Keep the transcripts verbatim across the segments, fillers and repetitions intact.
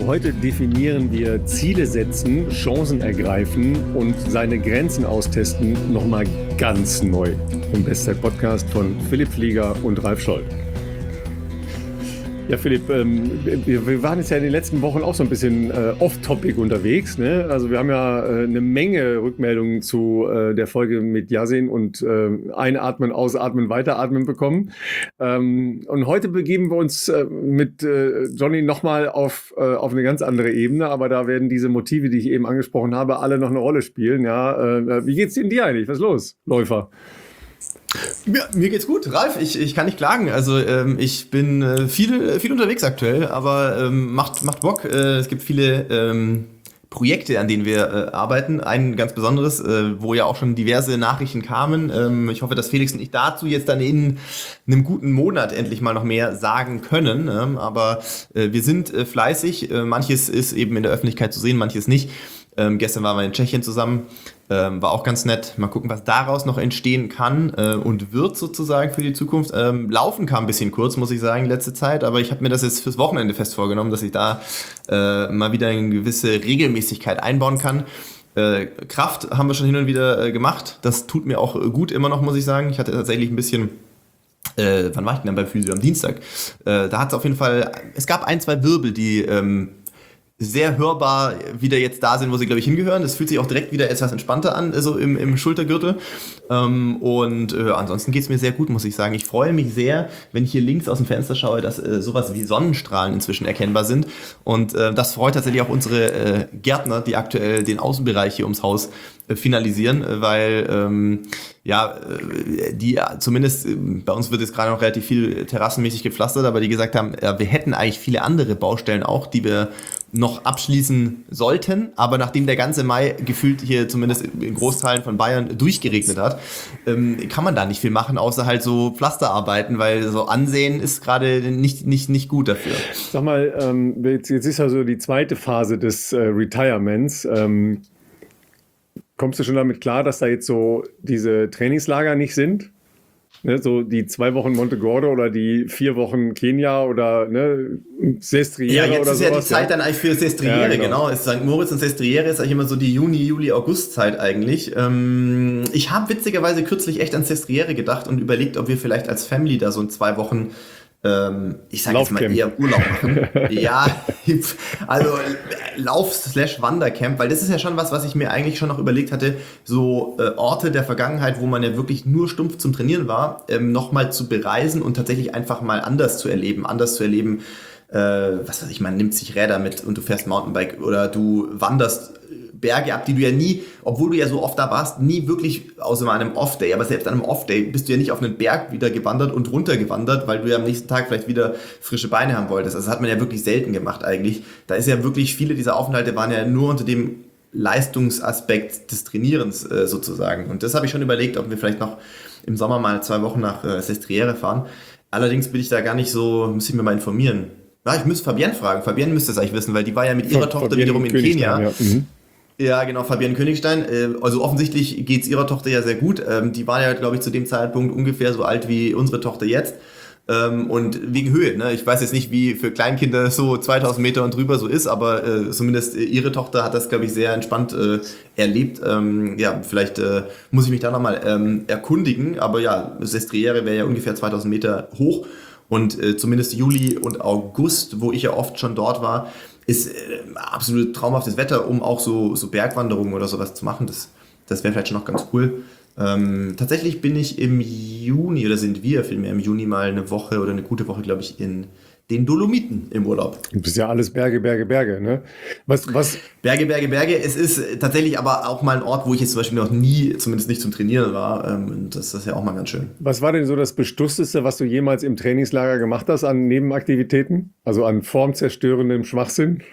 Also heute definieren wir Ziele setzen, Chancen ergreifen und seine Grenzen austesten nochmal ganz neu. Im Bestzeit-Podcast von Philipp Flieger und Ralf Scholz. Ja, Philipp, ähm, wir, wir waren jetzt ja in den letzten Wochen auch so ein bisschen äh, off-topic unterwegs, ne? Also wir haben ja äh, eine Menge Rückmeldungen zu äh, der Folge mit Yasin und äh, Einatmen, Ausatmen, Weiteratmen bekommen. Ähm, und heute begeben wir uns äh, mit äh, Johnny nochmal auf, äh, auf eine ganz andere Ebene, aber da werden diese Motive, die ich eben angesprochen habe, alle noch eine Rolle spielen. Ja? Äh, wie geht's denn dir eigentlich? Was ist los, Läufer? Ja, mir geht's gut, Ralf, ich, ich kann nicht klagen, also ähm, ich bin äh, viel, viel unterwegs aktuell, aber ähm, macht, macht Bock, äh, es gibt viele ähm, Projekte, an denen wir äh, arbeiten, ein ganz besonderes, äh, wo ja auch schon diverse Nachrichten kamen, ähm, ich hoffe, dass Felix und ich dazu jetzt dann in einem guten Monat endlich mal noch mehr sagen können, ähm, aber äh, wir sind äh, fleißig, äh, manches ist eben in der Öffentlichkeit zu sehen, manches nicht. Ähm, gestern waren wir in Tschechien zusammen, ähm, war auch ganz nett. Mal gucken, was daraus noch entstehen kann äh, und wird sozusagen für die Zukunft. Ähm, Laufen kam ein bisschen kurz, muss ich sagen, letzte Zeit, aber ich habe mir das jetzt fürs Wochenende fest vorgenommen, dass ich da äh, mal wieder eine gewisse Regelmäßigkeit einbauen kann. Äh, Kraft haben wir schon hin und wieder äh, gemacht. Das tut mir auch gut immer noch, muss ich sagen. Ich hatte tatsächlich ein bisschen... Äh, wann war ich denn dann beim Physio? Am Dienstag. Äh, da hat es auf jeden Fall... Es gab ein, zwei Wirbel, die... Ähm, sehr hörbar wieder jetzt da sind, wo sie, glaube ich, hingehören. Das fühlt sich auch direkt wieder etwas entspannter an, so im, im Schultergürtel. Ähm, und äh, ansonsten geht es mir sehr gut, muss ich sagen. Ich freue mich sehr, wenn ich hier links aus dem Fenster schaue, dass äh, sowas wie Sonnenstrahlen inzwischen erkennbar sind. Und äh, das freut tatsächlich auch unsere äh, Gärtner, die aktuell den Außenbereich hier ums Haus äh, finalisieren, weil ähm, ja, äh, die äh, zumindest, äh, bei uns wird jetzt gerade noch relativ viel terrassenmäßig gepflastert, aber die gesagt haben, äh, wir hätten eigentlich viele andere Baustellen auch, die wir noch abschließen sollten, aber nachdem der ganze Mai gefühlt hier zumindest in Großteilen von Bayern durchgeregnet hat, ähm, kann man da nicht viel machen, außer halt so Pflasterarbeiten, weil so Ansehen ist gerade nicht, nicht, nicht gut dafür. Sag mal, ähm, jetzt, jetzt ist ja so die zweite Phase des äh, Retirements. Ähm, kommst du schon damit klar, dass da jetzt so diese Trainingslager nicht sind? Ne, so die zwei Wochen Monte Gordo oder die vier Wochen Kenia oder ne, Sestriere ja, jetzt oder ist sowas. Ja, die Zeit ja. dann eigentlich für Sestriere, ja, genau. genau. Sankt Moritz und Sestriere ist eigentlich immer so die Juni, Juli, August-Zeit eigentlich. Ähm, ich habe witzigerweise kürzlich echt an Sestriere gedacht und überlegt, ob wir vielleicht als Family da so in zwei Wochen Ähm, ich sage jetzt mal eher Urlaub machen. Ja, also Lauf slash Wandercamp, weil das ist ja schon was, was ich mir eigentlich schon noch überlegt hatte, so äh, Orte der Vergangenheit, wo man ja wirklich nur stumpf zum Trainieren war, ähm, nochmal zu bereisen und tatsächlich einfach mal anders zu erleben, anders zu erleben, äh, was weiß ich, man nimmt sich Räder mit und du fährst Mountainbike oder du wanderst Berge ab, die du ja nie, obwohl du ja so oft da warst, nie wirklich, außer mal an einem Off-Day, aber selbst an einem Off-Day bist du ja nicht auf einen Berg wieder gewandert und runtergewandert, weil du ja am nächsten Tag vielleicht wieder frische Beine haben wolltest. Also das hat man ja wirklich selten gemacht eigentlich. Da ist ja wirklich, viele dieser Aufenthalte waren ja nur unter dem Leistungsaspekt des Trainierens äh, sozusagen. Und das habe ich schon überlegt, ob wir vielleicht noch im Sommer mal zwei Wochen nach äh, Sestriere fahren. Allerdings bin ich da gar nicht so, muss ich mir mal informieren. Ja, ich müsste Fabienne fragen. Fabienne müsste es eigentlich wissen, weil die war ja mit ihrer Tochter Fabienne wiederum in Kenia. Ja. Mhm. Ja, genau, Fabienne Königstein. Also offensichtlich geht es ihrer Tochter ja sehr gut. Die war ja, glaube ich, zu dem Zeitpunkt ungefähr so alt wie unsere Tochter jetzt. Und wegen Höhe, ne? Ich weiß jetzt nicht, wie für Kleinkinder so zweitausend Meter und drüber so ist, aber äh, zumindest ihre Tochter hat das, glaube ich, sehr entspannt äh, erlebt. Ähm, ja, vielleicht äh, muss ich mich da nochmal ähm, erkundigen, aber ja, Sestriere wäre ja ungefähr zweitausend Meter hoch und äh, zumindest Juli und August, wo ich ja oft schon dort war, ist äh, absolut traumhaftes Wetter, um auch so, so Bergwanderungen oder sowas zu machen. Das, das wäre vielleicht schon noch ganz cool. Ähm, tatsächlich bin ich im Juni, oder sind wir vielmehr im Juni mal eine Woche oder eine gute Woche, glaube ich, in den Dolomiten im Urlaub. Das ist ja alles Berge, Berge, Berge, ne? Was, was? Berge, Berge, Berge. Es ist tatsächlich aber auch mal ein Ort, wo ich jetzt zum Beispiel noch nie, zumindest nicht zum Trainieren war. Und das ist ja auch mal ganz schön. Was war denn so das Bestusseste, was du jemals im Trainingslager gemacht hast an Nebenaktivitäten? Also an formzerstörendem Schwachsinn?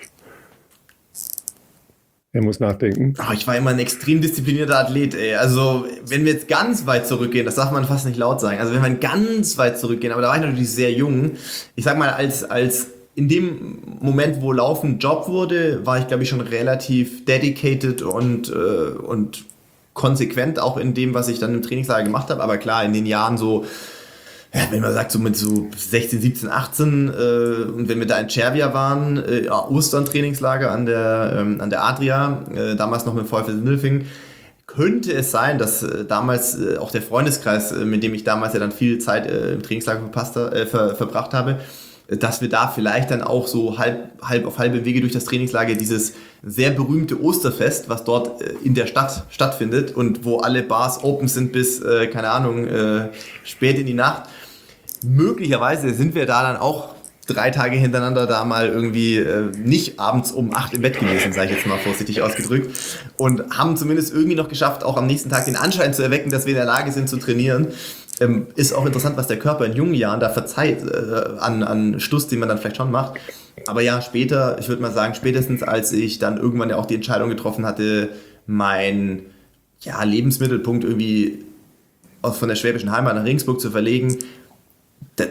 Er muss nachdenken. Oh, ich war immer ein extrem disziplinierter Athlet, ey. Also, wenn wir jetzt ganz weit zurückgehen, das darf man fast nicht laut sagen. Also, wenn wir ganz weit zurückgehen, aber da war ich natürlich sehr jung. Ich sag mal, als, als in dem Moment, wo Laufen Job wurde, war ich, glaube ich, schon relativ dedicated und, äh, und konsequent auch in dem, was ich dann im Trainingslager gemacht habe. Aber klar, in den Jahren so Ja, wenn man sagt, so mit so sechzehn, siebzehn, achtzehn äh, und wenn wir da in Cervia waren, äh, ja, Ostern-Trainingslager an der, ähm, an der Adria, äh, damals noch mit dem VfL Sindelfingen, könnte es sein, dass äh, damals äh, auch der Freundeskreis, äh, mit dem ich damals ja dann viel Zeit äh, im Trainingslager verpasst, äh, ver, verbracht habe, dass wir da vielleicht dann auch so halb, halb auf halbe Wege durch das Trainingslager dieses sehr berühmte Osterfest, was dort äh, in der Stadt stattfindet und wo alle Bars open sind bis, äh, keine Ahnung, äh, spät in die Nacht. Möglicherweise sind wir da dann auch drei Tage hintereinander da mal irgendwie äh, nicht abends um acht im Bett gewesen, sage ich jetzt mal vorsichtig ausgedrückt, und haben zumindest irgendwie noch geschafft, auch am nächsten Tag den Anschein zu erwecken, dass wir in der Lage sind zu trainieren. Ähm, ist auch interessant, was der Körper in jungen Jahren da verzeiht äh, an, an Stuss, den man dann vielleicht schon macht. Aber ja, später, ich würde mal sagen, spätestens als ich dann irgendwann ja auch die Entscheidung getroffen hatte, mein ja, Lebensmittelpunkt irgendwie aus, von der schwäbischen Heimat nach Regensburg zu verlegen, das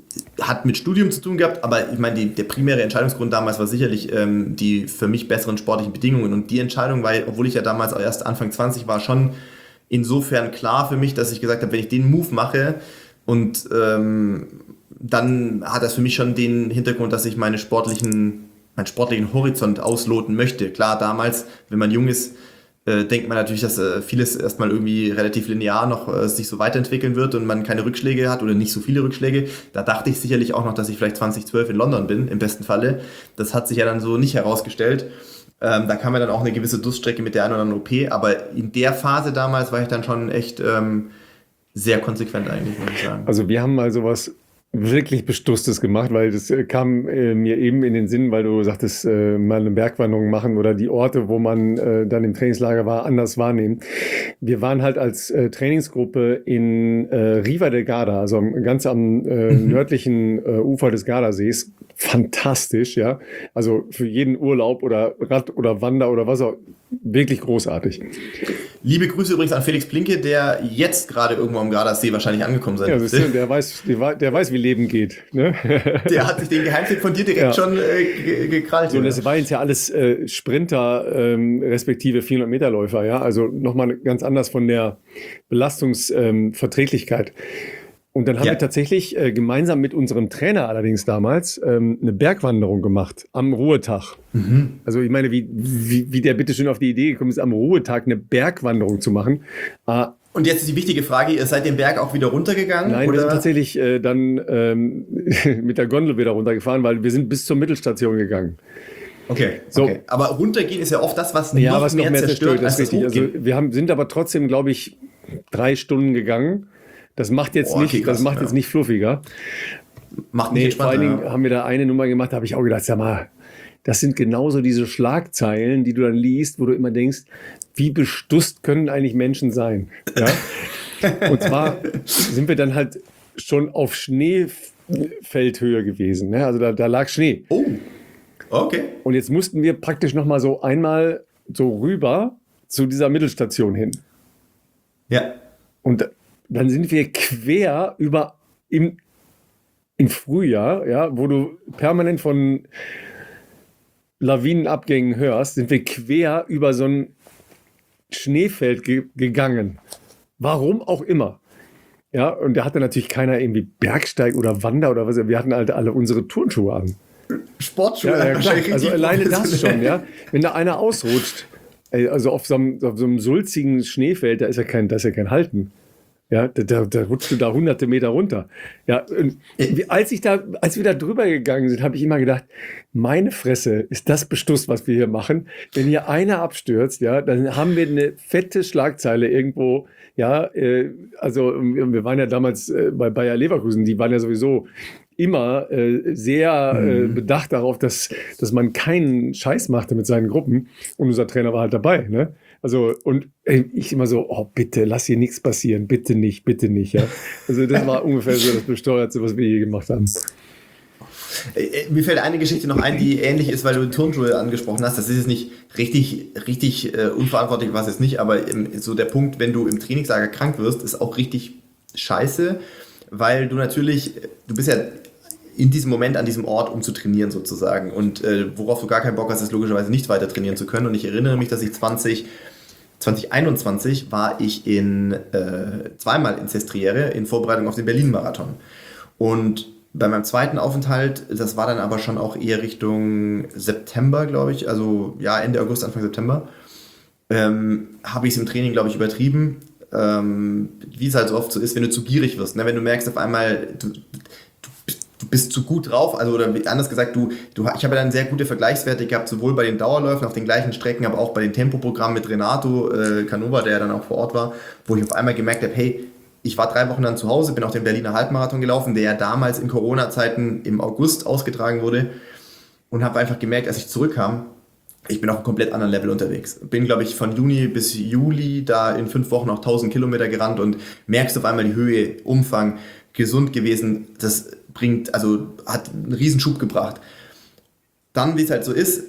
hat mit Studium zu tun gehabt, aber ich meine, die, der primäre Entscheidungsgrund damals war sicherlich ähm, die für mich besseren sportlichen Bedingungen. Und die Entscheidung war, obwohl ich ja damals auch erst Anfang zwanzig war, schon insofern klar für mich, dass ich gesagt habe, wenn ich den Move mache und ähm, dann hat das für mich schon den Hintergrund, dass ich meine sportlichen, meinen sportlichen Horizont ausloten möchte. Klar, damals, wenn man jung ist, äh, denkt man natürlich, dass äh, vieles erstmal irgendwie relativ linear noch äh, sich so weiterentwickeln wird und man keine Rückschläge hat oder nicht so viele Rückschläge. Da dachte ich sicherlich auch noch, dass ich vielleicht zwanzig zwölf in London bin, im besten Falle. Das hat sich ja dann so nicht herausgestellt. Ähm, da kam ja dann auch eine gewisse Durststrecke mit der einen oder anderen O P, aber in der Phase damals war ich dann schon echt ähm, sehr konsequent eigentlich, muss ich sagen. Also wir haben mal sowas wirklich Bestusstes gemacht, weil das äh, kam äh, mir eben in den Sinn, weil du sagtest, äh, mal eine Bergwanderung machen oder die Orte, wo man äh, dann im Trainingslager war, anders wahrnehmen. Wir waren halt als äh, Trainingsgruppe in äh, Riva del Garda, also ganz am äh, mhm. nördlichen äh, Ufer des Gardasees. Fantastisch, ja. Also für jeden Urlaub oder Rad oder Wander oder was auch, wirklich großartig. Liebe Grüße übrigens an Felix Plinke, der jetzt gerade irgendwo am Gardasee wahrscheinlich angekommen sein wird. Ja, der weiß, der weiß, wie Leben geht. Ne? Der hat sich den Geheimtipp von dir direkt ja. schon äh, gekrallt. So, und das waren jetzt ja alles äh, Sprinter, ähm, respektive vierhundert Meter Läufer, ja. Also nochmal ganz anders von der Belastungsverträglichkeit. Ähm, Und dann haben ja. wir tatsächlich äh, gemeinsam mit unserem Trainer allerdings damals ähm, eine Bergwanderung gemacht am Ruhetag. Mhm. Also ich meine, wie, wie, wie der bitte schön auf die Idee gekommen ist, am Ruhetag eine Bergwanderung zu machen. Äh, Und jetzt ist die wichtige Frage, ihr seid den Berg auch wieder runtergegangen? Nein, oder? Wir sind tatsächlich äh, dann ähm, mit der Gondel wieder runtergefahren, weil wir sind bis zur Mittelstation gegangen. Okay, so. Okay. Aber runtergehen ist ja oft das, was ja, noch, was mehr, noch mehr zerstört, zerstört. Das als ist richtig. das Also wir haben, sind aber trotzdem, glaube ich, drei Stunden gegangen. Das macht jetzt oh, okay, nicht, krass, das macht ja. jetzt nicht fluffiger. Macht nicht nee, vor allen Dingen ja. haben wir da eine Nummer gemacht, da habe ich auch gedacht, sag mal, das sind genauso diese Schlagzeilen, die du dann liest, wo du immer denkst, wie bestusst können eigentlich Menschen sein? Ja? Und zwar sind wir dann halt schon auf Schneefeldhöhe gewesen. Ne? Also da, da lag Schnee. Oh, okay. Und jetzt mussten wir praktisch nochmal so einmal so rüber zu dieser Mittelstation hin. Ja. Und dann sind wir quer über im, im Frühjahr, ja, wo du permanent von Lawinenabgängen hörst, sind wir quer über so ein Schneefeld ge- gegangen. Warum auch immer. Ja, und da hatte natürlich keiner irgendwie Bergsteig oder Wander oder was. Wir hatten halt alle unsere Turnschuhe an. Sportschuhe. Ja, ja, klar. Also alleine das schon, ja. Wenn da einer ausrutscht, also auf so einem, auf so einem sulzigen Schneefeld, da ist ja kein, da ist ja kein Halten. Ja, da, da, da rutscht du da hunderte Meter runter. Ja, und als ich da, als wir da drüber gegangen sind, habe ich immer gedacht, meine Fresse, ist das Bestuss, was wir hier machen? Wenn hier einer abstürzt, ja, dann haben wir eine fette Schlagzeile irgendwo. Ja, äh, also wir waren ja damals äh, bei Bayer Leverkusen, die waren ja sowieso immer äh, sehr äh, bedacht darauf, dass, dass man keinen Scheiß machte mit seinen Gruppen. Und unser Trainer war halt dabei, ne? Also, und ey, ich immer so, oh, bitte, lass hier nichts passieren, bitte nicht, bitte nicht, ja. Also, das war ungefähr so das Besteuertste, was wir je gemacht haben. Mir fällt eine Geschichte noch ein, die ähnlich ist, weil du Turnschuhe angesprochen hast. Das ist jetzt nicht richtig, richtig äh, unverantwortlich, was jetzt nicht, aber im, so der Punkt, wenn du im Trainingslager krank wirst, ist auch richtig scheiße, weil du natürlich, du bist ja in diesem Moment an diesem Ort, um zu trainieren sozusagen. Und äh, worauf du gar keinen Bock hast, ist logischerweise nicht weiter trainieren zu können. Und ich erinnere mich, dass ich zwanzig zwanzig einundzwanzig war ich in, äh, zweimal in Sestriere in Vorbereitung auf den Berlin-Marathon. Und bei meinem zweiten Aufenthalt, das war dann aber schon auch eher Richtung September, glaube ich, also ja, Ende August, Anfang September, ähm, habe ich es im Training, glaube ich, übertrieben. Ähm, wie es halt so oft so ist, wenn du zu gierig wirst, ne? Wenn du merkst auf einmal, du, du, du bist zu gut drauf, also oder anders gesagt, du, du ich habe ja dann sehr gute Vergleichswerte gehabt, sowohl bei den Dauerläufen auf den gleichen Strecken, aber auch bei den Tempoprogrammen mit Renato äh, Canova, der ja dann auch vor Ort war, wo ich auf einmal gemerkt habe, hey, ich war drei Wochen dann zu Hause, bin auch den Berliner Halbmarathon gelaufen, der ja damals in Corona-Zeiten im August ausgetragen wurde und habe einfach gemerkt, als ich zurückkam, ich bin auf einem komplett anderen Level unterwegs. Bin, glaube ich, von Juni bis Juli da in fünf Wochen auch tausend Kilometer gerannt und merkst auf einmal die Höhe, Umfang, gesund gewesen. Das bringt, also hat einen Riesenschub gebracht. Dann, wie es halt so ist,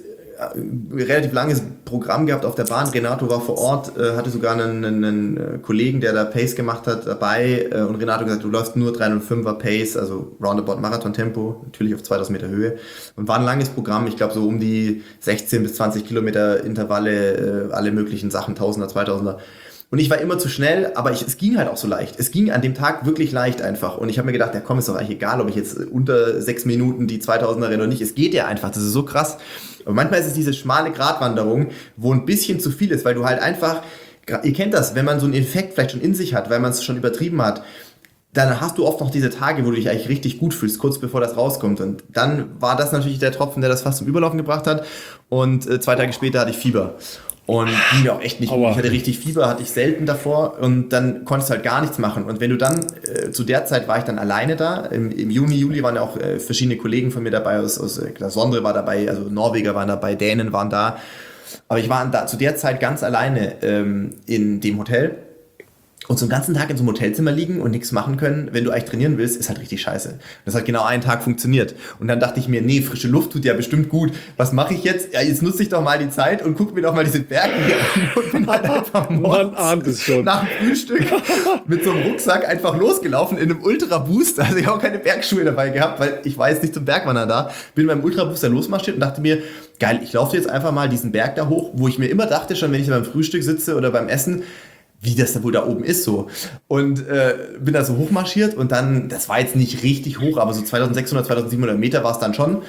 relativ langes Programm gehabt auf der Bahn. Renato war vor Ort, äh, hatte sogar einen, einen Kollegen, der da Pace gemacht hat, dabei. Äh, und Renato gesagt, du läufst nur drei null fünfer Pace, also Roundabout Marathon-Tempo, natürlich auf zweitausend Meter Höhe. Und war ein langes Programm, ich glaube so um die sechzehn bis zwanzig Kilometer Intervalle, äh, alle möglichen Sachen, Tausender, Zweitausender. Und ich war immer zu schnell, aber ich, es ging halt auch so leicht. Es ging an dem Tag wirklich leicht einfach. Und ich habe mir gedacht, ja komm, ist doch eigentlich egal, ob ich jetzt unter sechs Minuten die zweitausender renne oder nicht. Es geht ja einfach, das ist so krass. Und manchmal ist es diese schmale Gratwanderung, wo ein bisschen zu viel ist, weil du halt einfach, ihr kennt das, wenn man so einen Effekt vielleicht schon in sich hat, weil man es schon übertrieben hat, dann hast du oft noch diese Tage, wo du dich eigentlich richtig gut fühlst, kurz bevor das rauskommt. Und dann war das natürlich der Tropfen, der das fast zum Überlaufen gebracht hat. Und äh, zwei Tage später hatte ich Fieber. Und ging mir auch echt nicht gut. Ich hatte richtig Fieber, hatte ich selten davor. Und dann konntest du halt gar nichts machen. Und wenn du dann, äh, zu der Zeit war ich dann alleine da. Im, im Juni, Juli waren ja auch äh, verschiedene Kollegen von mir dabei. Aus, aus äh, Sondre war dabei, also Norweger waren dabei, Dänen waren da. Aber ich war da zu der Zeit ganz alleine ähm, in dem Hotel. Und so einen ganzen Tag in so einem Hotelzimmer liegen und nichts machen können, wenn du eigentlich trainieren willst, ist halt richtig scheiße. Das hat genau einen Tag funktioniert. Und dann dachte ich mir, nee, frische Luft tut ja bestimmt gut. Was mache ich jetzt? Ja, jetzt nutze ich doch mal die Zeit und gucke mir doch mal diese Berge hier an und bin halt einfach Man ahnt es schon. nach dem Frühstück mit so einem Rucksack einfach losgelaufen in einem Ultra-Boost. Also ich habe auch keine Bergschuhe dabei gehabt, weil ich war jetzt nicht zum Bergwandern da. Bin beim Ultra-Booster losmarschiert und dachte mir, geil, ich laufe jetzt einfach mal diesen Berg da hoch, wo ich mir immer dachte, schon wenn ich beim Frühstück sitze oder beim Essen, wie das da wohl da oben ist so. Und äh, bin da so hochmarschiert und dann, das war jetzt nicht richtig hoch, aber so zweitausendsechshundert, zweitausendsiebenhundert Meter war es dann schon.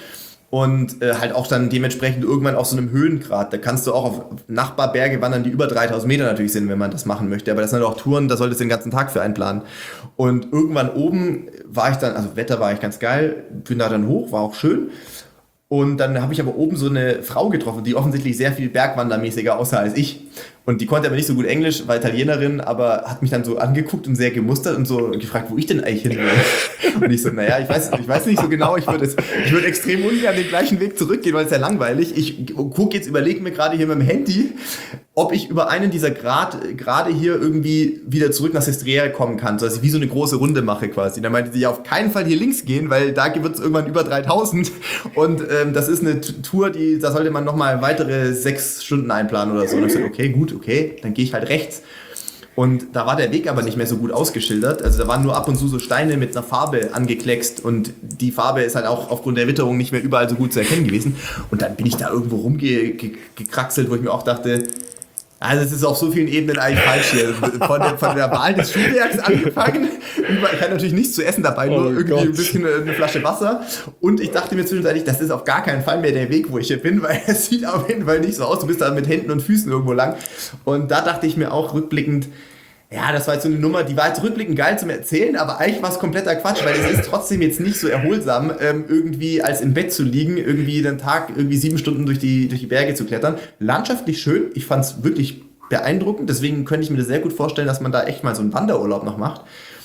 Und äh, halt auch dann dementsprechend irgendwann auf so einem Höhengrad. Da kannst du auch auf Nachbarberge wandern, die über dreitausend Meter natürlich sind, wenn man das machen möchte. Aber das sind halt auch Touren, da solltest du den ganzen Tag für einplanen. Und irgendwann oben war ich dann, also Wetter war eigentlich ganz geil, bin da dann hoch, war auch schön. Und dann habe ich aber oben so eine Frau getroffen, die offensichtlich sehr viel bergwandermäßiger aussah als ich. Und die konnte aber nicht so gut Englisch, war Italienerin, aber hat mich dann so angeguckt und sehr gemustert und so gefragt, wo ich denn eigentlich hin will. Und ich so, naja, ich weiß, ich weiß nicht so genau, ich würde ich würde extrem ungern den gleichen Weg zurückgehen, weil es ja langweilig. Ich gucke jetzt, überlege mir gerade hier mit dem Handy, ob ich über einen dieser Grad, gerade hier irgendwie wieder zurück nach Sestriere kommen kann, so dass ich wie so eine große Runde mache quasi. Da meinte sie, ja, auf keinen Fall hier links gehen, weil da wird es irgendwann über dreitausend und ähm, das ist eine Tour, die, da sollte man nochmal weitere sechs Stunden einplanen oder so. Und ich so, okay, gut, okay, dann gehe ich halt rechts. Und da war der Weg aber nicht mehr so gut ausgeschildert. Also da waren nur ab und zu so Steine mit einer Farbe angekleckst und die Farbe ist halt auch aufgrund der Witterung nicht mehr überall so gut zu erkennen gewesen. Und dann bin ich da irgendwo rumgekraxelt, wo ich mir auch dachte, also es ist auf so vielen Ebenen eigentlich falsch hier. Von der, von der Wahl des Schuhwerks angefangen. Ich hatte natürlich nichts zu essen dabei, nur oh irgendwie Gott. Ein bisschen eine Flasche Wasser. Und ich dachte mir zwischenzeitlich, das ist auf gar keinen Fall mehr der Weg, wo ich hier bin, weil es sieht auf jeden Fall nicht so aus. Du bist da mit Händen und Füßen irgendwo lang. Und da dachte ich mir auch rückblickend, ja, das war jetzt so eine Nummer, die war jetzt rückblickend geil zum Erzählen, aber eigentlich war es kompletter Quatsch, weil es ist trotzdem jetzt nicht so erholsam, ähm, irgendwie als im Bett zu liegen, irgendwie den Tag irgendwie sieben Stunden durch die, durch die Berge zu klettern. Landschaftlich schön, ich fand es wirklich beeindruckend, deswegen könnte ich mir das sehr gut vorstellen, dass man da echt mal so einen Wanderurlaub noch macht.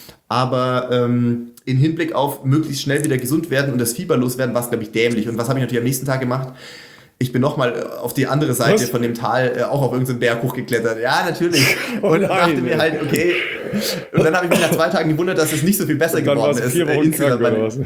Aber ähm, in Hinblick auf möglichst schnell wieder gesund werden und das Fieber loswerden, war es, glaube ich, dämlich. Und was habe ich natürlich am nächsten Tag gemacht? Ich bin nochmal auf die andere Seite Was? von dem Tal äh, auch auf irgendeinen Berg hochgeklettert. Ja, natürlich. Und oh nein, dachte mir halt, okay. Und dann habe ich mich nach zwei Tagen gewundert, dass es nicht so viel besser geworden ist. Vier Wochen krank oder was?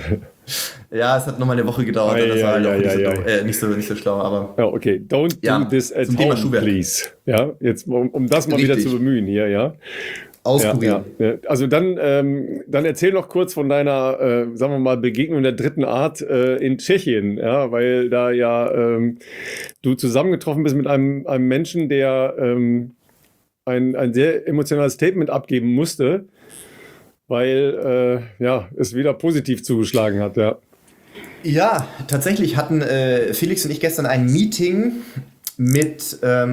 Ja, es hat nochmal eine Woche gedauert. Ei, das war halt auch nicht, so, äh, nicht, so, nicht so schlau. Aber ja, okay. Don't ja, do this at home, please. Ja, jetzt, um, um das mal Richtig. wieder zu bemühen hier, ja. Auskurieren. Ja, ja. Also dann, ähm, dann erzähl noch kurz von deiner, äh, sagen wir mal, Begegnung der dritten Art äh, in Tschechien, ja, weil da ja ähm, du zusammengetroffen bist mit einem, einem Menschen, der ähm, ein, ein sehr emotionales Statement abgeben musste, weil äh, ja, es wieder positiv zugeschlagen hat, ja. Ja, tatsächlich hatten äh, Felix und ich gestern ein Meeting mit,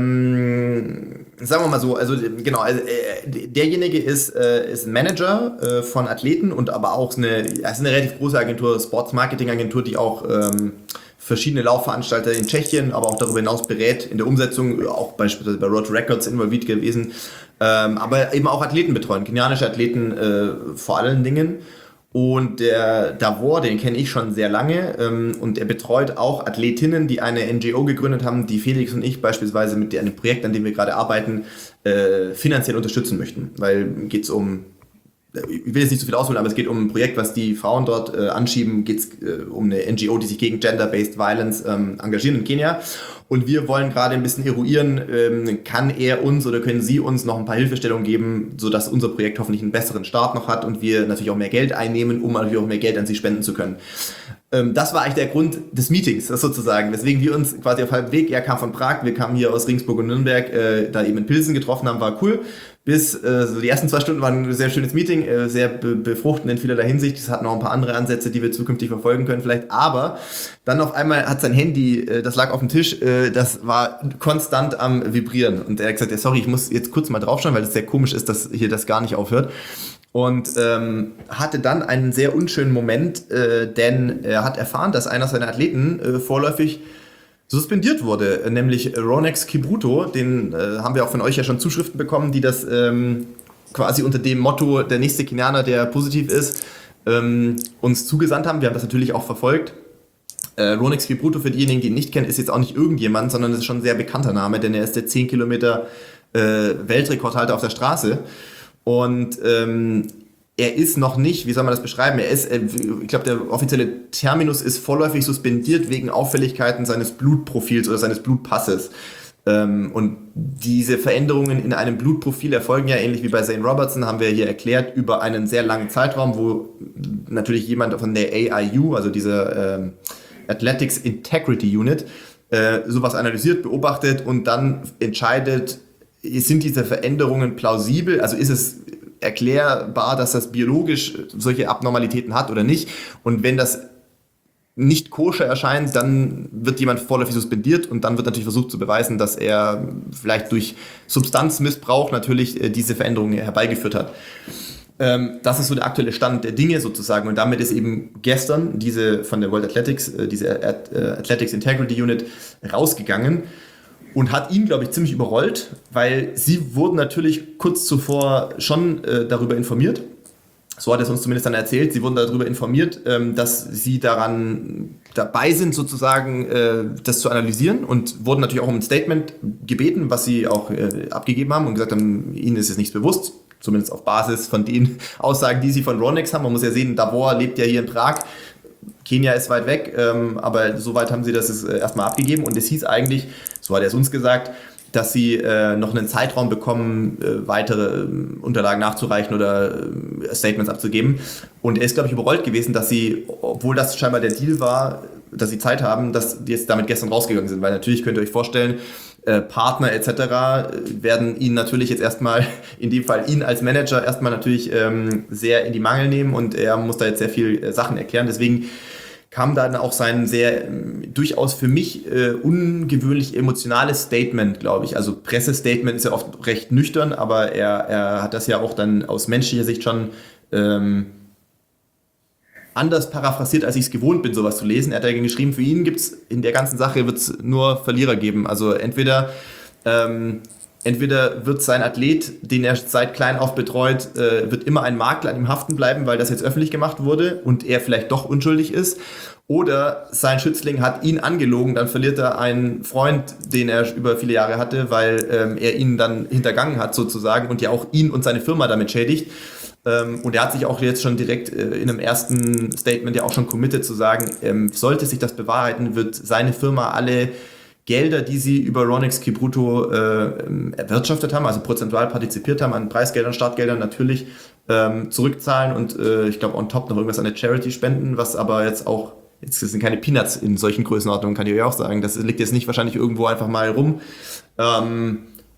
ähm, sagen wir mal so, also genau, also, äh, derjenige ist, äh, ist ein Manager äh, von Athleten und aber auch eine, ja, ist eine relativ große Agentur, Sports Marketing Agentur, die auch ähm, verschiedene Laufveranstalter in Tschechien, aber auch darüber hinaus berät in der Umsetzung, auch beispielsweise bei Road Records involviert gewesen, ähm, aber eben auch Athleten betreuen, kenianische Athleten äh, vor allen Dingen. Und der Davor, den kenne ich schon sehr lange ähm, und er betreut auch Athletinnen, die eine N G O gegründet haben, die Felix und ich beispielsweise mit einem Projekt, an dem wir gerade arbeiten, äh, finanziell unterstützen möchten. Weil geht es um, ich will jetzt nicht so viel ausholen, aber es geht um ein Projekt, was die Frauen dort äh, anschieben, geht es äh, um eine N G O, die sich gegen Gender-Based Violence ähm, engagieren in Kenia. Und wir wollen gerade ein bisschen eruieren, ähm, kann er uns oder können Sie uns noch ein paar Hilfestellungen geben, sodass unser Projekt hoffentlich einen besseren Start noch hat und wir natürlich auch mehr Geld einnehmen, um natürlich auch mehr Geld an Sie spenden zu können. Ähm, das war eigentlich der Grund des Meetings, das sozusagen, weswegen wir uns quasi auf halbem Weg, er kam von Prag, wir kamen hier aus Regensburg und Nürnberg, äh, da eben in Pilsen getroffen haben, war cool. Bis äh, so die ersten zwei Stunden waren ein sehr schönes Meeting, äh, sehr be- befruchtend in vielerlei Hinsicht. Es hat noch ein paar andere Ansätze, die wir zukünftig verfolgen können vielleicht. Aber dann auf einmal hat sein Handy, äh, das lag auf dem Tisch, äh, das war konstant am Vibrieren. Und er hat gesagt, ja, sorry, ich muss jetzt kurz mal draufschauen, weil es sehr komisch ist, dass hier das gar nicht aufhört. Und ähm, hatte dann einen sehr unschönen Moment, äh, denn er hat erfahren, dass einer seiner Athleten äh, vorläufig suspendiert wurde, nämlich Ronex Kipruto, den äh, haben wir auch von euch ja schon Zuschriften bekommen, die das ähm, quasi unter dem Motto der nächste Kenianer, der positiv ist, ähm, uns zugesandt haben. Wir haben das natürlich auch verfolgt. Äh, Ronex Kipruto, für diejenigen, die ihn nicht kennen, ist jetzt auch nicht irgendjemand, sondern ist schon ein sehr bekannter Name, denn er ist der zehn Kilometer äh, Weltrekordhalter auf der Straße. Und ähm, er ist noch nicht, wie soll man das beschreiben, er ist, ich glaube, der offizielle Terminus ist vorläufig suspendiert wegen Auffälligkeiten seines Blutprofils oder seines Blutpasses. Und diese Veränderungen in einem Blutprofil erfolgen ja, ähnlich wie bei Zane Robertson, haben wir hier erklärt, über einen sehr langen Zeitraum, wo natürlich jemand von der A I U, also dieser Athletics Integrity Unit, sowas analysiert, beobachtet und dann entscheidet, sind diese Veränderungen plausibel, also ist es erklärbar, dass das biologisch solche Abnormalitäten hat oder nicht. Und wenn das nicht koscher erscheint, dann wird jemand vorläufig suspendiert und dann wird natürlich versucht zu beweisen, dass er vielleicht durch Substanzmissbrauch natürlich diese Veränderungen herbeigeführt hat. Das ist so der aktuelle Stand der Dinge sozusagen und damit ist eben gestern diese von der World Athletics, diese Athletics Integrity Unit rausgegangen. Und hat ihn, glaube ich, ziemlich überrollt, weil sie wurden natürlich kurz zuvor schon äh, darüber informiert. So hat er es uns zumindest dann erzählt. Sie wurden darüber informiert, ähm, dass sie daran dabei sind, sozusagen äh, das zu analysieren und wurden natürlich auch um ein Statement gebeten, was sie auch äh, abgegeben haben und gesagt haben, ihnen ist es nichts bewusst, zumindest auf Basis von den Aussagen, die sie von Ronex haben. Man muss ja sehen, Davor lebt ja hier in Prag. Kenia ist weit weg, ähm, aber soweit haben sie das äh, erstmal abgegeben und es hieß eigentlich, so hat er es uns gesagt, dass sie äh, noch einen Zeitraum bekommen, äh, weitere äh, Unterlagen nachzureichen oder äh, Statements abzugeben. Und er ist, glaube ich, überrollt gewesen, dass sie, obwohl das scheinbar der Deal war, dass sie Zeit haben, dass die jetzt damit gestern rausgegangen sind. Weil natürlich könnt ihr euch vorstellen, äh, Partner et cetera werden ihn natürlich jetzt erstmal, in dem Fall ihn als Manager, erstmal natürlich ähm, sehr in die Mangel nehmen und er muss da jetzt sehr viel äh, Sachen erklären. Deswegen kam dann auch sein sehr äh, durchaus für mich äh, ungewöhnlich emotionales Statement, glaube ich. Also Pressestatement ist ja oft recht nüchtern, aber er, er hat das ja auch dann aus menschlicher Sicht schon ähm, anders paraphrasiert, als ich es gewohnt bin, sowas zu lesen. Er hat ja geschrieben, für ihn gibt es in der ganzen Sache wird's nur Verlierer geben. Also entweder ähm, Entweder wird sein Athlet, den er seit klein auf betreut, äh, wird immer ein Makel an ihm haften bleiben, weil das jetzt öffentlich gemacht wurde und er vielleicht doch unschuldig ist. Oder sein Schützling hat ihn angelogen, dann verliert er einen Freund, den er über viele Jahre hatte, weil ähm, er ihn dann hintergangen hat sozusagen und ja auch ihn und seine Firma damit schädigt. Ähm, und er hat sich auch jetzt schon direkt äh, in einem ersten Statement ja auch schon committed zu sagen, ähm, sollte sich das bewahrheiten, wird seine Firma alle Gelder, die sie über Ronex Kipruto äh, erwirtschaftet haben, also prozentual partizipiert haben an Preisgeldern, Startgeldern natürlich ähm, zurückzahlen und äh, ich glaube on top noch irgendwas an eine Charity spenden, was aber jetzt auch, jetzt sind keine Peanuts in solchen Größenordnungen, kann ich euch auch sagen, das liegt jetzt nicht wahrscheinlich irgendwo einfach mal rum. Ähm,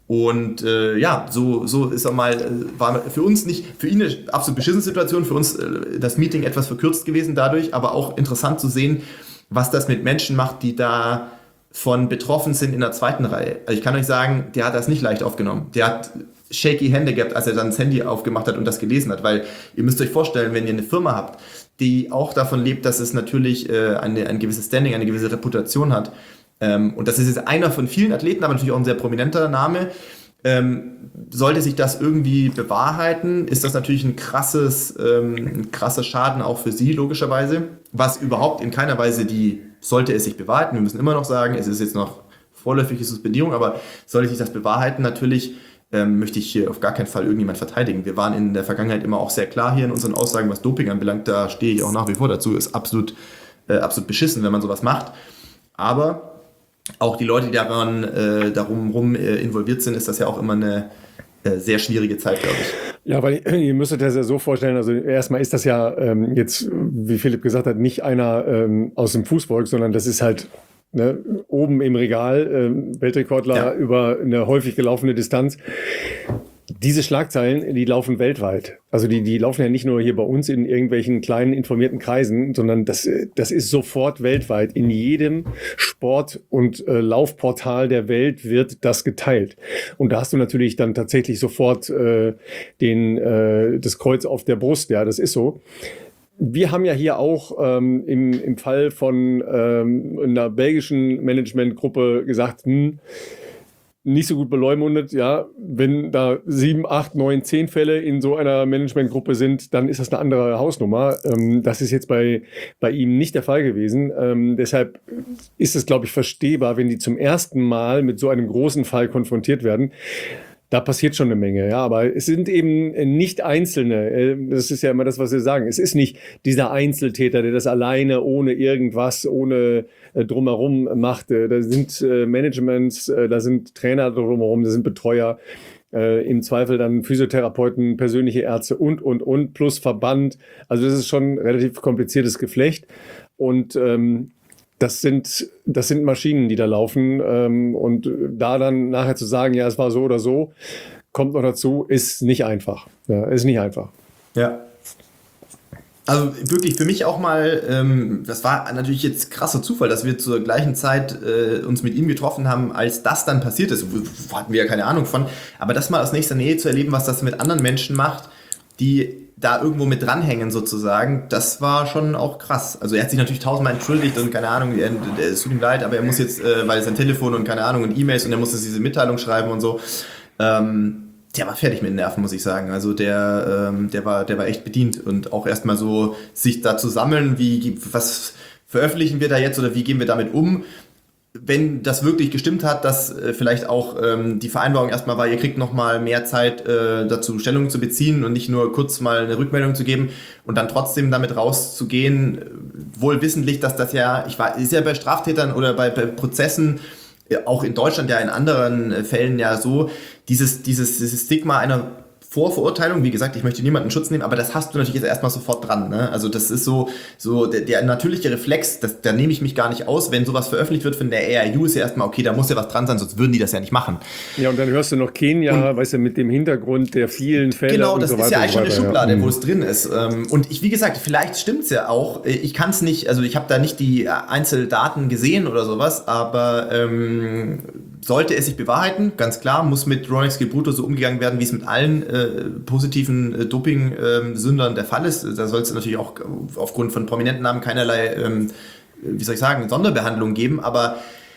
Und äh, ja, so, so ist er mal, war für uns nicht, für ihn eine absolut beschissene Situation, für uns äh, das Meeting etwas verkürzt gewesen dadurch, aber auch interessant zu sehen, was das mit Menschen macht, die da von betroffen sind in der zweiten Reihe. Also ich kann euch sagen, der hat das nicht leicht aufgenommen. Der hat shaky Hände gehabt, als er dann das Handy aufgemacht hat und das gelesen hat, weil ihr müsst euch vorstellen, wenn ihr eine Firma habt, die auch davon lebt, dass es natürlich äh, eine, ein gewisses Standing, eine gewisse Reputation hat, ähm, und das ist jetzt einer von vielen Athleten, aber natürlich auch ein sehr prominenter Name, ähm, sollte sich das irgendwie bewahrheiten, ist das natürlich ein krasses, ähm, ein krasser Schaden auch für sie, logischerweise, was überhaupt in keiner Weise die, sollte es sich bewahrheiten, wir müssen immer noch sagen, es ist jetzt noch vorläufige Suspendierung, aber sollte sich das bewahrheiten, natürlich ähm, möchte ich hier auf gar keinen Fall irgendjemand verteidigen. Wir waren in der Vergangenheit immer auch sehr klar hier in unseren Aussagen, was Doping anbelangt, da stehe ich auch nach wie vor dazu, ist absolut, äh, absolut beschissen, wenn man sowas macht, aber auch die Leute, die daran, äh, darum rum äh, involviert sind, ist das ja auch immer eine äh, sehr schwierige Zeit, glaube ich. Ja, weil ihr müsstet das ja so vorstellen, also erstmal ist das ja ähm, jetzt, wie Philipp gesagt hat, nicht einer ähm, aus dem Fußvolk, sondern das ist halt ne, oben im Regal, ähm, Weltrekordler ja. über eine häufig gelaufene Distanz. Diese Schlagzeilen, die laufen weltweit. Also die, die laufen ja nicht nur hier bei uns in irgendwelchen kleinen informierten Kreisen, sondern das, das ist sofort weltweit. In jedem Sport- und äh, Laufportal der Welt wird das geteilt. Und da hast du natürlich dann tatsächlich sofort äh, den, äh, das Kreuz auf der Brust. Ja, das ist so. Wir haben ja hier auch ähm, im, im Fall von ähm, einer belgischen Managementgruppe gesagt, hm, nicht so gut beleumundet, ja, wenn da sieben, acht, neun, zehn Fälle in so einer Managementgruppe sind, dann ist das eine andere Hausnummer. Ähm, das ist jetzt bei, bei ihm nicht der Fall gewesen. Ähm, deshalb ist es, glaube ich, verstehbar, wenn die zum ersten Mal mit so einem großen Fall konfrontiert werden. Da passiert schon eine Menge, ja, aber es sind eben nicht Einzelne. Das ist ja immer das, was wir sagen. Es ist nicht dieser Einzeltäter, der das alleine, ohne irgendwas, ohne äh, drumherum macht. Da sind äh, Managements, äh, da sind Trainer drumherum, da sind Betreuer, äh, im Zweifel dann Physiotherapeuten, persönliche Ärzte und, und, und, plus Verband. Also das ist schon ein relativ kompliziertes Geflecht. Und ähm, Das sind, das sind Maschinen, die da laufen. Ähm, und da dann nachher zu sagen, ja, es war so oder so, kommt noch dazu, ist nicht einfach. Ja, ist nicht einfach. Ja. Also wirklich für mich auch mal, ähm, das war natürlich jetzt krasser Zufall, dass wir zur gleichen Zeit äh, uns mit ihm getroffen haben, als das dann passiert ist. Hatten wir ja keine Ahnung von. Aber das mal aus nächster Nähe zu erleben, was das mit anderen Menschen macht, die da irgendwo mit dranhängen sozusagen, das war schon auch krass. Also er hat sich natürlich tausendmal entschuldigt und keine Ahnung, er, es tut ihm leid, aber er muss jetzt, äh, weil sein Telefon und keine Ahnung und E-Mails und er muss jetzt diese Mitteilung schreiben und so. Ähm, der war fertig mit den Nerven, muss ich sagen. Also der, ähm, der war, der war echt bedient und auch erstmal so sich da zu sammeln, wie, was veröffentlichen wir da jetzt oder wie gehen wir damit um? Wenn das wirklich gestimmt hat, dass äh, vielleicht auch ähm, die Vereinbarung erstmal war, ihr kriegt nochmal mehr Zeit äh, dazu Stellung zu beziehen und nicht nur kurz mal eine Rückmeldung zu geben und dann trotzdem damit rauszugehen, wohl wissentlich, dass das ja, ich war, ist ja bei Straftätern oder bei, bei Prozessen, äh, auch in Deutschland ja in anderen äh, Fällen ja so, dieses, dieses, dieses Stigma einer Vorverurteilung, wie gesagt, ich möchte niemanden in Schutz nehmen, aber das hast du natürlich jetzt erstmal sofort dran. Ne? Also das ist so, so der, der natürliche Reflex, das, da nehme ich mich gar nicht aus, wenn sowas veröffentlicht wird von der A I U, ist ja erstmal, okay, da muss ja was dran sein, sonst würden die das ja nicht machen. Ja, und dann hörst du noch Kenia, und, weißt du, mit dem Hintergrund der vielen Fälle. Genau, das und so ist ja eigentlich schon eine Schublade, ja. wo es drin ist. Und ich, wie gesagt, vielleicht stimmt's ja auch. Ich kann es nicht, also ich habe da nicht die Einzeldaten gesehen oder sowas, aber ähm, sollte es sich bewahrheiten, ganz klar, muss mit Rolex Gebruto so umgegangen werden, wie es mit allen äh, positiven äh, Doping-Sündern äh, der Fall ist. Da soll es natürlich auch aufgrund von prominenten Namen keinerlei, ähm, wie soll ich sagen, Sonderbehandlung geben, aber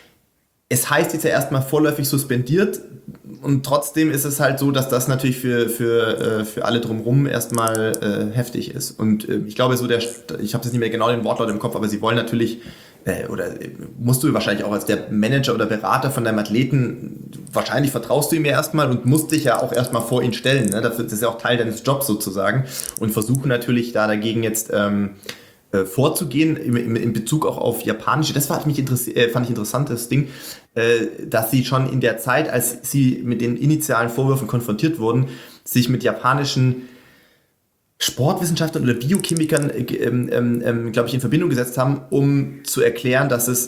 es heißt jetzt ja erstmal vorläufig suspendiert und trotzdem ist es halt so, dass das natürlich für, für, äh, für alle drumherum erstmal äh, heftig ist. Und äh, ich glaube, so der, ich habe jetzt nicht mehr genau den Wortlaut im Kopf, aber sie wollen natürlich oder musst du wahrscheinlich auch als der Manager oder Berater von deinem Athleten, wahrscheinlich vertraust du ihm ja erstmal und musst dich ja auch erstmal vor ihn stellen. Ne? Das ist ja auch Teil deines Jobs sozusagen und versuchen natürlich da dagegen jetzt ähm, äh, vorzugehen in, in, in Bezug auch auf japanische, das fand, mich interessi- äh, fand ich interessantes Ding, äh, dass sie schon in der Zeit, als sie mit den initialen Vorwürfen konfrontiert wurden, sich mit japanischen Sportwissenschaftlern oder Biochemikern, ähm, ähm, glaube ich, in Verbindung gesetzt haben, um zu erklären, dass es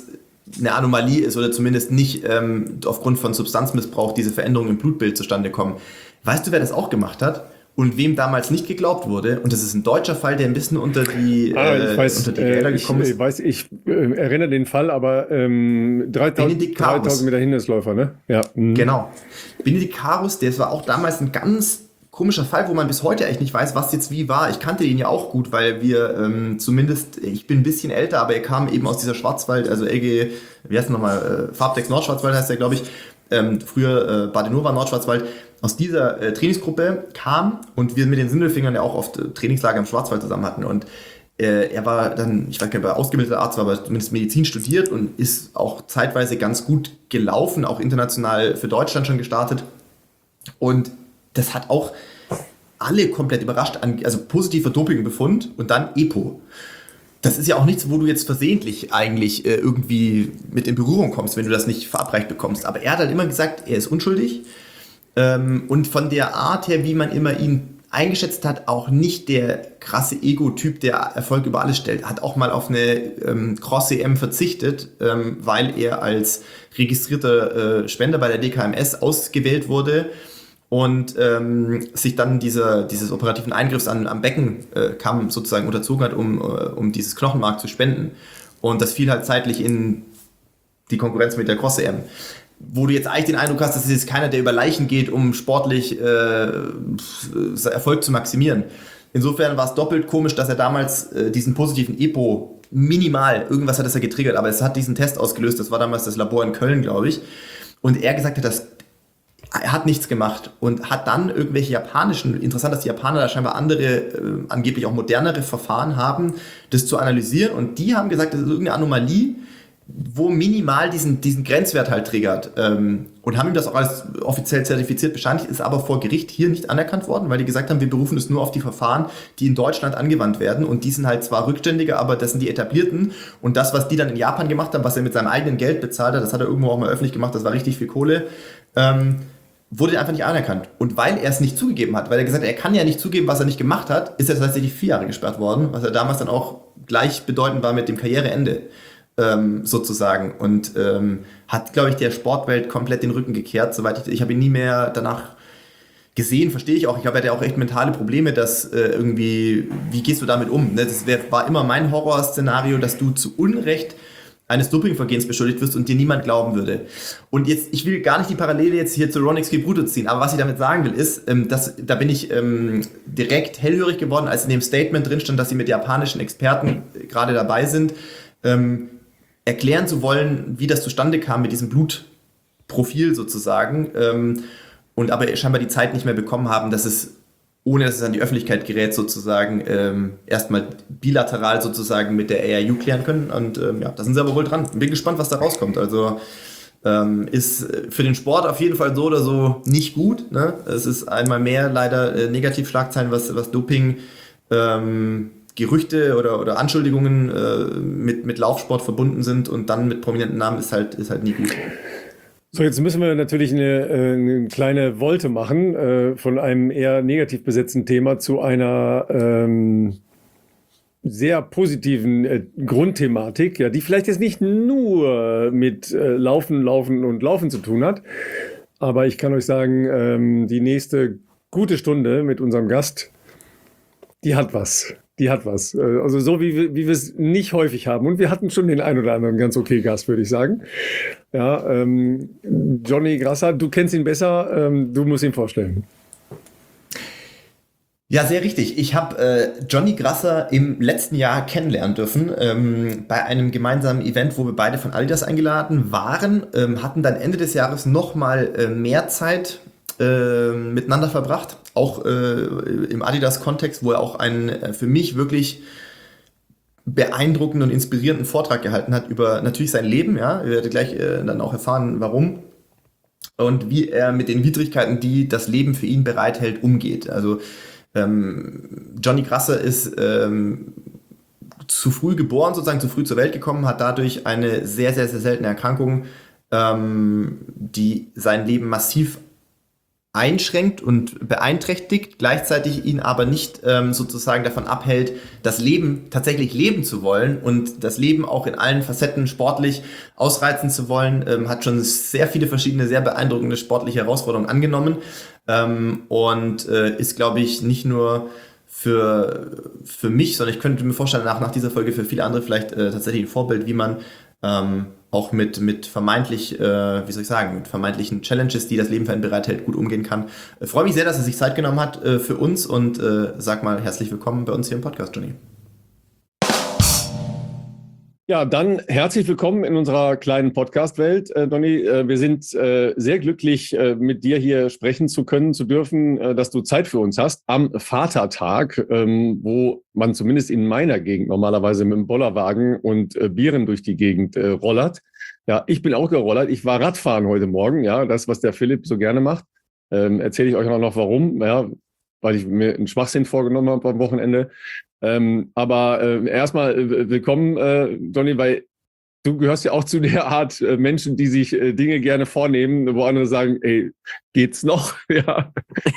eine Anomalie ist oder zumindest nicht ähm, aufgrund von Substanzmissbrauch diese Veränderungen im Blutbild zustande kommen. Weißt du, wer das auch gemacht hat? Und wem damals nicht geglaubt wurde, und das ist ein deutscher Fall, der ein bisschen unter die, ah, äh, ich weiß, unter die Räder äh, gekommen ich, ist. Ich weiß, ich äh, erinnere den Fall, aber ähm, dreitausend Meter Hindernisläufer, ne? Ja. Mhm. Genau. Benedikt Karus, der war auch damals ein ganz komischer Fall, wo man bis heute eigentlich nicht weiß, was jetzt wie war. Ich kannte ihn ja auch gut, weil wir ähm, zumindest, ich bin ein bisschen älter, aber er kam eben aus dieser Schwarzwald, also L G, wie heißt es nochmal, äh, Farbtex Nordschwarzwald heißt der, glaube ich, ähm, früher äh, Badenova Nordschwarzwald, aus dieser äh, Trainingsgruppe kam und wir mit den Sindelfingern ja auch oft äh, Trainingslager im Schwarzwald zusammen hatten und äh, er war dann, ich weiß gar nicht, ob er ausgebildeter Arzt war, aber zumindest Medizin studiert und ist auch zeitweise ganz gut gelaufen, auch international für Deutschland schon gestartet und das hat auch alle komplett überrascht, an, also positiver Dopingbefund und dann EPO. Das ist ja auch nichts, wo du jetzt versehentlich eigentlich äh, irgendwie mit in Berührung kommst, wenn du das nicht verabreicht bekommst. Aber er hat halt immer gesagt, er ist unschuldig. Ähm, und von der Art her, wie man immer ihn eingeschätzt hat, auch nicht der krasse Ego-Typ, der Erfolg über alles stellt. Hat auch mal auf eine ähm, Cross-E M verzichtet, ähm, weil er als registrierter äh, Spender bei der D K M S ausgewählt wurde und ähm, sich dann dieser, dieses operativen Eingriffs an, am Beckenkamm äh, sozusagen unterzogen hat, um, äh, um dieses Knochenmark zu spenden. Und das fiel halt zeitlich in die Konkurrenz mit der Cross-E M. Wo du jetzt eigentlich den Eindruck hast, dass es jetzt keiner, der über Leichen geht, um sportlich äh, Erfolg zu maximieren. Insofern war es doppelt komisch, dass er damals äh, diesen positiven EPO minimal, irgendwas hat es ja getriggert, aber es hat diesen Test ausgelöst, das war damals das Labor in Köln, glaube ich. Und er gesagt hat, dass er hat nichts gemacht und hat dann irgendwelche japanischen, interessant, dass die Japaner da scheinbar andere, äh, angeblich auch modernere Verfahren haben, das zu analysieren und die haben gesagt, das ist irgendeine Anomalie, wo minimal diesen, diesen Grenzwert halt triggert ähm, und haben ihm das auch als offiziell zertifiziert bescheinigt, ist aber vor Gericht hier nicht anerkannt worden, weil die gesagt haben, wir berufen es nur auf die Verfahren, die in Deutschland angewandt werden und die sind halt zwar rückständiger, aber das sind die etablierten und das, was die dann in Japan gemacht haben, was er mit seinem eigenen Geld bezahlt hat, das hat er irgendwo auch mal öffentlich gemacht, das war richtig viel Kohle, ähm, wurde einfach nicht anerkannt. Und weil er es nicht zugegeben hat, weil er gesagt hat, er kann ja nicht zugeben, was er nicht gemacht hat, ist er tatsächlich vier Jahre gesperrt worden, was er damals dann auch gleichbedeutend war mit dem Karriereende. Ähm, sozusagen und ähm, hat, glaube ich, der Sportwelt komplett den Rücken gekehrt, soweit ich, ich habe ihn nie mehr danach gesehen, verstehe ich auch, ich glaube, er hatte auch echt mentale Probleme, dass äh, irgendwie, wie gehst du damit um? Ne? Das wär, war immer mein Horrorszenario, dass du zu Unrecht eines Dopingvergehens beschuldigt wirst und dir niemand glauben würde. Und jetzt, ich will gar nicht die Parallele jetzt hier zu Ron X Bruto ziehen, aber was ich damit sagen will, ist, ähm, dass, da bin ich ähm, direkt hellhörig geworden, als in dem Statement drin stand, dass sie mit japanischen Experten äh, gerade dabei sind, ähm, erklären zu wollen, wie das zustande kam mit diesem Blutprofil sozusagen ähm, und aber scheinbar die Zeit nicht mehr bekommen haben, dass es, ohne dass es an die Öffentlichkeit gerät, sozusagen ähm, erstmal bilateral sozusagen mit der A R U klären können und ähm, ja, da sind sie aber wohl dran. Bin gespannt, was da rauskommt. Also ähm, ist für den Sport auf jeden Fall so oder so nicht gut. Ne? Es ist einmal mehr leider äh, Negativschlagzeilen, was, was Doping ähm, Gerüchte oder, oder Anschuldigungen äh, mit, mit Laufsport verbunden sind und dann mit prominenten Namen ist halt, ist halt nie gut. So, jetzt müssen wir natürlich eine, eine kleine Volte machen äh, von einem eher negativ besetzten Thema zu einer ähm, sehr positiven äh, Grundthematik, ja, die vielleicht jetzt nicht nur mit äh, Laufen, Laufen und Laufen zu tun hat, aber ich kann euch sagen, ähm, die nächste gute Stunde mit unserem Gast, die hat was. Die hat was. Also so wie wir, wie wir es nicht häufig haben. Und wir hatten schon den ein oder anderen ganz okay Gast, würde ich sagen. Ja, ähm, Johnny Grasser, du kennst ihn besser, ähm, du musst ihn vorstellen. Ja, sehr richtig. Ich habe äh, Johnny Grasser im letzten Jahr kennenlernen dürfen, ähm, bei einem gemeinsamen Event, wo wir beide von Adidas eingeladen waren, ähm, hatten dann Ende des Jahres nochmal äh, mehr Zeit äh, miteinander verbracht. Auch äh, im Adidas-Kontext, wo er auch einen äh, für mich wirklich beeindruckenden und inspirierenden Vortrag gehalten hat über natürlich sein Leben. Ja, ihr werdet gleich äh, dann auch erfahren, warum und wie er mit den Widrigkeiten, die das Leben für ihn bereithält, umgeht. Also ähm, Johnny Grasser ist ähm, zu früh geboren, sozusagen zu früh zur Welt gekommen, hat dadurch eine sehr, sehr, sehr seltene Erkrankung, ähm, die sein Leben massiv einschränkt und beeinträchtigt, gleichzeitig ihn aber nicht ähm, sozusagen davon abhält, das Leben tatsächlich leben zu wollen und das Leben auch in allen Facetten sportlich ausreizen zu wollen, ähm, hat schon sehr viele verschiedene, sehr beeindruckende sportliche Herausforderungen angenommen ähm, und äh, ist, glaube ich, nicht nur für, für mich, sondern ich könnte mir vorstellen, nach, nach dieser Folge für viele andere vielleicht äh, tatsächlich ein Vorbild, wie man ähm, auch mit, mit vermeintlich, äh, wie soll ich sagen, mit vermeintlichen Challenges, die das Leben für einen bereithält, gut umgehen kann. Ich freue mich sehr, dass er sich Zeit genommen hat äh, für uns und äh, sag mal herzlich willkommen bei uns hier im Podcast, Johnny. Ja, dann herzlich willkommen in unserer kleinen Podcast-Welt, äh, Donny. Äh, wir sind äh, sehr glücklich, äh, mit dir hier sprechen zu können, zu dürfen, äh, dass du Zeit für uns hast am Vatertag, ähm, wo man zumindest in meiner Gegend normalerweise mit dem Bollerwagen und äh, Bieren durch die Gegend äh, rollert. Ja, ich bin auch gerollert. Ich war Radfahren heute Morgen, ja, das, was der Philipp so gerne macht. Ähm, erzähle ich euch auch noch warum, ja, weil ich mir einen Schwachsinn vorgenommen habe am Wochenende. Ähm, aber äh, erstmal äh, willkommen, äh, Donny, weil du gehörst ja auch zu der Art äh, Menschen, die sich äh, Dinge gerne vornehmen, wo andere sagen, ey, geht's noch? Ja,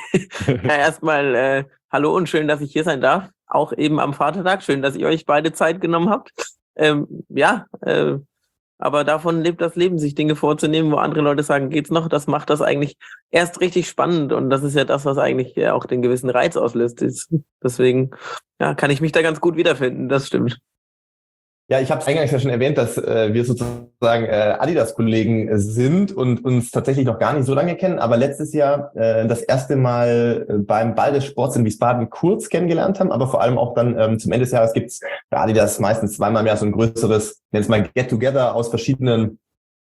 ja erstmal äh, hallo und schön, dass ich hier sein darf. Auch eben am Vatertag. Schön, dass ihr euch beide Zeit genommen habt. Ähm, ja, äh, aber davon lebt das Leben, sich Dinge vorzunehmen, wo andere Leute sagen, geht's noch? Das macht das eigentlich erst richtig spannend. Und das ist ja das, was eigentlich ja auch den gewissen Reiz auslöst. Ist. Deswegen ja, kann ich mich da ganz gut wiederfinden. Das stimmt. Ja, ich habe es eingangs ja schon erwähnt, dass äh, wir sozusagen äh, Adidas-Kollegen äh, sind und uns tatsächlich noch gar nicht so lange kennen, aber letztes Jahr äh, das erste Mal äh, beim Ball des Sports in Wiesbaden kurz kennengelernt haben, aber vor allem auch dann ähm, zum Ende des Jahres gibt's bei Adidas meistens zweimal mehr so ein größeres, nennt es mal Get-Together aus verschiedenen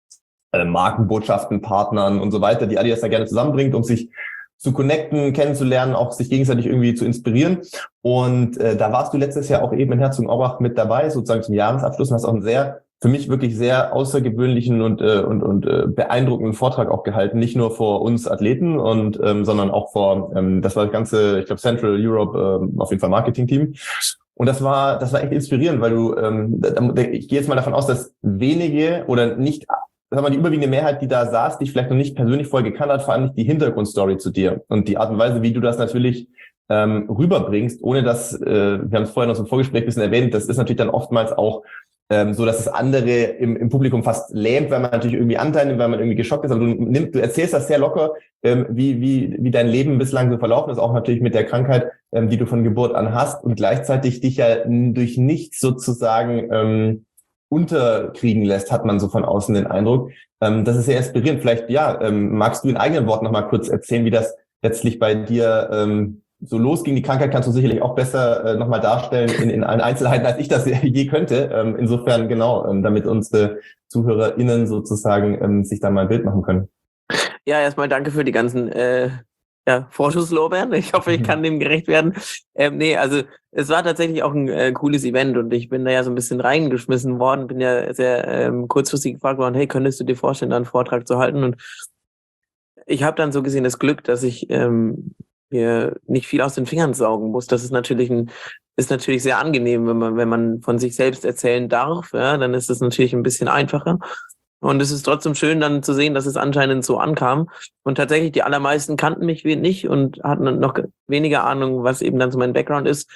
äh, Markenbotschaften, Partnern und so weiter, die Adidas da gerne zusammenbringt, um sich zu connecten, kennenzulernen, auch sich gegenseitig irgendwie zu inspirieren. Und äh, da warst du letztes Jahr auch eben in Herzogenaurach mit dabei, sozusagen zum Jahresabschluss und hast auch einen sehr, für mich wirklich sehr außergewöhnlichen und äh, und und äh, beeindruckenden Vortrag auch gehalten, nicht nur vor uns Athleten und ähm, sondern auch vor, ähm, das war das ganze, ich glaube Central Europe, äh, auf jeden Fall Marketing-Team. Und das war das war echt inspirierend, weil du, ähm, da, ich gehe jetzt mal davon aus, dass wenige oder nicht sagen wir, die überwiegende Mehrheit, die da saß, die ich vielleicht noch nicht persönlich vorher gekannt hat, vor allem nicht die Hintergrundstory zu dir und die Art und Weise, wie du das natürlich ähm, rüberbringst, ohne dass, äh, wir haben es vorher noch so im Vorgespräch ein bisschen erwähnt, das ist natürlich dann oftmals auch ähm, so, dass es andere im, im Publikum fast lähmt, weil man natürlich irgendwie Anteil nimmt, weil man irgendwie geschockt ist, aber du, nimm, du erzählst das sehr locker, ähm, wie, wie, wie dein Leben bislang so verlaufen ist, auch natürlich mit der Krankheit, ähm, die du von Geburt an hast und gleichzeitig dich ja durch nichts sozusagen ähm, unterkriegen lässt, hat man so von außen den Eindruck. Ähm, das ist sehr inspirierend. Vielleicht, ja, ähm, magst du in eigenen Worten nochmal kurz erzählen, wie das letztlich bei dir ähm, so losging? Die Krankheit kannst du sicherlich auch besser äh, nochmal darstellen in, in allen Einzelheiten, als ich das je könnte. Ähm, insofern, genau, ähm, damit unsere ZuhörerInnen sozusagen ähm, sich da mal ein Bild machen können. Ja, erstmal danke für die ganzen äh, ja, Vorschusslorbeeren. Ich hoffe, ich kann dem gerecht werden. Ähm, nee, also es war tatsächlich auch ein äh, cooles Event und ich bin da ja so ein bisschen reingeschmissen worden, bin ja sehr ähm, kurzfristig gefragt worden, hey, könntest du dir vorstellen, da einen Vortrag zu halten? Und ich habe dann so gesehen das Glück, dass ich ähm, mir nicht viel aus den Fingern saugen muss. Das ist natürlich ein, ist natürlich sehr angenehm, wenn man, wenn man von sich selbst erzählen darf, ja, dann ist es natürlich ein bisschen einfacher. Und es ist trotzdem schön dann zu sehen, dass es anscheinend so ankam. Und tatsächlich, die allermeisten kannten mich nicht und hatten noch weniger Ahnung, was eben dann so mein Background ist.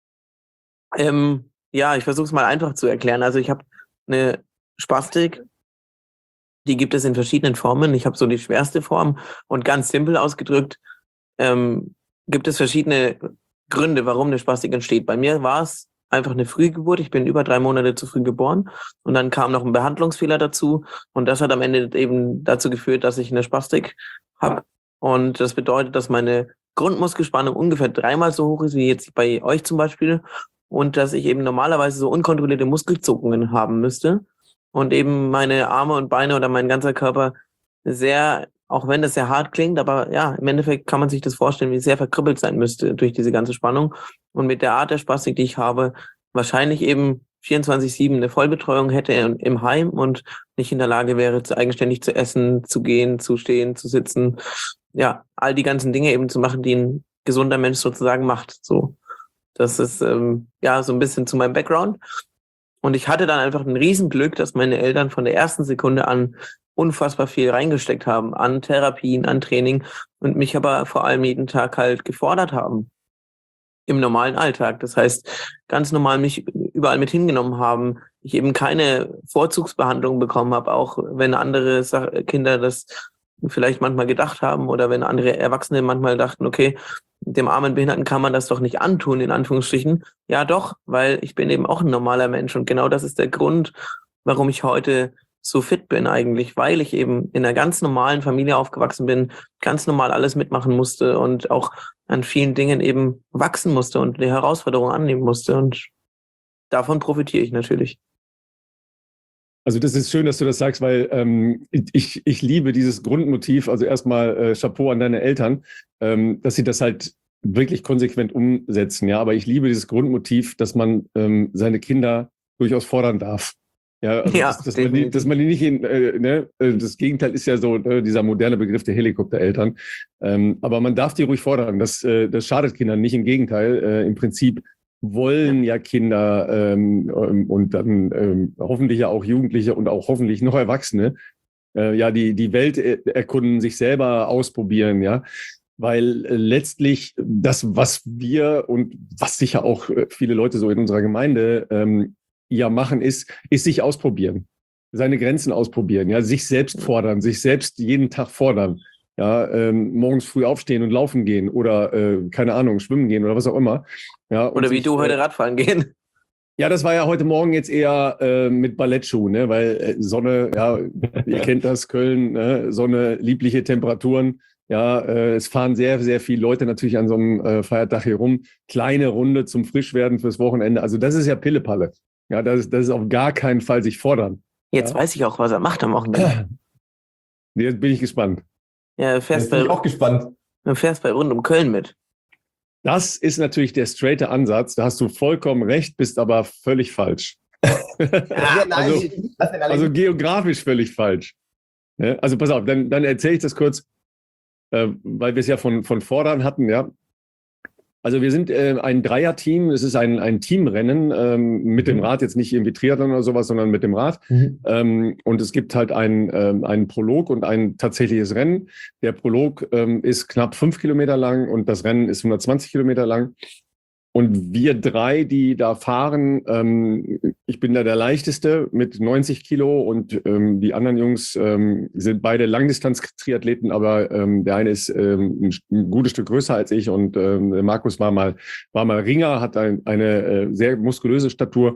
Ähm, ja, ich versuche es mal einfach zu erklären. Also ich habe eine Spastik, die gibt es in verschiedenen Formen. Ich habe so die schwerste Form und ganz simpel ausgedrückt ähm, gibt es verschiedene Gründe, warum eine Spastik entsteht. Bei mir war es einfach eine Frühgeburt. Ich bin über drei Monate zu früh geboren und dann kam noch ein Behandlungsfehler dazu und das hat am Ende eben dazu geführt, dass ich eine Spastik habe und das bedeutet, dass meine Grundmuskelspannung ungefähr dreimal so hoch ist wie jetzt bei euch zum Beispiel und dass ich eben normalerweise so unkontrollierte Muskelzuckungen haben müsste und eben meine Arme und Beine oder mein ganzer Körper sehr, auch wenn das sehr hart klingt, aber ja, im Endeffekt kann man sich das vorstellen, wie sehr verkribbelt sein müsste durch diese ganze Spannung. Und mit der Art der Spastik, die ich habe, wahrscheinlich eben vierundzwanzig sieben eine Vollbetreuung hätte im Heim und nicht in der Lage wäre, eigenständig zu essen, zu gehen, zu stehen, zu sitzen. Ja, all die ganzen Dinge eben zu machen, die ein gesunder Mensch sozusagen macht. So, das ist ähm, ja so ein bisschen zu meinem Background. Und ich hatte dann einfach ein Riesenglück, dass meine Eltern von der ersten Sekunde an unfassbar viel reingesteckt haben an Therapien, an Training und mich aber vor allem jeden Tag halt gefordert haben im normalen Alltag. Das heißt, ganz normal mich überall mit hingenommen haben. Ich eben keine Vorzugsbehandlung bekommen habe, auch wenn andere Sa- Kinder das vielleicht manchmal gedacht haben oder wenn andere Erwachsene manchmal dachten, okay, dem armen Behinderten kann man das doch nicht antun, in Anführungsstrichen. Ja doch, weil ich bin eben auch ein normaler Mensch und genau das ist der Grund, warum ich heute so fit bin eigentlich, weil ich eben in einer ganz normalen Familie aufgewachsen bin, ganz normal alles mitmachen musste und auch an vielen Dingen eben wachsen musste und die Herausforderung annehmen musste und davon profitiere ich natürlich. Also das ist schön, dass du das sagst, weil ähm, ich, ich liebe dieses Grundmotiv, also erstmal äh, Chapeau an deine Eltern, ähm, dass sie das halt wirklich konsequent umsetzen, ja, aber ich liebe dieses Grundmotiv, dass man ähm, seine Kinder durchaus fordern darf. Ja, also Ja, dass, dass, man die, dass man die nicht in, äh, ne, das Gegenteil ist ja so äh, dieser moderne Begriff der Helikoptereltern. Ähm, aber man darf die ruhig fordern. Das, äh, das schadet Kindern nicht. Im Gegenteil. Äh, Im Prinzip wollen ja Kinder ähm, und dann ähm, hoffentlich ja auch Jugendliche und auch hoffentlich noch Erwachsene äh, ja die, die Welt erkunden, sich selber ausprobieren, ja. Weil äh, letztlich das, was wir und was sicher auch äh, viele Leute so in unserer Gemeinde ähm, ja machen, ist, ist sich ausprobieren, seine Grenzen ausprobieren, ja, sich selbst fordern, sich selbst jeden Tag fordern, ja, ähm, morgens früh aufstehen und laufen gehen oder, äh, keine Ahnung, schwimmen gehen oder was auch immer. Ja, und Oder wie sich, du heute äh, Radfahren gehen. ja, das war ja heute Morgen jetzt eher äh, mit Ballettschuhen, ne, weil äh, Sonne, ja, ihr kennt das, Köln, ne, Sonne, liebliche Temperaturen. Ja, äh, es fahren sehr, sehr viele Leute natürlich an so einem äh, Feiertag hier rum. Kleine Runde zum Frischwerden fürs Wochenende. Also das ist ja Pillepalle. Ja, das ist, das ist auf gar keinen Fall sich fordern. Jetzt ja. weiß ich auch, was er macht am Wochenende. Jetzt bin ich gespannt. Ja, du fährst Jetzt bin bei, ich auch gespannt. du fährst bei rund um Köln mit. Das ist natürlich der straighte Ansatz. Da hast du vollkommen recht, bist aber völlig falsch. Ja, nein, also, ich- lass den alle- also geografisch völlig falsch. Ja, also pass auf, dann, dann erzähle ich das kurz, äh, weil wir es ja von, von Fordern hatten, ja. Also wir sind äh, ein Dreier-Team, es ist ein, ein Teamrennen ähm, mit dem Rad, jetzt nicht irgendwie Triathlon oder sowas, sondern mit dem Rad. Mhm. Ähm, und es gibt halt einen, ähm, einen Prolog und ein tatsächliches Rennen. Der Prolog ähm, ist knapp fünf Kilometer lang und das Rennen ist hundertzwanzig Kilometer lang. Und wir drei, die da fahren, ähm, ich bin da der Leichteste mit neunzig Kilo und ähm, die anderen Jungs ähm, sind beide Langdistanz-Triathleten, aber ähm, der eine ist ähm, ein, ein gutes Stück größer als ich und ähm, der Markus war mal, war mal Ringer, hat ein, eine äh, sehr muskulöse Statur.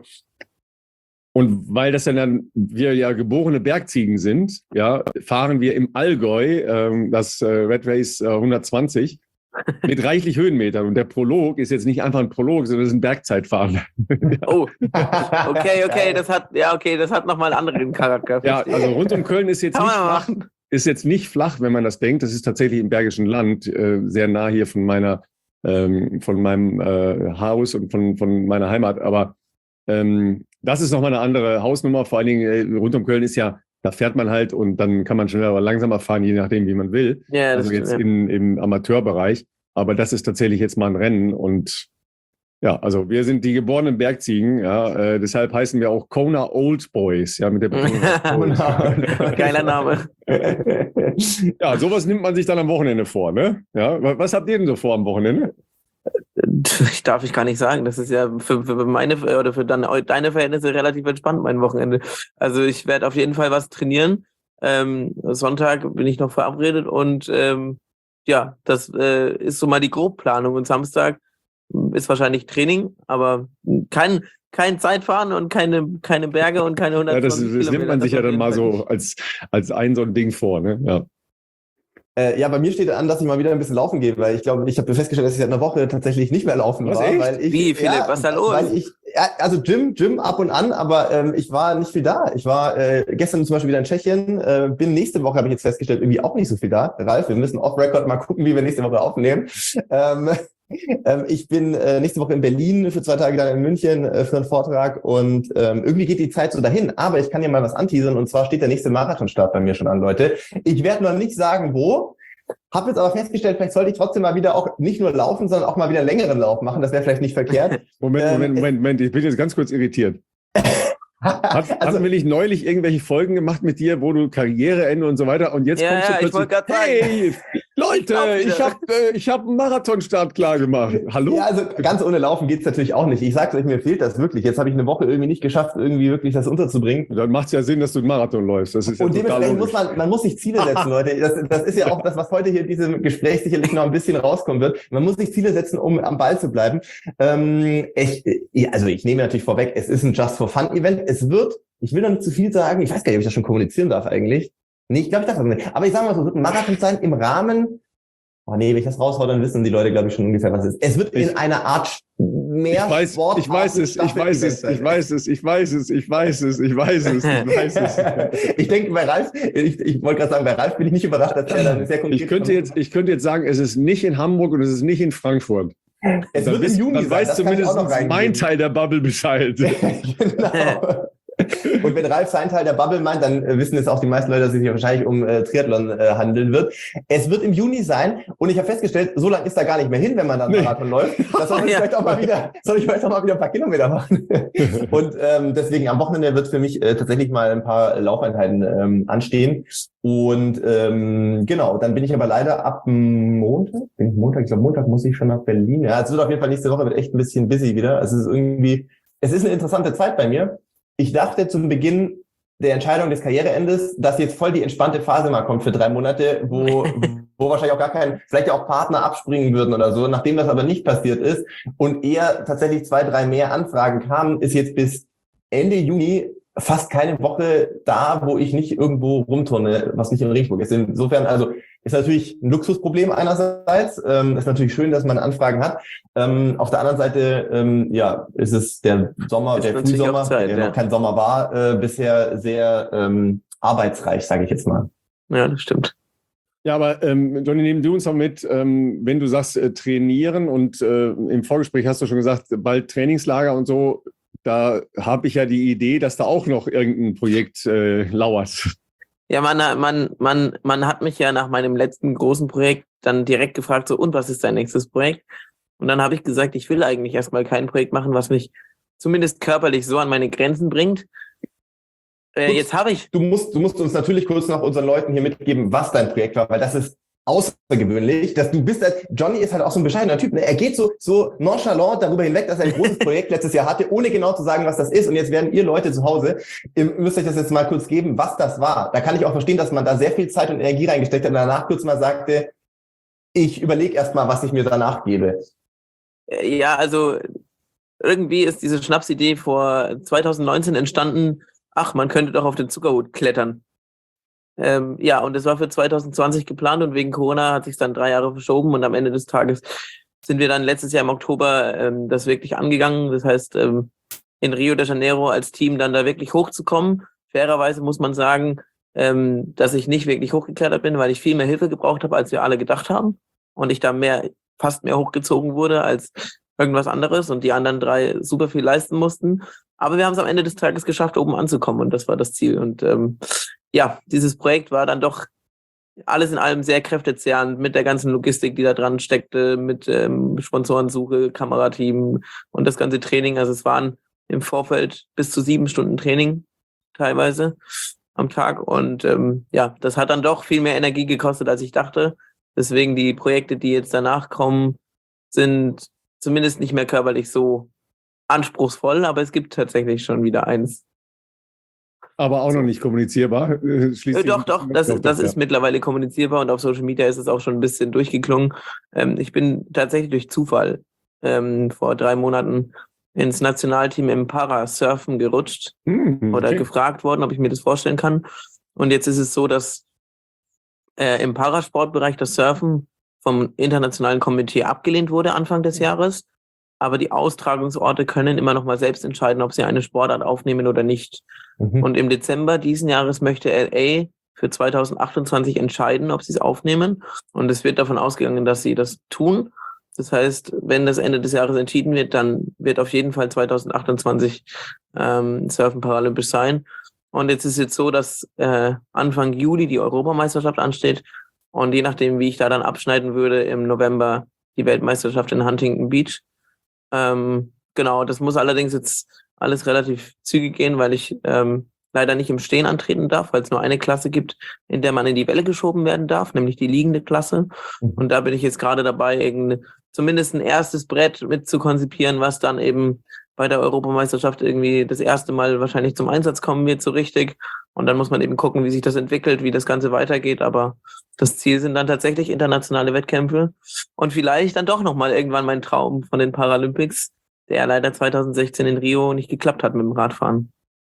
Und weil das dann, dann wir ja geborene Bergziegen sind, ja, fahren wir im Allgäu ähm, das äh, Red Race äh, hundertzwanzig. Mit reichlich Höhenmetern. Und der Prolog ist jetzt nicht einfach ein Prolog, sondern das ist ein Bergzeitfahren. Oh, okay, okay, das hat, ja, okay, das hat nochmal einen anderen Charakter. Ja, also rund um Köln ist jetzt Kann nicht man flach, machen. ist jetzt nicht flach, wenn man das denkt. Das ist tatsächlich im Bergischen Land, äh, sehr nah hier von meiner, ähm, von meinem äh, Haus und von, von meiner Heimat. Aber ähm, das ist nochmal eine andere Hausnummer. Vor allen Dingen äh, rund um Köln ist ja, da fährt man halt und dann kann man schneller oder langsamer fahren, je nachdem, wie man will. Ja, das also stimmt, jetzt ja. in, im Amateurbereich. Aber das ist tatsächlich jetzt mal ein Rennen. Und ja, also wir sind die geborenen Bergziegen. Ja, äh, deshalb heißen wir auch Kona Old Boys. Ja, mit der Betonung auf Old. Geiler Name. Ja, sowas nimmt man sich dann am Wochenende vor, ne? Ja, wa- was habt ihr denn so vor am Wochenende? Ich darf ich gar nicht sagen. Das ist ja für, für meine oder für dann, deine Verhältnisse relativ entspannt, mein Wochenende. Also ich werde auf jeden Fall was trainieren. Ähm, Sonntag bin ich noch verabredet und ähm, ja, das äh, ist so mal die Grobplanung. Und Samstag ist wahrscheinlich Training, aber kein, kein Zeitfahren und keine, keine Berge und keine Ja, das, hundertzwanzig das nimmt man Kilometer. sich ja Das auf dann jeden mal Fall so nicht. als, als ein so ein Ding vor, ne? Ja. Äh, ja, bei mir steht an, dass ich mal wieder ein bisschen laufen gehe, weil ich glaube, ich habe festgestellt, dass ich seit einer Woche tatsächlich nicht mehr laufen Was, war. echt? Weil ich, Wie, Philipp, ja, was ist da los? Weil ich, ja, also Gym, Gym ab und an, aber ähm, ich war nicht viel da. Ich war äh, gestern zum Beispiel wieder in Tschechien, äh, bin nächste Woche, habe ich jetzt festgestellt, irgendwie auch nicht so viel da. Ralf, wir müssen off-Record mal gucken, wie wir nächste Woche aufnehmen. Ähm, ähm, ich bin äh, nächste Woche in Berlin, für zwei Tage dann in München äh, für einen Vortrag und ähm, irgendwie geht die Zeit so dahin. Aber ich kann ja mal was anteasern und zwar steht der nächste Marathonstart bei mir schon an, Leute. Ich werde noch nicht sagen, wo. Habe jetzt aber festgestellt, vielleicht sollte ich trotzdem mal wieder auch nicht nur laufen, sondern auch mal wieder einen längeren Lauf machen. Das wäre vielleicht nicht verkehrt. Moment, Ähm, Moment, Moment, Moment, ich bin jetzt ganz kurz irritiert. Hat, also, hatten wir nicht neulich irgendwelche Folgen gemacht mit dir, wo du Karriereende und so weiter und jetzt ja, kommst du ja, plötzlich, ich hey, Leute, ich habe äh, ich hab einen Marathonstart klar gemacht. Hallo? Ja, also ganz ohne Laufen geht's natürlich auch nicht. Ich sag's euch, mir fehlt das wirklich. Jetzt habe ich eine Woche irgendwie nicht geschafft, irgendwie wirklich das unterzubringen. Dann macht's ja Sinn, dass du einen Marathon läufst. Das ist ja und dementsprechend muss man, man muss sich Ziele setzen, Leute. Das, das ist ja auch das, was heute hier in diesem Gespräch sicherlich noch ein bisschen rauskommen wird. Man muss sich Ziele setzen, um am Ball zu bleiben. Ähm, ich, also ich nehme natürlich vorweg, es ist ein Just-for-Fun-Event. Es wird, ich will noch nicht zu viel sagen, ich weiß gar nicht, ob ich das schon kommunizieren darf eigentlich. Nee, ich glaube, ich darf das nicht. Aber ich sage mal so, es wird ein Marathon sein im Rahmen. Oh nee, wenn ich das raushau, dann wissen die Leute, glaube ich, schon ungefähr, was es ist. Es wird ich, in einer Art mehr ich weiß, Sport. Ich weiß es, ich weiß es, ich weiß es, ich weiß es, ich weiß es, ich weiß es, ich weiß es. Ich denke, bei Ralf, ich, ich wollte gerade sagen, bei Ralf bin ich nicht überrascht, dass er dann sehr konkret ich könnte jetzt, ich könnte jetzt sagen, es ist nicht in Hamburg und es ist nicht in Frankfurt. Es dann wird wisst, im Juni dann sein, weiß zumindest mein reingeben. Teil der Bubble Bescheid. Genau. Und wenn Ralf seinen Teil der Bubble meint, dann äh, wissen es auch die meisten Leute, dass es sich wahrscheinlich um äh, Triathlon äh, handeln wird. Es wird im Juni sein und ich habe festgestellt, so lange ist da gar nicht mehr hin, wenn man dann nee. Marathon läuft. Das soll ich ja. vielleicht auch mal wieder, soll ich vielleicht auch mal wieder ein paar Kilometer machen. Und ähm, deswegen am Wochenende wird für mich äh, tatsächlich mal ein paar Laufeinheiten ähm, anstehen. Und ähm, genau, dann bin ich aber leider ab Montag, bin ich Montag, ich glaube Montag muss ich schon nach Berlin. Ja, es wird auf jeden Fall nächste Woche wird echt ein bisschen busy wieder. Also es ist irgendwie, es ist eine interessante Zeit bei mir. Ich dachte zum Beginn der Entscheidung des Karriereendes, dass jetzt voll die entspannte Phase mal kommt für drei Monate, wo, wo wahrscheinlich auch gar kein, vielleicht auch Partner abspringen würden oder so. Nachdem das aber nicht passiert ist und eher tatsächlich zwei, drei mehr Anfragen kamen, ist jetzt bis Ende Juni fast keine Woche da, wo ich nicht irgendwo rumturne, was nicht in Regensburg ist. Insofern, also ist natürlich ein Luxusproblem einerseits. Ähm, ist natürlich schön, dass man Anfragen hat. Ähm, auf der anderen Seite, ähm, ja, ist es der Sommer, der Frühsommer, Zeit, der ja. noch kein Sommer war, äh, bisher sehr ähm, arbeitsreich, sage ich jetzt mal. Ja, das stimmt. Ja, aber ähm, Johnny, nehmen du uns noch mit, ähm, wenn du sagst äh, trainieren und äh, im Vorgespräch hast du schon gesagt, bald Trainingslager und so, da habe ich ja die Idee, dass da auch noch irgendein Projekt äh, lauert. Ja, man, man, man, man hat mich ja nach meinem letzten großen Projekt dann direkt gefragt, so, und was ist dein nächstes Projekt? Und dann habe ich gesagt, ich will eigentlich erstmal kein Projekt machen, was mich zumindest körperlich so an meine Grenzen bringt. Äh, jetzt habe ich... Du musst, du musst uns natürlich kurz noch unseren Leuten hier mitgeben, was dein Projekt war, weil das ist außergewöhnlich, dass du bist, Johnny ist halt auch so ein bescheidener Typ, ne? Er geht so, so nonchalant darüber hinweg, dass er ein großes Projekt letztes Jahr hatte, ohne genau zu sagen, was das ist. Und jetzt werden ihr Leute zu Hause, ihr müsst euch das jetzt mal kurz geben, was das war. Da kann ich auch verstehen, dass man da sehr viel Zeit und Energie reingesteckt hat und danach kurz mal sagte, ich überlege erst mal, was ich mir danach gebe. Ja, also irgendwie ist diese Schnapsidee vor zwanzig neunzehn entstanden, ach, man könnte doch auf den Zuckerhut klettern. Ähm, ja, und das war für zwanzig zwanzig geplant und wegen Corona hat sich dann drei Jahre verschoben und am Ende des Tages sind wir dann letztes Jahr im Oktober ähm, das wirklich angegangen. Das heißt, ähm, in Rio de Janeiro als Team dann da wirklich hochzukommen. Fairerweise muss man sagen, ähm, dass ich nicht wirklich hochgeklettert bin, weil ich viel mehr Hilfe gebraucht habe, als wir alle gedacht haben. Und ich da mehr, fast mehr hochgezogen wurde als irgendwas anderes und die anderen drei super viel leisten mussten. Aber wir haben es am Ende des Tages geschafft, oben anzukommen und das war das Ziel. Und ähm, ja, dieses Projekt war dann doch alles in allem sehr kräftezehrend mit der ganzen Logistik, die da dran steckte, mit ähm, Sponsorensuche, Kamerateam und das ganze Training. Also es waren im Vorfeld bis zu sieben Stunden Training teilweise am Tag und ähm, ja, das hat dann doch viel mehr Energie gekostet, als ich dachte. Deswegen die Projekte, die jetzt danach kommen, sind zumindest nicht mehr körperlich so anspruchsvoll, aber es gibt tatsächlich schon wieder eins. Aber auch noch nicht kommunizierbar. Schließlich doch, doch, das, das, das ist ja. mittlerweile kommunizierbar und auf Social Media ist es auch schon ein bisschen durchgeklungen. Ähm, ich bin tatsächlich durch Zufall ähm, vor drei Monaten ins Nationalteam im Parasurfen gerutscht mm, okay. oder gefragt worden, ob ich mir das vorstellen kann. Und jetzt ist es so, dass äh, im Parasportbereich das Surfen vom internationalen Komitee abgelehnt wurde Anfang des Jahres. Aber die Austragungsorte können immer noch mal selbst entscheiden, ob sie eine Sportart aufnehmen oder nicht. Mhm. Und im Dezember diesen Jahres möchte L A für zwanzig achtundzwanzig entscheiden, ob sie es aufnehmen. Und es wird davon ausgegangen, dass sie das tun. Das heißt, wenn das Ende des Jahres entschieden wird, dann wird auf jeden Fall zwanzig achtundzwanzig ähm, Surfen paralympisch sein. Und jetzt ist es jetzt so, dass äh, Anfang Juli die Europameisterschaft ansteht. Und je nachdem, wie ich da dann abschneiden würde, im November die Weltmeisterschaft in Huntington Beach. Ähm, genau, das muss allerdings jetzt alles relativ zügig gehen, weil ich ähm, leider nicht im Stehen antreten darf, weil es nur eine Klasse gibt, in der man in die Welle geschoben werden darf, nämlich die liegende Klasse. Mhm. Und da bin ich jetzt gerade dabei, irgendeine, zumindest ein erstes Brett mit zu konzipieren, was dann eben bei der Europameisterschaft irgendwie das erste Mal wahrscheinlich zum Einsatz kommen wird, so richtig. Und dann muss man eben gucken, wie sich das entwickelt, wie das Ganze weitergeht. Aber das Ziel sind dann tatsächlich internationale Wettkämpfe und vielleicht dann doch nochmal irgendwann mein Traum von den Paralympics, der leider zwanzig sechzehn in Rio nicht geklappt hat mit dem Radfahren.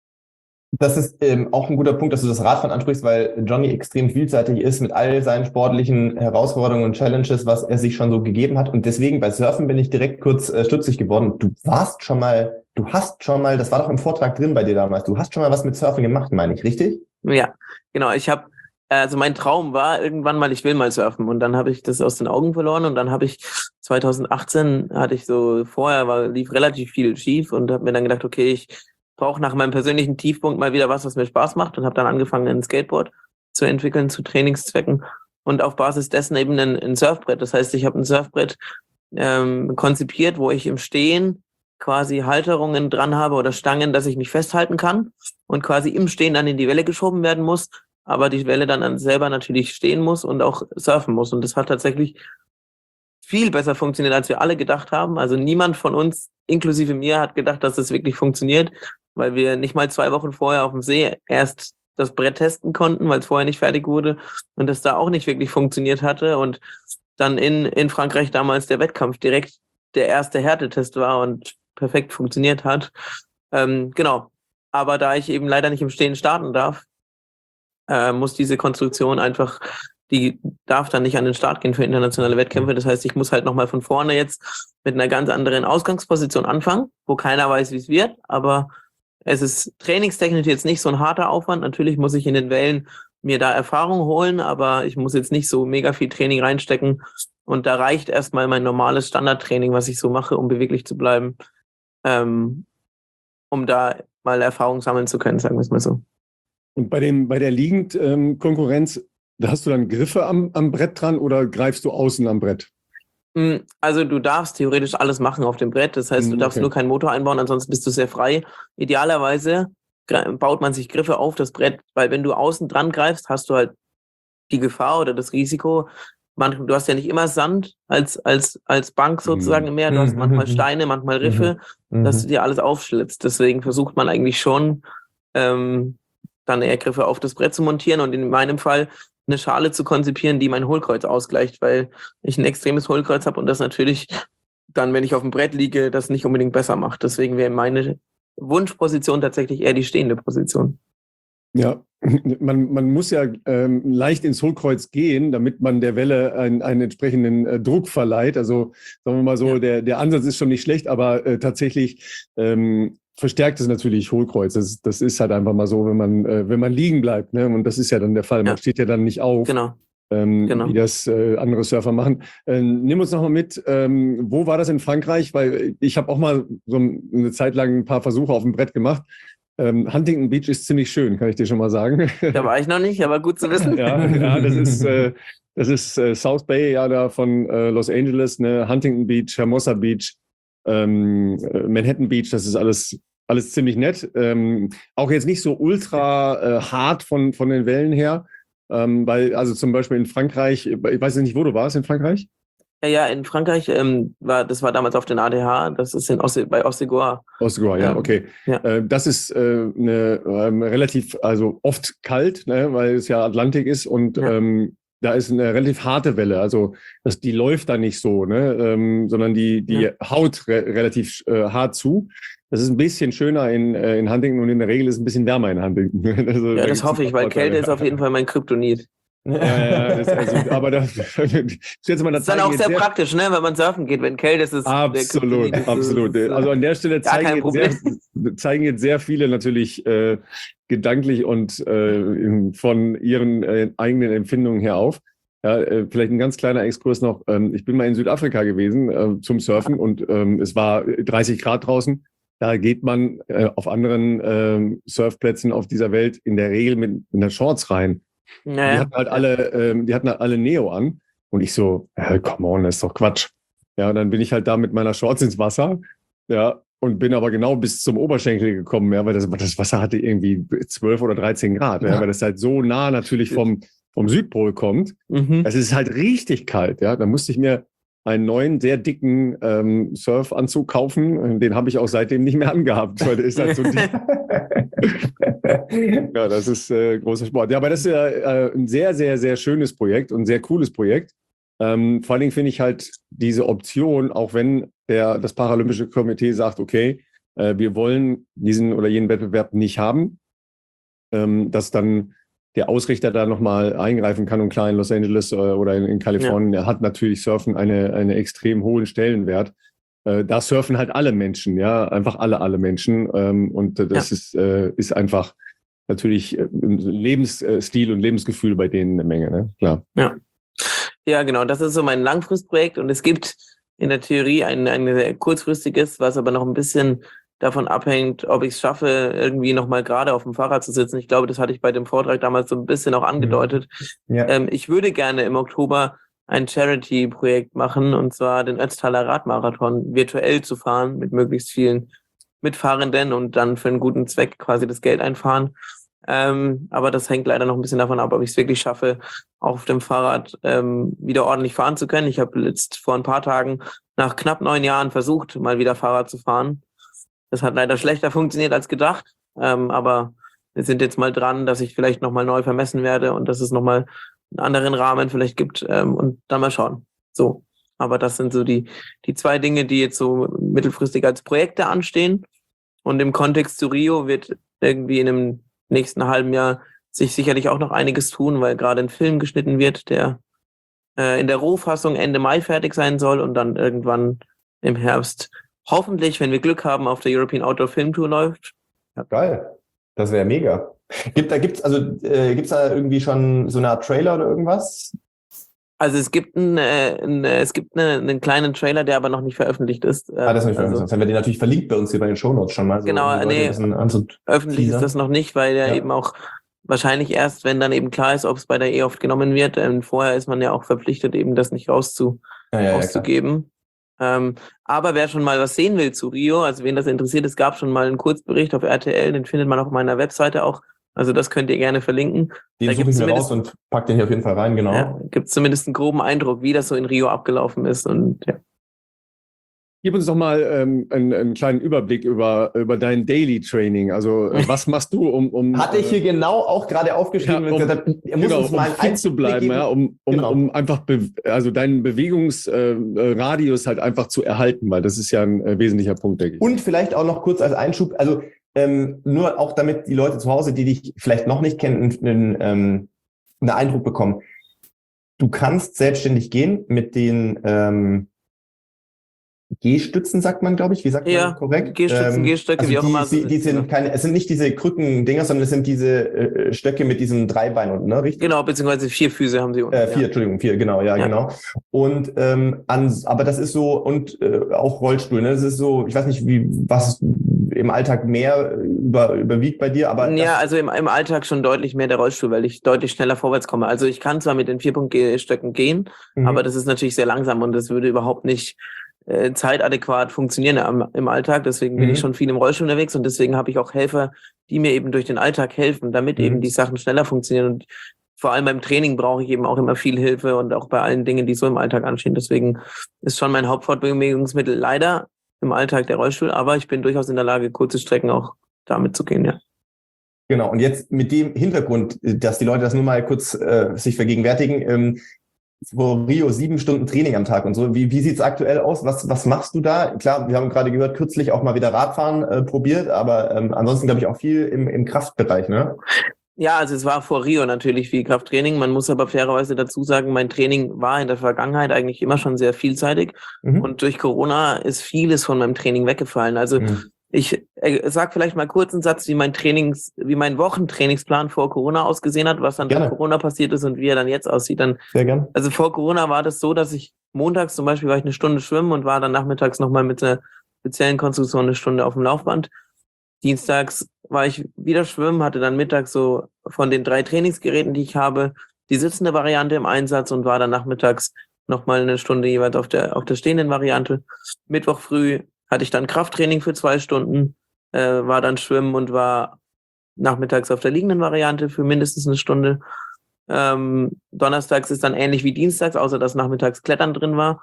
Das ist ähm, auch ein guter Punkt, dass du das Radfahren ansprichst, weil Johnny extrem vielseitig ist mit all seinen sportlichen Herausforderungen und Challenges, was er sich schon so gegeben hat. Und deswegen bei Surfen bin ich direkt kurz äh, stutzig geworden. Du warst schon mal, du hast schon mal, das war doch im Vortrag drin bei dir damals, du hast schon mal was mit Surfen gemacht, meine ich, richtig? Ja, genau. Ich habe, also mein Traum war irgendwann mal, ich will mal surfen. Und dann habe ich das aus den Augen verloren und dann habe ich zwanzig achtzehn, hatte ich so, vorher war, lief relativ viel schief und habe mir dann gedacht, okay, ich brauche nach meinem persönlichen Tiefpunkt mal wieder was, was mir Spaß macht und habe dann angefangen, ein Skateboard zu entwickeln zu Trainingszwecken und auf Basis dessen eben ein, ein Surfbrett. Das heißt, ich habe ein Surfbrett ähm, konzipiert, wo ich im Stehen quasi Halterungen dran habe oder Stangen, dass ich mich festhalten kann und quasi im Stehen dann in die Welle geschoben werden muss, aber die Welle dann selber natürlich stehen muss und auch surfen muss. Und das hat tatsächlich viel besser funktioniert, als wir alle gedacht haben. Also niemand von uns, inklusive mir, hat gedacht, dass das wirklich funktioniert, weil wir nicht mal zwei Wochen vorher auf dem See erst das Brett testen konnten, weil es vorher nicht fertig wurde und das da auch nicht wirklich funktioniert hatte und dann in, in Frankreich damals der Wettkampf direkt der erste Härtetest war und perfekt funktioniert hat. Ähm, genau. Aber da ich eben leider nicht im Stehen starten darf, äh, muss diese Konstruktion einfach, die darf dann nicht an den Start gehen für internationale Wettkämpfe. Das heißt, ich muss halt nochmal von vorne jetzt mit einer ganz anderen Ausgangsposition anfangen, wo keiner weiß, wie es wird, aber es ist trainingstechnisch jetzt nicht so ein harter Aufwand. Natürlich muss ich in den Wellen mir da Erfahrung holen, aber ich muss jetzt nicht so mega viel Training reinstecken. Und da reicht erstmal mein normales Standardtraining, was ich so mache, um beweglich zu bleiben, ähm, um da mal Erfahrung sammeln zu können, sagen wir es mal so. Und bei dem, bei der Liegend-Konkurrenz, ähm, da hast du dann Griffe am, am Brett dran oder greifst du außen am Brett? Also du darfst theoretisch alles machen auf dem Brett. Das heißt, du darfst okay. nur keinen Motor einbauen, ansonsten bist du sehr frei. Idealerweise baut man sich Griffe auf das Brett, weil wenn du außen dran greifst, hast du halt die Gefahr oder das Risiko. Man, du hast ja nicht immer Sand als, als, als Bank sozusagen im Meer. Du hast manchmal Steine, manchmal Riffe, dass du dir alles aufschlitzt. Deswegen versucht man eigentlich schon, ähm, dann eher Griffe auf das Brett zu montieren und in meinem Fall eine Schale zu konzipieren, die mein Hohlkreuz ausgleicht, weil ich ein extremes Hohlkreuz habe und das natürlich dann, wenn ich auf dem Brett liege, das nicht unbedingt besser macht. Deswegen wäre meine Wunschposition tatsächlich eher die stehende Position. Ja, man, man muss ja ähm, leicht ins Hohlkreuz gehen, damit man der Welle einen, einen entsprechenden äh, Druck verleiht. Also sagen wir mal so, ja. der, der Ansatz ist schon nicht schlecht, aber äh, tatsächlich ähm, verstärkt es natürlich Hohlkreuz. Das, das ist halt einfach mal so, wenn man, äh, wenn man liegen bleibt, ne? Und das ist ja dann der Fall. Man ja. steht ja dann nicht auf, genau. Ähm, genau. wie das äh, andere Surfer machen. Ähm, nimm uns noch mal mit, ähm, wo war das in Frankreich? Weil ich habe auch mal so eine Zeit lang ein paar Versuche auf dem Brett gemacht. Ähm, Huntington Beach ist ziemlich schön, kann ich dir schon mal sagen. Da war ich noch nicht, aber gut zu wissen. ja, ja, das ist, äh, das ist äh, South Bay, ja, da von äh, Los Angeles, ne? Huntington Beach, Hermosa Beach, ähm, Manhattan Beach, das ist alles, alles ziemlich nett. Ähm, auch jetzt nicht so ultra äh, hart von, von den Wellen her, ähm, weil, also zum Beispiel in Frankreich, ich weiß nicht, wo du warst in Frankreich? Ja, ja, in Frankreich, ähm, war, das war damals auf den A D H, das ist in Osse, bei Ossegoa. Ossegoa, ja, ähm, okay. Ja. Äh, das ist äh, eine, ähm, relativ, also oft kalt, ne, weil es ja Atlantik ist und Ja. ähm, da ist eine relativ harte Welle, also das, die läuft da nicht so, ne, ähm, sondern die, die Ja. haut re relativ äh, hart zu. Das ist ein bisschen schöner in, äh, in Huntington und in der Regel ist es ein bisschen wärmer in Huntington. Also, Ja, da das hoffe ich, weil Kälte ist auf jeden Fall mein Kryptonit. Ja, ja, das, also, aber das, jetzt mal Das ist dann auch sehr, sehr praktisch, ne, wenn man surfen geht, wenn Kälte ist. ist absolut, ist, absolut. Ist, also an der Stelle zeigen jetzt, sehr, zeigen jetzt sehr viele natürlich äh, gedanklich und äh, von ihren äh, eigenen Empfindungen her auf. Ja, äh, vielleicht ein ganz kleiner Exkurs noch. Ähm, ich bin mal in Südafrika gewesen äh, zum Surfen und ähm, es war dreißig Grad draußen. Da geht man äh, auf anderen äh, Surfplätzen auf dieser Welt in der Regel mit, mit einer Shorts rein. Naja. Die hatten halt alle, ähm, die hatten halt alle Neo an und ich so, äh, come on, das ist doch Quatsch. Ja, und dann bin ich halt da mit meiner Shorts ins Wasser, ja, und bin aber genau bis zum Oberschenkel gekommen, ja, weil das, das Wasser hatte irgendwie zwölf oder dreizehn Grad, ja, Ja. weil das halt so nah natürlich vom, vom Südpol kommt. Mhm. Es ist halt richtig kalt, ja. Da musste ich mir einen neuen, sehr dicken ähm, Surfanzug kaufen. Den habe ich auch seitdem nicht mehr angehabt, weil der ist halt so dick. Ja, das ist äh, großer Sport. Ja, aber das ist ja äh, ein sehr, sehr, sehr schönes Projekt und ein sehr cooles Projekt. Ähm, vor allen Dingen finde ich halt diese Option, auch wenn der, das Paralympische Komitee sagt, okay, äh, wir wollen diesen oder jenen Wettbewerb nicht haben, ähm, dass dann der Ausrichter da nochmal eingreifen kann. Und klar, in Los Angeles äh, oder in, in Kalifornien ja. hat natürlich Surfen eine, eine extrem hohen Stellenwert. Äh, da surfen halt alle Menschen, ja, einfach alle, alle Menschen. Ähm, und äh, das ja. ist, äh, ist einfach natürlich äh, Lebensstil und Lebensgefühl bei denen eine Menge, ne? Klar. Ja. Ja, genau, das ist so mein Langfristprojekt und es gibt in der Theorie ein, ein sehr kurzfristiges, was aber noch ein bisschen davon abhängt, ob ich es schaffe, irgendwie nochmal gerade auf dem Fahrrad zu sitzen. Ich glaube, das hatte ich bei dem Vortrag damals so ein bisschen auch angedeutet. Ja. Ähm, ich würde gerne im Oktober ein Charity-Projekt machen, und zwar den Ötztaler Radmarathon virtuell zu fahren mit möglichst vielen Mitfahrenden und dann für einen guten Zweck quasi das Geld einfahren. Ähm, aber das hängt leider noch ein bisschen davon ab, ob ich es wirklich schaffe, auch auf dem Fahrrad ähm, wieder ordentlich fahren zu können. Ich habe letzt vor ein paar Tagen nach knapp neun Jahren versucht, mal wieder Fahrrad zu fahren. Das hat leider schlechter funktioniert als gedacht, ähm, aber wir sind jetzt mal dran, dass ich vielleicht nochmal neu vermessen werde und dass es nochmal einen anderen Rahmen vielleicht gibt ähm, und dann mal schauen. So, aber das sind so die die zwei Dinge, die jetzt so mittelfristig als Projekte anstehen. Und im Kontext zu Rio wird irgendwie in einem nächsten halben Jahr sich sicherlich auch noch einiges tun, weil gerade ein Film geschnitten wird, der äh, in der Rohfassung Ende Mai fertig sein soll und dann irgendwann im Herbst hoffentlich, wenn wir Glück haben, auf der European Outdoor Film Tour läuft. Ja, geil. Das wäre mega. Gibt da gibt's also äh, gibt's da irgendwie schon so eine Art Trailer oder irgendwas? Also es gibt einen, äh, ein, es gibt eine, einen kleinen Trailer, der aber noch nicht veröffentlicht ist. Ah, das ist nicht veröffentlicht. Also, sonst haben wir den natürlich verlinkt bei uns hier bei den Shownotes schon mal. So, genau, um nee, öffentlich teasern. ist das noch nicht, weil der Ja. eben auch wahrscheinlich erst, wenn dann eben klar ist, ob es bei der E-Oft genommen wird. Ähm, vorher ist man ja auch verpflichtet, eben das nicht rauszu, ja, ja, rauszugeben. Ja, ähm, aber wer schon mal was sehen will zu Rio, also wen das interessiert, es gab schon mal einen Kurzbericht auf R T L, den findet man auf meiner Webseite auch. Also das könnt ihr gerne verlinken. Den da suche ich mir raus und pack den hier auf jeden Fall rein, genau. Ja, gibt es zumindest einen groben Eindruck, wie das so in Rio abgelaufen ist. Und ja. Gib uns doch mal ähm, einen, einen kleinen Überblick über, über dein Daily Training. Also äh, was machst du, um... um Hatte ich hier äh, genau auch gerade aufgeschrieben. Ja, um, gesagt, er muss genau, uns mal um fit zu bleiben, ja, um, um, genau. um einfach be- also deinen Bewegungsradius äh, halt einfach zu erhalten, weil das ist ja ein äh, wesentlicher Punkt, denke ich. Und vielleicht auch noch kurz als Einschub, also ähm, nur auch damit die Leute zu Hause, die dich vielleicht noch nicht kennen, einen, ähm, einen Eindruck bekommen. Du kannst selbstständig gehen mit den... Ähm, Gehstützen, sagt man, glaube ich. Wie sagt ja, man korrekt? Gehstützen, ähm, Gehstöcke, also wie auch die, immer. Die, die sind keine, es sind nicht diese Krücken-Dinger, sondern es sind diese äh, Stöcke mit diesen drei Beinen unten, ne? Richtig? Genau, beziehungsweise vier Füße haben sie unten. Äh, vier, ja. Entschuldigung, vier, genau, ja, ja. genau. Und ähm, an, aber das ist so, und äh, auch Rollstuhl, ne? Das ist so, ich weiß nicht, wie was im Alltag mehr über, überwiegt bei dir, aber. Ja, also im, im Alltag schon deutlich mehr der Rollstuhl, weil ich deutlich schneller vorwärts komme. Also ich kann zwar mit den Vierpunkt-Stöcken gehen, mhm. aber das ist natürlich sehr langsam und das würde überhaupt nicht äh, zeitadäquat funktionieren am, im Alltag. Deswegen bin mhm. ich schon viel im Rollstuhl unterwegs und deswegen habe ich auch Helfer, die mir eben durch den Alltag helfen, damit mhm. eben die Sachen schneller funktionieren. Und vor allem beim Training brauche ich eben auch immer viel Hilfe und auch bei allen Dingen, die so im Alltag anstehen. Deswegen ist schon mein Hauptfortbewegungsmittel leider im Alltag der Rollstuhl, aber ich bin durchaus in der Lage, kurze Strecken auch damit zu gehen, ja. Genau, und jetzt mit dem Hintergrund, dass die Leute das nur mal kurz äh, sich vergegenwärtigen, ähm, vor Rio sieben Stunden Training am Tag und so. Wie, wie sieht's aktuell aus? Was, was machst du da? Klar, wir haben gerade gehört, kürzlich auch mal wieder Radfahren äh, probiert, aber ähm, ansonsten glaube ich auch viel im, im Kraftbereich, ne? Ja, also es war vor Rio natürlich viel Krafttraining. Man muss aber fairerweise dazu sagen, mein Training war in der Vergangenheit eigentlich immer schon sehr vielseitig. Mhm. Und durch Corona ist vieles von meinem Training weggefallen. Also mhm. ich äh, sag vielleicht mal kurz einen Satz, wie mein Trainings, wie mein Wochentrainingsplan vor Corona ausgesehen hat, was dann durch Corona passiert ist und wie er dann jetzt aussieht. Dann, Sehr gerne. Also vor Corona war das so, dass ich montags zum Beispiel war ich eine Stunde schwimmen und war dann nachmittags nochmal mit einer speziellen Konstruktion eine Stunde auf dem Laufband. Dienstags war ich wieder schwimmen, hatte dann mittags so von den drei Trainingsgeräten, die ich habe, die sitzende Variante im Einsatz und war dann nachmittags nochmal eine Stunde jeweils auf der, auf der stehenden Variante. Mittwoch früh hatte ich dann Krafttraining für zwei Stunden, äh, war dann schwimmen und war nachmittags auf der liegenden Variante für mindestens eine Stunde. Ähm, donnerstags ist dann ähnlich wie dienstags, außer dass nachmittags Klettern drin war.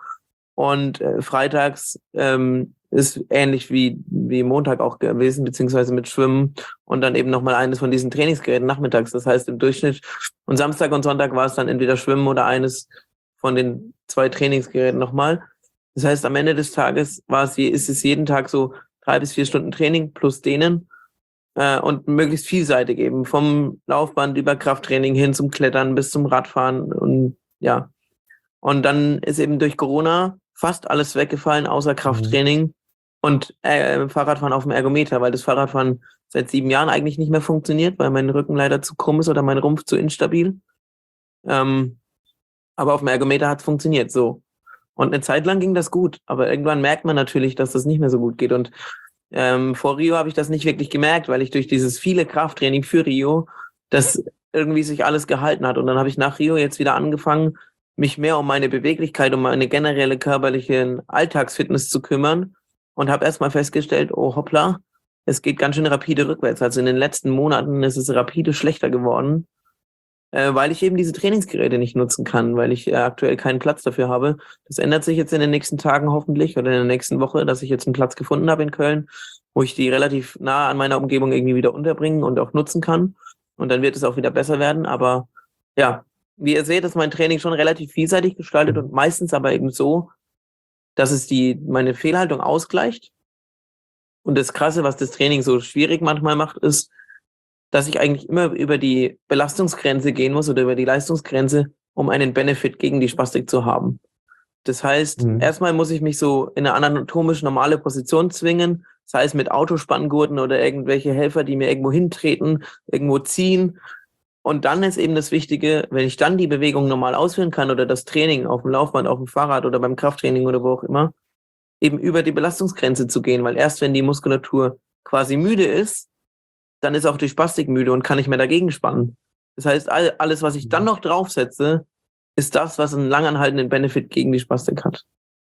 Und äh, freitags ähm, ist ähnlich wie, wie Montag auch gewesen, beziehungsweise mit Schwimmen und dann eben nochmal eines von diesen Trainingsgeräten nachmittags. Das heißt im Durchschnitt, und Samstag und Sonntag war es dann entweder Schwimmen oder eines von den zwei Trainingsgeräten nochmal. Das heißt, am Ende des Tages war es, ist es jeden Tag so drei bis vier Stunden Training plus Dehnen äh, und möglichst vielseitig eben, vom Laufband über Krafttraining hin zum Klettern bis zum Radfahren und ja. Und dann ist eben durch Corona fast alles weggefallen, außer Krafttraining mhm. und äh, Fahrradfahren auf dem Ergometer, weil das Fahrradfahren seit sieben Jahren eigentlich nicht mehr funktioniert, weil mein Rücken leider zu krumm ist oder mein Rumpf zu instabil. Ähm, aber auf dem Ergometer hat es funktioniert, so. Und eine Zeit lang ging das gut, aber irgendwann merkt man natürlich, dass das nicht mehr so gut geht. Und ähm, vor Rio habe ich das nicht wirklich gemerkt, weil ich durch dieses viele Krafttraining für Rio, das irgendwie sich alles gehalten hat. Und dann habe ich nach Rio jetzt wieder angefangen, mich mehr um meine Beweglichkeit, um meine generelle körperliche Alltagsfitness zu kümmern und habe erstmal festgestellt, oh hoppla, es geht ganz schön rapide rückwärts. Also in den letzten Monaten ist es rapide schlechter geworden, äh, weil ich eben diese Trainingsgeräte nicht nutzen kann, weil ich äh, aktuell keinen Platz dafür habe. Das ändert sich jetzt in den nächsten Tagen hoffentlich oder in der nächsten Woche, dass ich jetzt einen Platz gefunden habe in Köln, wo ich die relativ nah an meiner Umgebung irgendwie wieder unterbringen und auch nutzen kann. Und dann wird es auch wieder besser werden. Aber ja, wie ihr seht, ist mein Training schon relativ vielseitig gestaltet und meistens aber eben so, dass es die meine Fehlhaltung ausgleicht. Und das Krasse, was das Training so schwierig manchmal macht, ist, dass ich eigentlich immer über die Belastungsgrenze gehen muss oder über die Leistungsgrenze, um einen Benefit gegen die Spastik zu haben. Das heißt, mhm. erstmal muss ich mich so in eine anatomisch normale Position zwingen, sei es mit Autospanngurten oder irgendwelche Helfer, die mir irgendwo hintreten, irgendwo ziehen. Und dann ist eben das Wichtige, wenn ich dann die Bewegung normal ausführen kann oder das Training auf dem Laufband, auf dem Fahrrad oder beim Krafttraining oder wo auch immer, eben über die Belastungsgrenze zu gehen, weil erst wenn die Muskulatur quasi müde ist, dann ist auch die Spastik müde und kann nicht mehr dagegen spannen. Das heißt, all, alles, was ich dann noch draufsetze, ist das, was einen langanhaltenden Benefit gegen die Spastik hat.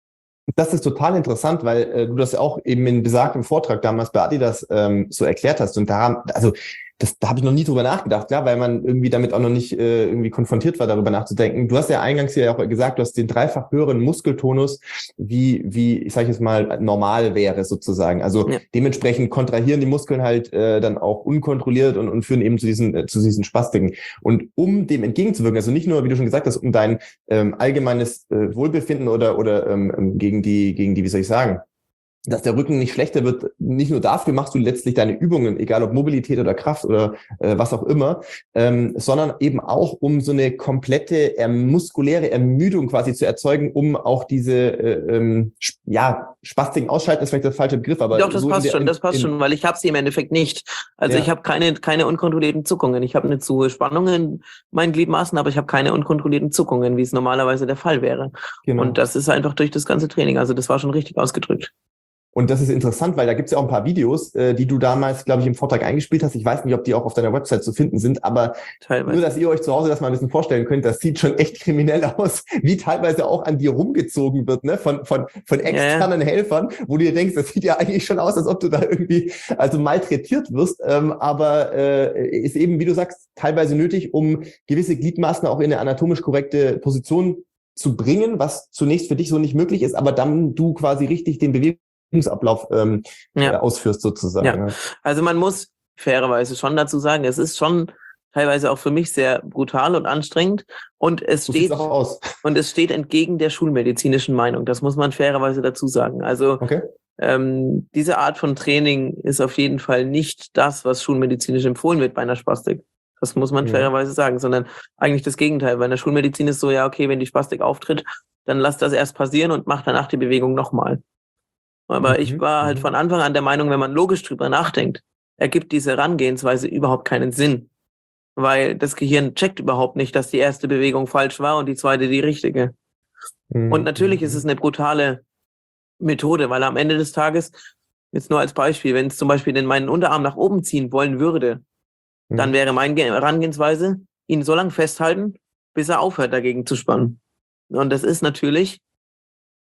Das ist total interessant, weil äh, du das auch eben in besagtem Vortrag damals bei Adidas ähm, so erklärt hast. Und da, also das, da habe ich noch nie drüber nachgedacht, klar, weil man irgendwie damit auch noch nicht äh, irgendwie konfrontiert war, darüber nachzudenken. Du hast ja eingangs ja auch gesagt, du hast den dreifach höheren Muskeltonus, wie, wie ich sage jetzt mal, normal wäre sozusagen. Also ja. Dementsprechend kontrahieren die Muskeln halt äh, dann auch unkontrolliert und, und führen eben zu diesen äh, zu diesen Spastiken. Und um dem entgegenzuwirken, also nicht nur, wie du schon gesagt hast, um dein ähm, allgemeines äh, Wohlbefinden oder oder ähm, gegen die gegen die, wie soll ich sagen, dass der Rücken nicht schlechter wird, nicht nur dafür machst du letztlich deine Übungen, egal ob Mobilität oder Kraft oder äh, was auch immer, ähm, sondern eben auch, um so eine komplette äh, muskuläre Ermüdung quasi zu erzeugen, um auch diese äh, ähm, ja, Spastiken ausschalten, ist vielleicht der falsche Begriff, aber doch, das so passt der, schon, das passt in, schon, weil ich habe sie im Endeffekt nicht. Also ja. ich habe keine keine unkontrollierten Zuckungen. Ich habe eine zu Spannung in meinen Gliedmaßen, aber ich habe keine unkontrollierten Zuckungen, wie es normalerweise der Fall wäre. Genau. Und das ist einfach durch das ganze Training. Also das war schon richtig ausgedrückt. Und das ist interessant, weil da gibt's ja auch ein paar Videos, äh, die du damals, glaube ich, im Vortrag eingespielt hast. Ich weiß nicht, ob die auch auf deiner Website zu finden sind, aber teilweise. Nur, dass ihr euch zu Hause das mal ein bisschen vorstellen könnt, das sieht schon echt kriminell aus, wie teilweise auch an dir rumgezogen wird, ne, von von von externen ja. Helfern, wo du dir denkst, das sieht ja eigentlich schon aus, als ob du da irgendwie also malträtiert wirst, ähm, aber äh, ist eben, wie du sagst, teilweise nötig, um gewisse Gliedmaßen auch in eine anatomisch korrekte Position zu bringen, was zunächst für dich so nicht möglich ist, aber dann du quasi richtig den Bewegung Ablauf ähm, ja. äh, ausführst sozusagen. Ja. Also man muss fairerweise schon dazu sagen, es ist schon teilweise auch für mich sehr brutal und anstrengend und es so steht auch aus. Und es steht entgegen der schulmedizinischen Meinung. Das muss man fairerweise dazu sagen. Also okay. ähm, diese Art von Training ist auf jeden Fall nicht das, was schulmedizinisch empfohlen wird bei einer Spastik. Das muss man ja. fairerweise sagen, sondern eigentlich das Gegenteil. Weil in der Schulmedizin ist so, ja okay, wenn die Spastik auftritt, dann lass das erst passieren und mach danach die Bewegung nochmal. Aber mhm. ich war halt von Anfang an der Meinung, wenn man logisch drüber nachdenkt, ergibt diese Herangehensweise überhaupt keinen Sinn. Weil das Gehirn checkt überhaupt nicht, dass die erste Bewegung falsch war und die zweite die richtige. Mhm. Und natürlich ist es eine brutale Methode, weil am Ende des Tages, jetzt nur als Beispiel, wenn es zum Beispiel den meinen Unterarm nach oben ziehen wollen würde, mhm. dann wäre meine Herangehensweise, ihn so lange festhalten, bis er aufhört, dagegen zu spannen. Und das ist natürlich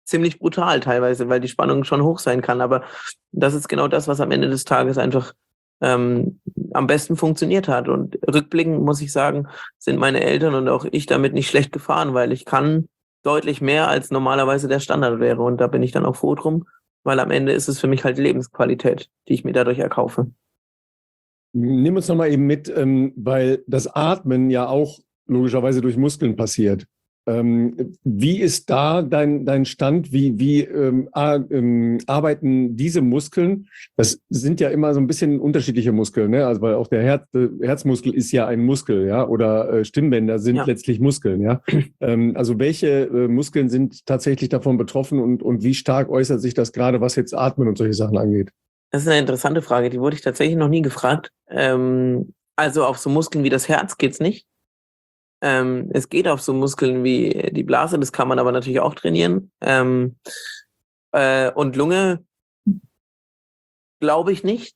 ziemlich brutal teilweise, weil die Spannung schon hoch sein kann. Aber das ist genau das, was am Ende des Tages einfach ähm, am besten funktioniert hat. Und rückblickend muss ich sagen, sind meine Eltern und auch ich damit nicht schlecht gefahren, weil ich kann deutlich mehr, als normalerweise der Standard wäre. Und da bin ich dann auch froh drum, weil am Ende ist es für mich halt Lebensqualität, die ich mir dadurch erkaufe. Nimm uns nochmal eben mit, ähm, weil das Atmen ja auch logischerweise durch Muskeln passiert. Ähm, wie ist da dein, dein Stand? Wie, wie ähm, a, ähm, arbeiten diese Muskeln? Das sind ja immer so ein bisschen unterschiedliche Muskeln, ne? Also weil auch der Herz, äh, Herzmuskel ist ja ein Muskel, ja, oder äh, Stimmbänder sind Ja. letztlich Muskeln, ja. ähm, also welche äh, Muskeln sind tatsächlich davon betroffen und, und wie stark äußert sich das gerade, was jetzt Atmen und solche Sachen angeht? Das ist eine interessante Frage, die wurde ich tatsächlich noch nie gefragt. Ähm, also auf so Muskeln wie das Herz geht's nicht. Ähm, es geht auf so Muskeln wie die Blase, das kann man aber natürlich auch trainieren. Ähm, äh, und Lunge glaube ich nicht.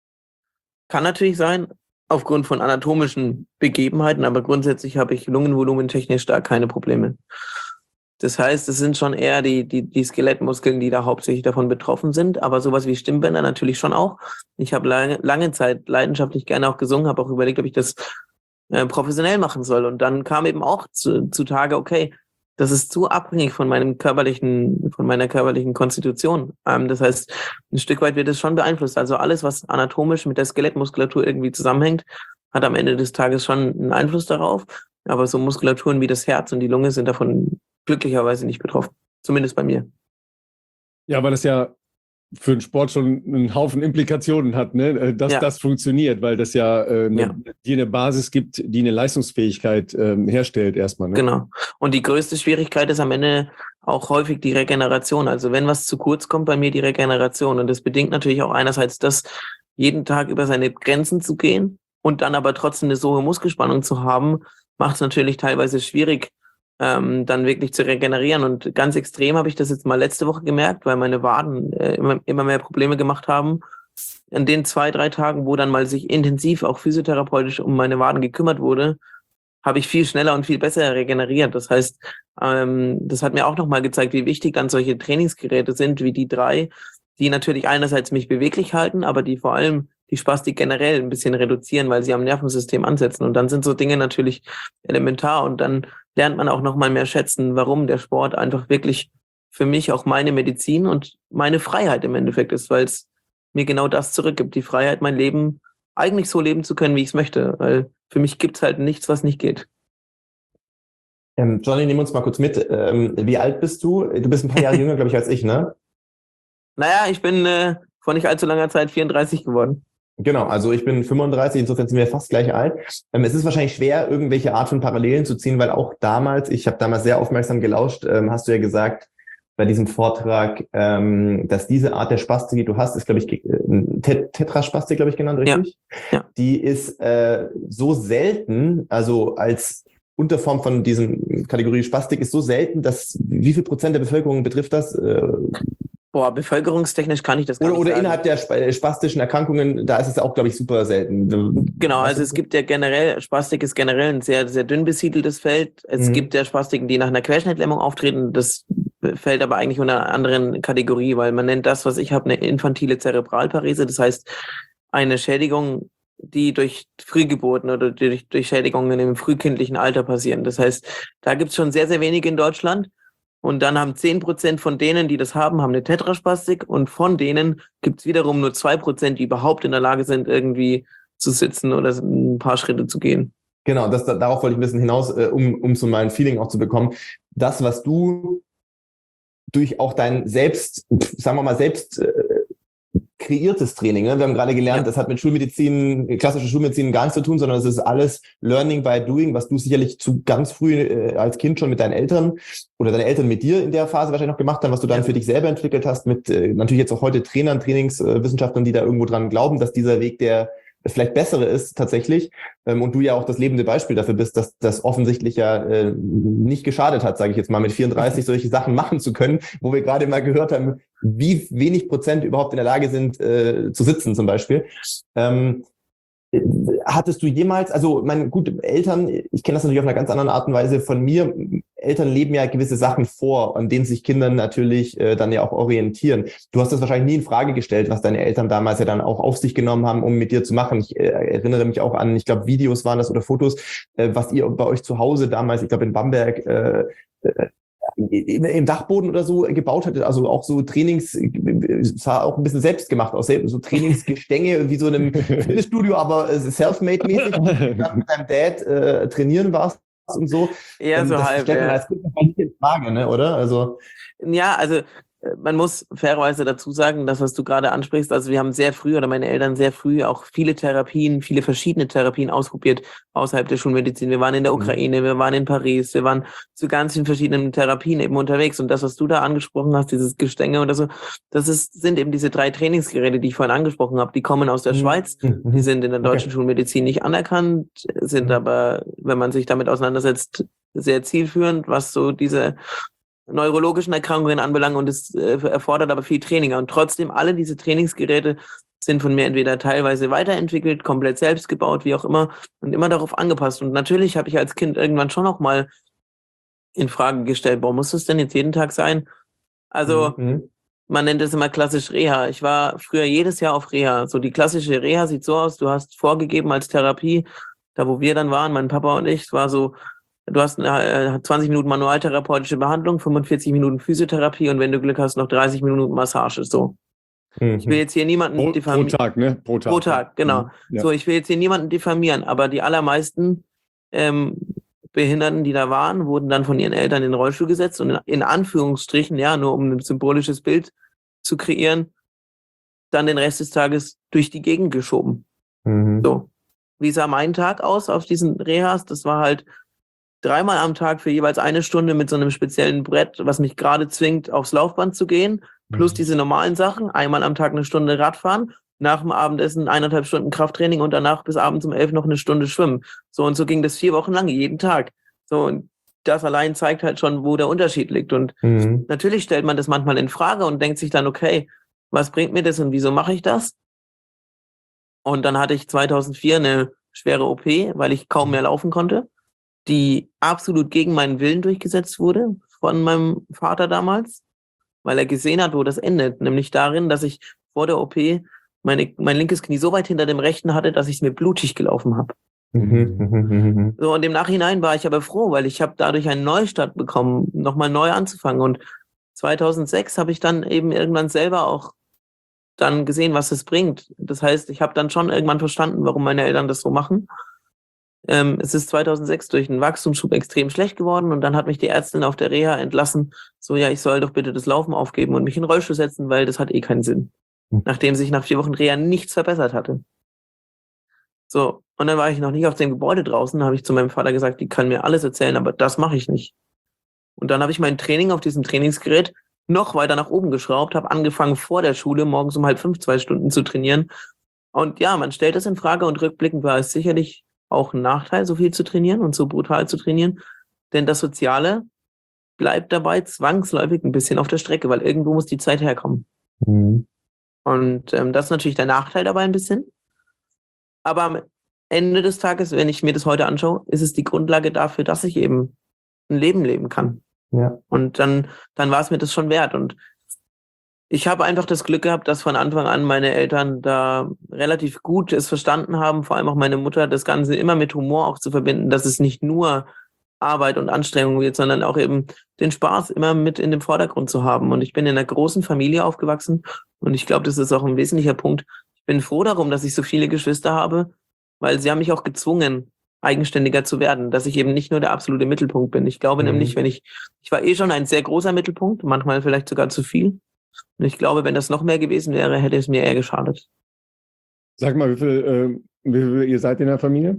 Kann natürlich sein, aufgrund von anatomischen Begebenheiten, aber grundsätzlich habe ich lungenvolumentechnisch da keine Probleme. Das heißt, es sind schon eher die, die, die Skelettmuskeln, die da hauptsächlich davon betroffen sind, aber sowas wie Stimmbänder natürlich schon auch. Ich habe lange, lange Zeit leidenschaftlich gerne auch gesungen, habe auch überlegt, ob ich das äh, professionell machen soll. Und dann kam eben auch zu, zutage, okay, das ist zu abhängig von meinem körperlichen, von meiner körperlichen Konstitution. Ähm, das heißt, ein Stück weit wird es schon beeinflusst. Also alles, was anatomisch mit der Skelettmuskulatur irgendwie zusammenhängt, hat am Ende des Tages schon einen Einfluss darauf. Aber so Muskulaturen wie das Herz und die Lunge sind davon glücklicherweise nicht betroffen. Zumindest bei mir. Ja, weil das ja für den Sport schon einen Haufen Implikationen hat, ne? Dass Ja. das funktioniert, weil das ja, äh, eine, Ja. dir eine Basis gibt, die eine Leistungsfähigkeit ähm, herstellt erstmal. Ne? Genau. Und die größte Schwierigkeit ist am Ende auch häufig die Regeneration. Also wenn was zu kurz kommt, bei mir die Regeneration. Und das bedingt natürlich auch einerseits das, jeden Tag über seine Grenzen zu gehen und dann aber trotzdem eine so hohe Muskelspannung zu haben, macht es natürlich teilweise schwierig, ähm, dann wirklich zu regenerieren. Und ganz extrem habe ich das jetzt mal letzte Woche gemerkt, weil meine Waden äh, immer, immer mehr Probleme gemacht haben. An den zwei, drei Tagen, wo dann mal sich intensiv auch physiotherapeutisch um meine Waden gekümmert wurde, habe ich viel schneller und viel besser regeneriert. Das heißt, ähm, das hat mir auch nochmal gezeigt, wie wichtig dann solche Trainingsgeräte sind, wie die drei, die natürlich einerseits mich beweglich halten, aber die vor allem die Spastik generell ein bisschen reduzieren, weil sie am Nervensystem ansetzen. Und dann sind so Dinge natürlich elementar und dann lernt man auch nochmal mehr schätzen, warum der Sport einfach wirklich für mich auch meine Medizin und meine Freiheit im Endeffekt ist, weil es mir genau das zurückgibt, die Freiheit, mein Leben eigentlich so leben zu können, wie ich es möchte, weil für mich gibt es halt nichts, was nicht geht. Ähm, Johnny, nimm uns mal kurz mit. Ähm, wie alt bist du? Du bist ein paar Jahre jünger, glaube ich, als ich, ne? Naja, ich bin äh, vor nicht allzu langer Zeit vierunddreißig geworden. Genau, also ich bin fünfunddreißig, insofern sind wir fast gleich alt. Ähm, es ist wahrscheinlich schwer, irgendwelche Art von Parallelen zu ziehen, weil auch damals, ich habe damals sehr aufmerksam gelauscht, ähm, hast du ja gesagt, bei diesem Vortrag, ähm, dass diese Art der Spastik, die du hast, ist, glaube ich, Tet- Tetraspastik, glaube ich, genannt, richtig? Ja. Ja. Die ist äh, so selten, also als Unterform von diesem Kategorie Spastik ist so selten, dass wie viel Prozent der Bevölkerung betrifft das? Äh, Boah, bevölkerungstechnisch kann ich das gar oder nicht oder sagen. innerhalb der sp- spastischen Erkrankungen, da ist es auch, glaube ich, super selten. Genau, also es gibt ja generell, Spastik ist generell ein sehr, sehr dünn besiedeltes Feld. Es Mhm. gibt ja Spastiken, die nach einer Querschnittlähmung auftreten. Das fällt aber eigentlich unter einer anderen Kategorie, weil man nennt das, was ich habe, eine infantile Zerebralparese. Das heißt, eine Schädigung, die durch Frühgeburten oder durch, durch Schädigungen im frühkindlichen Alter passieren. Das heißt, da gibt es schon sehr, sehr wenige in Deutschland. Und dann haben zehn Prozent von denen, die das haben, haben eine Tetraspastik. Und von denen gibt es wiederum nur zwei Prozent, die überhaupt in der Lage sind, irgendwie zu sitzen oder ein paar Schritte zu gehen. Genau, das, darauf wollte ich ein bisschen hinaus, äh, um, um so mal ein Feeling auch zu bekommen. Das, was du durch auch dein selbst, sagen wir mal, selbst äh, kreiertes Training, ne? Wir haben gerade gelernt, Ja. das hat mit Schulmedizin, klassischer Schulmedizin gar nichts zu tun, sondern es ist alles Learning by Doing, was du sicherlich zu ganz früh äh, als Kind schon mit deinen Eltern oder deine Eltern mit dir in der Phase wahrscheinlich noch gemacht haben, was du dann Ja. für dich selber entwickelt hast, mit äh, natürlich jetzt auch heute Trainern, Trainingswissenschaftlern, die da irgendwo dran glauben, dass dieser Weg der vielleicht bessere ist tatsächlich, ähm, und du ja auch das lebende Beispiel dafür bist, dass das offensichtlich ja äh, nicht geschadet hat, sage ich jetzt mal, mit vierunddreißig solche Sachen machen zu können, wo wir gerade mal gehört haben, wie wenig Prozent überhaupt in der Lage sind, äh, zu sitzen zum Beispiel. Ähm, hattest du jemals, also meine gut, Eltern, ich kenne das natürlich auf einer ganz anderen Art und Weise von mir, Eltern leben ja gewisse Sachen vor, an denen sich Kinder natürlich äh, dann ja auch orientieren. Du hast das wahrscheinlich nie in Frage gestellt, was deine Eltern damals ja dann auch auf sich genommen haben, um mit dir zu machen. Ich äh, erinnere mich auch an, ich glaube, Videos waren das oder Fotos, äh, was ihr bei euch zu Hause damals, ich glaube in Bamberg, äh, äh, im Dachboden oder so gebaut hattet, also auch so Trainings, sah auch ein bisschen selbst gemacht aus, so Trainingsgestänge wie so in einem Fitnessstudio, aber self-made-mäßig, mit deinem Dad äh, trainieren warst und so. Eher so das halb, stellt man ja. als Kind noch nicht in Frage, ne, oder? Also Ja, also man muss fairerweise dazu sagen, das, was du gerade ansprichst, also wir haben sehr früh oder meine Eltern sehr früh auch viele Therapien, viele verschiedene Therapien ausprobiert außerhalb der Schulmedizin. Wir waren in der Ukraine, wir waren in Paris, wir waren zu ganz vielen verschiedenen Therapien eben unterwegs. Und das, was du da angesprochen hast, dieses Gestänge oder so, das ist, sind eben diese drei Trainingsgeräte, die ich vorhin angesprochen habe. Die kommen aus der Mhm. Schweiz, Mhm. die sind in der deutschen Okay. Schulmedizin nicht anerkannt, sind Mhm. aber, wenn man sich damit auseinandersetzt, sehr zielführend, was so diese neurologischen Erkrankungen anbelangt, und es äh, erfordert aber viel Training. Und trotzdem, alle diese Trainingsgeräte sind von mir entweder teilweise weiterentwickelt, komplett selbst gebaut, wie auch immer, und immer darauf angepasst. Und natürlich habe ich als Kind irgendwann schon auch mal in Frage gestellt, warum muss das denn jetzt jeden Tag sein? Also, Mhm. man nennt es immer klassisch Reha. Ich war früher jedes Jahr auf Reha. So die klassische Reha sieht so aus, du hast vorgegeben als Therapie, da wo wir dann waren, mein Papa und ich, es war so, du hast äh, zwanzig Minuten manualtherapeutische Behandlung, fünfundvierzig Minuten Physiotherapie und wenn du Glück hast, noch dreißig Minuten Massage. So. Ich will Mhm. jetzt hier niemanden Pro, pro diffamieren. Tag, ne? Pro Tag. Pro Tag, genau. Mhm. Ja. So, ich will jetzt hier niemanden diffamieren, aber die allermeisten ähm, Behinderten, die da waren, wurden dann von ihren Eltern in den Rollstuhl gesetzt und in, in Anführungsstrichen, ja, nur um ein symbolisches Bild zu kreieren, dann den Rest des Tages durch die Gegend geschoben. Mhm. So. Wie sah mein Tag aus auf diesen Rehas? Das war halt dreimal am Tag für jeweils eine Stunde mit so einem speziellen Brett, was mich gerade zwingt, aufs Laufband zu gehen, plus Mhm. diese normalen Sachen, einmal am Tag eine Stunde Radfahren, nach dem Abendessen eineinhalb Stunden Krafttraining und danach bis abends um elf noch eine Stunde schwimmen. So, und so ging das vier Wochen lang, jeden Tag. So, und das allein zeigt halt schon, wo der Unterschied liegt. Und Mhm. natürlich stellt man das manchmal in Frage und denkt sich dann, okay, was bringt mir das und wieso mache ich das? Und dann hatte ich zweitausendvier eine schwere O P, weil ich kaum mehr laufen konnte, die absolut gegen meinen Willen durchgesetzt wurde von meinem Vater damals, weil er gesehen hat, wo das endet, nämlich darin, dass ich vor der O P meine, mein linkes Knie so weit hinter dem rechten hatte, dass ich es mir blutig gelaufen habe. Mhm. Mhm. So, und im Nachhinein war ich aber froh, weil ich habe dadurch einen Neustart bekommen, nochmal neu anzufangen. Und zweitausendsechs habe ich dann eben irgendwann selber auch dann gesehen, was es bringt. Das heißt, ich habe dann schon irgendwann verstanden, warum meine Eltern das so machen. Ähm, es ist zweitausendsechs durch einen Wachstumsschub extrem schlecht geworden und dann hat mich die Ärztin auf der Reha entlassen, so, ja, ich soll doch bitte das Laufen aufgeben und mich in den Rollstuhl setzen, weil das hat eh keinen Sinn. Mhm. Nachdem sich nach vier Wochen Reha nichts verbessert hatte. So, und dann war ich noch nicht auf dem Gebäude draußen, habe ich zu meinem Vater gesagt, die kann mir alles erzählen, aber das mache ich nicht. Und dann habe ich mein Training auf diesem Trainingsgerät noch weiter nach oben geschraubt, habe angefangen vor der Schule morgens um halb fünf zwei Stunden zu trainieren. Und ja, man stellt das in Frage und rückblickend war es sicherlich auch ein Nachteil, so viel zu trainieren und so brutal zu trainieren. Denn das Soziale bleibt dabei zwangsläufig ein bisschen auf der Strecke, weil irgendwo muss die Zeit herkommen. Mhm. Und ähm, das ist natürlich der Nachteil dabei ein bisschen. Aber am Ende des Tages, wenn ich mir das heute anschaue, ist es die Grundlage dafür, dass ich eben ein Leben leben kann. Ja. Und dann, dann war es mir das schon wert. Und ich habe einfach das Glück gehabt, dass von Anfang an meine Eltern da relativ gut es verstanden haben, vor allem auch meine Mutter, das Ganze immer mit Humor auch zu verbinden, dass es nicht nur Arbeit und Anstrengung wird, sondern auch eben den Spaß immer mit in dem Vordergrund zu haben. Und ich bin in einer großen Familie aufgewachsen und ich glaube, das ist auch ein wesentlicher Punkt. Ich bin froh darum, dass ich so viele Geschwister habe, weil sie haben mich auch gezwungen, eigenständiger zu werden, dass ich eben nicht nur der absolute Mittelpunkt bin. Ich glaube Mhm. nämlich, wenn ich, ich war eh schon ein sehr großer Mittelpunkt, manchmal vielleicht sogar zu viel. Und ich glaube, wenn das noch mehr gewesen wäre, hätte es mir eher geschadet. Sag mal, wie viel, äh, wie viel ihr seid in der Familie?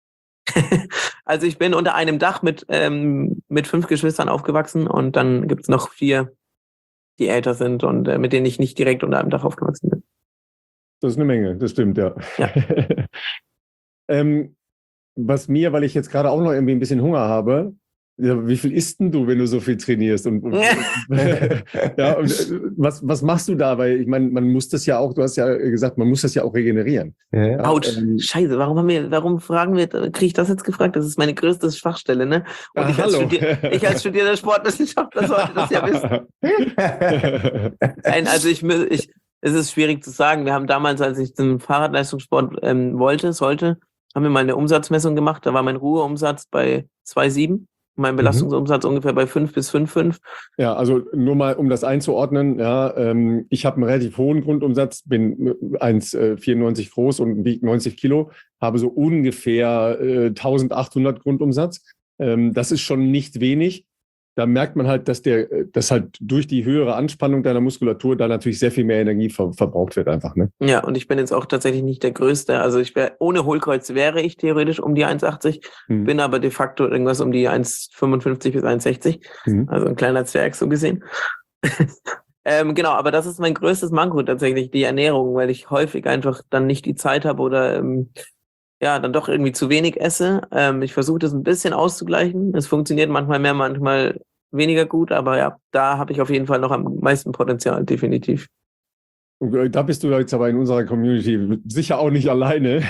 Also ich bin unter einem Dach mit, ähm, mit fünf Geschwistern aufgewachsen und dann gibt's noch vier, die älter sind und äh, mit denen ich nicht direkt unter einem Dach aufgewachsen bin. Das ist eine Menge, das stimmt, ja. Ja. ähm, was mir, weil ich jetzt gerade auch noch irgendwie ein bisschen Hunger habe, Ja, wie viel isst denn du, wenn du so viel trainierst? Und, und ja, und was, was machst du da? Weil ich meine, man muss das ja auch, du hast ja gesagt, man muss das ja auch regenerieren. Ja, ja. Autsch, ähm, scheiße, warum haben wir, warum fragen wir, kriege ich das jetzt gefragt? Das ist meine größte Schwachstelle, ne? Und Ah, ich, als hallo. Studier, ich als studierter Sportwissenschaftler sollte das ja wissen. Nein, also ich, mü- ich, es ist schwierig zu sagen. Wir haben damals, als ich zum Fahrradleistungssport ähm, wollte, sollte, haben wir mal eine Umsatzmessung gemacht. Da war mein Ruheumsatz bei zwei Komma sieben, mein Belastungsumsatz ungefähr bei fünf bis fünf Komma fünf. Ja, also nur mal, um das einzuordnen, ja, ähm, ich habe einen relativ hohen Grundumsatz, bin eins Komma vierundneunzig groß und wiege neunzig Kilo, habe so ungefähr äh, eintausendachthundert Grundumsatz. Ähm, das ist schon nicht wenig. Da merkt man halt, dass der, dass halt durch die höhere Anspannung deiner Muskulatur da natürlich sehr viel mehr Energie ver verbraucht wird einfach, ne? Ja, und ich bin jetzt auch tatsächlich nicht der Größte. Also ich wäre, ohne Hohlkreuz wäre ich theoretisch um die eins Komma achtzig, Hm. bin aber de facto irgendwas um die eins Komma fünfundfünfzig bis eins Komma sechzig. Hm. Also ein kleiner Zwerg so gesehen. ähm, genau, aber das ist mein größtes Manko tatsächlich, die Ernährung, weil ich häufig einfach dann nicht die Zeit habe oder ähm, ja, dann doch irgendwie zu wenig esse. Ähm, ich versuche das ein bisschen auszugleichen. Es funktioniert manchmal mehr, manchmal weniger gut, aber ja, da habe ich auf jeden Fall noch am meisten Potenzial, definitiv. Da bist du jetzt aber in unserer Community sicher auch nicht alleine.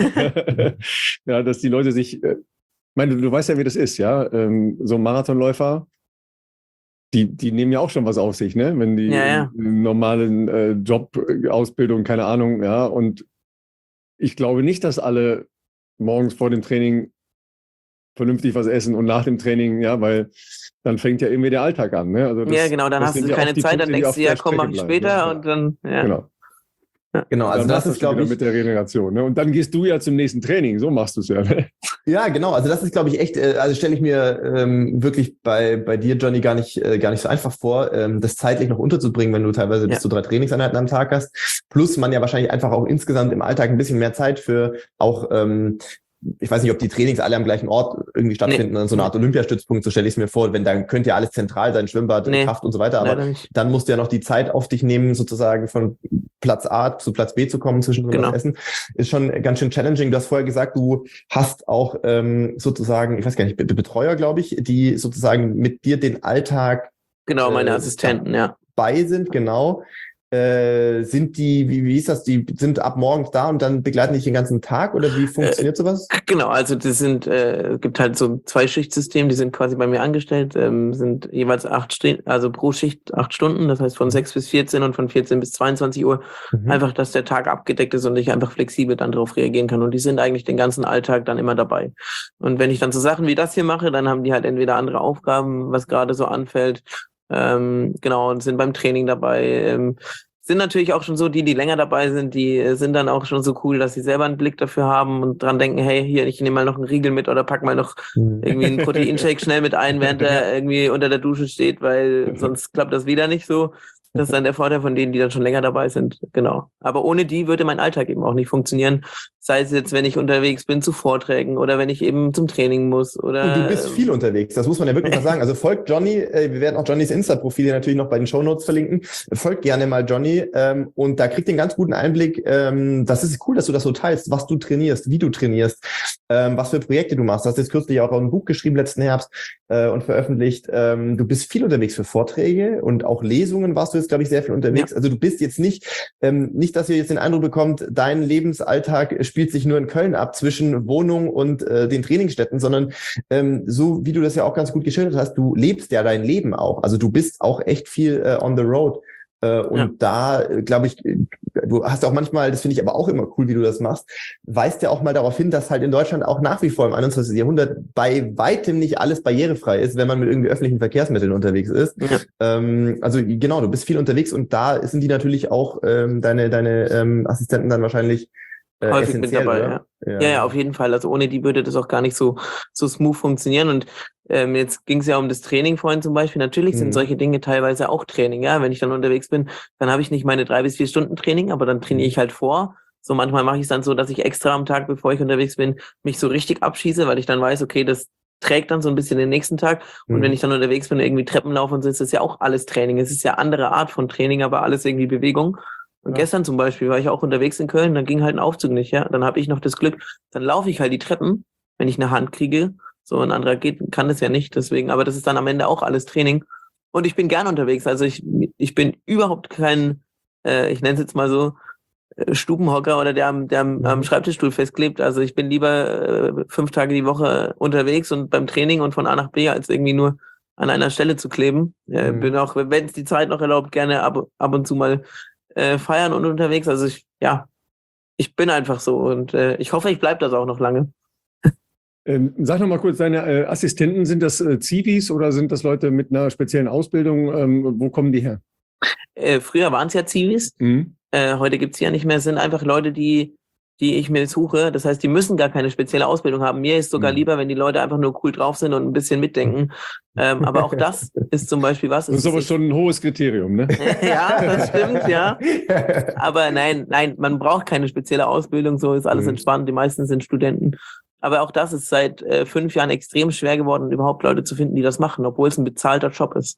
Ja, dass die Leute sich, äh, ich meine, du, du weißt ja, wie das ist, ja. Ähm, so Marathonläufer, die, die nehmen ja auch schon was auf sich, ne? Wenn die Ja, ja. einen normalen äh, Job, äh, Ausbildung, keine Ahnung, ja. Und ich glaube nicht, dass alle morgens vor dem Training vernünftig was essen und nach dem Training, ja, weil dann fängt ja irgendwie der Alltag an, ne? Also das, Ja, genau, dann das hast sind du ja keine oft die Zeit, Punkte, dann die denkst auf du, ja, der komm, mach Strecke ich bleiben, später ja. und dann, ja. Genau. Genau, also dann das war's ist, schon glaube wieder ich, mit der Regeneration, ne? Und dann gehst du ja zum nächsten Training, so machst du es ja, ne? ja, genau. Also das ist, glaube ich, echt, äh, also stelle ich mir ähm, wirklich bei bei dir, Johnny, gar nicht äh, gar nicht so einfach vor, ähm, das zeitlich noch unterzubringen, wenn du teilweise Ja. bis zu drei Trainingseinheiten am Tag hast. Plus man ja wahrscheinlich einfach auch insgesamt im Alltag ein bisschen mehr Zeit für auch ähm, ich weiß nicht, ob die Trainings alle am gleichen Ort irgendwie stattfinden, an so einer Art Olympiastützpunkt, so stelle ich es mir vor, wenn dann könnte ja alles zentral sein, Schwimmbad, Nee, Kraft und so weiter, aber leider nicht. dann musst du ja noch die Zeit auf dich nehmen, sozusagen von Platz A zu Platz B zu kommen, zwischendrin Genau. was essen. Ist schon ganz schön challenging. Du hast vorher gesagt, du hast auch ähm, sozusagen, ich weiß gar nicht, Be- Betreuer, glaube ich, die sozusagen mit dir den Alltag Genau, meine äh, Assistenten, ja. bei sind, genau. Äh, sind die, wie, wie ist das, die sind ab morgens da und dann begleiten dich den ganzen Tag oder wie funktioniert sowas? Genau, also das sind, äh, es gibt halt so ein Zwei-Schicht-System, die sind quasi bei mir angestellt, ähm, sind jeweils acht Stunden, also pro Schicht acht Stunden, das heißt von sechs bis vierzehn und von vierzehn bis zweiundzwanzig Uhr, Mhm. einfach, dass der Tag abgedeckt ist und ich einfach flexibel dann darauf reagieren kann. Und die sind eigentlich den ganzen Alltag dann immer dabei. Und wenn ich dann so Sachen wie das hier mache, dann haben die halt entweder andere Aufgaben, was gerade so anfällt, ähm, genau, und sind beim Training dabei, ähm, sind natürlich auch schon so, die, die länger dabei sind, die äh, sind dann auch schon so cool, dass sie selber einen Blick dafür haben und dran denken, hey, hier, ich nehme mal noch einen Riegel mit oder pack mal noch Mhm. irgendwie einen Proteinshake schnell mit ein, während der irgendwie unter der Dusche steht, weil sonst klappt das wieder nicht so. Das ist dann der Vorteil von denen, die dann schon länger dabei sind. Genau. Aber ohne die würde mein Alltag eben auch nicht funktionieren. Sei es jetzt, wenn ich unterwegs bin zu Vorträgen oder wenn ich eben zum Training muss oder. Und du bist viel unterwegs, das muss man ja wirklich mal sagen. Also folgt Johnny, äh, wir werden auch Johnnys Insta-Profil hier natürlich noch bei den Shownotes verlinken. Folgt gerne mal Johnny ähm, und da kriegt ihr einen ganz guten Einblick. Ähm, das ist cool, dass du das so teilst, was du trainierst, wie du trainierst, ähm, was für Projekte du machst. Du hast jetzt kürzlich auch ein Buch geschrieben letzten Herbst äh, und veröffentlicht. Ähm, du bist viel unterwegs für Vorträge und auch Lesungen warst du jetzt, glaube ich, sehr viel unterwegs. Ja. Also du bist jetzt nicht, ähm, nicht, dass ihr jetzt den Eindruck bekommt, dein Lebensalltag spielt sich nur in Köln ab zwischen Wohnung und äh, den Trainingsstätten, sondern ähm, so wie du das ja auch ganz gut geschildert hast, du lebst ja dein Leben auch. Also du bist auch echt viel äh, on the road. Äh, und ja. da, äh, glaube ich, du hast auch manchmal, das finde ich aber auch immer cool, wie du das machst, weist ja auch mal darauf hin, dass halt in Deutschland auch nach wie vor im einundzwanzigsten Jahrhundert bei weitem nicht alles barrierefrei ist, wenn man mit irgendwie öffentlichen Verkehrsmitteln unterwegs ist. Ja. Ähm, also genau, du bist viel unterwegs und da sind die natürlich auch ähm, deine, deine ähm, Assistenten dann wahrscheinlich Äh, häufig mit dabei, ja. Ja. ja, ja, auf jeden Fall. Also ohne die würde das auch gar nicht so so smooth funktionieren. Und ähm, jetzt ging es ja um das Training vorhin zum Beispiel. Natürlich sind mhm. solche Dinge teilweise auch Training. Ja, wenn ich dann unterwegs bin, dann habe ich nicht meine drei bis vier Stunden Training, aber dann trainiere ich halt vor. So manchmal mache ich es dann so, dass ich extra am Tag, bevor ich unterwegs bin, mich so richtig abschieße, weil ich dann weiß, okay, das trägt dann so ein bisschen den nächsten Tag. Und mhm. wenn ich dann unterwegs bin, irgendwie Treppen laufe und so, ist das ja auch alles Training. Es ist ja andere Art von Training, aber alles irgendwie Bewegung. Und ja. gestern zum Beispiel war ich auch unterwegs in Köln, dann ging halt ein Aufzug nicht, ja. Dann habe ich noch das Glück, dann laufe ich halt die Treppen, wenn ich eine Hand kriege. So ein anderer geht, kann das ja nicht, deswegen, aber das ist dann am Ende auch alles Training. Und ich bin gern unterwegs, also ich, ich bin überhaupt kein, äh, ich nenne es jetzt mal so, äh, Stubenhocker oder der, am- der am, Mhm. am Schreibtischstuhl festklebt. Also ich bin lieber äh, fünf Tage die Woche unterwegs und beim Training und von A nach B, als irgendwie nur an einer Stelle zu kleben. Äh, Mhm. Bin auch, wenn es die Zeit noch erlaubt, gerne ab, ab und zu mal äh, feiern und unterwegs. Also ich, ja, ich bin einfach so und äh, ich hoffe, ich bleibe das auch noch lange. Ähm, sag noch mal kurz, deine äh, Assistenten, sind das äh, Zivis oder sind das Leute mit einer speziellen Ausbildung? Ähm, wo kommen die her? Äh, früher waren es ja Zivis, Mhm. äh, heute gibt's ja nicht mehr, es sind einfach Leute, die, die ich mir suche. Das heißt, die müssen gar keine spezielle Ausbildung haben. Mir ist sogar Mhm. lieber, wenn die Leute einfach nur cool drauf sind und ein bisschen mitdenken. Ähm, aber auch das ist zum Beispiel was. Das ist aber ich, schon ein hohes Kriterium, ne? ja, das stimmt, ja. Aber nein, nein, man braucht keine spezielle Ausbildung, so ist alles Mhm. entspannt. Die meisten sind Studenten. Aber auch das ist seit äh, fünf Jahren extrem schwer geworden, überhaupt Leute zu finden, die das machen, obwohl es ein bezahlter Job ist.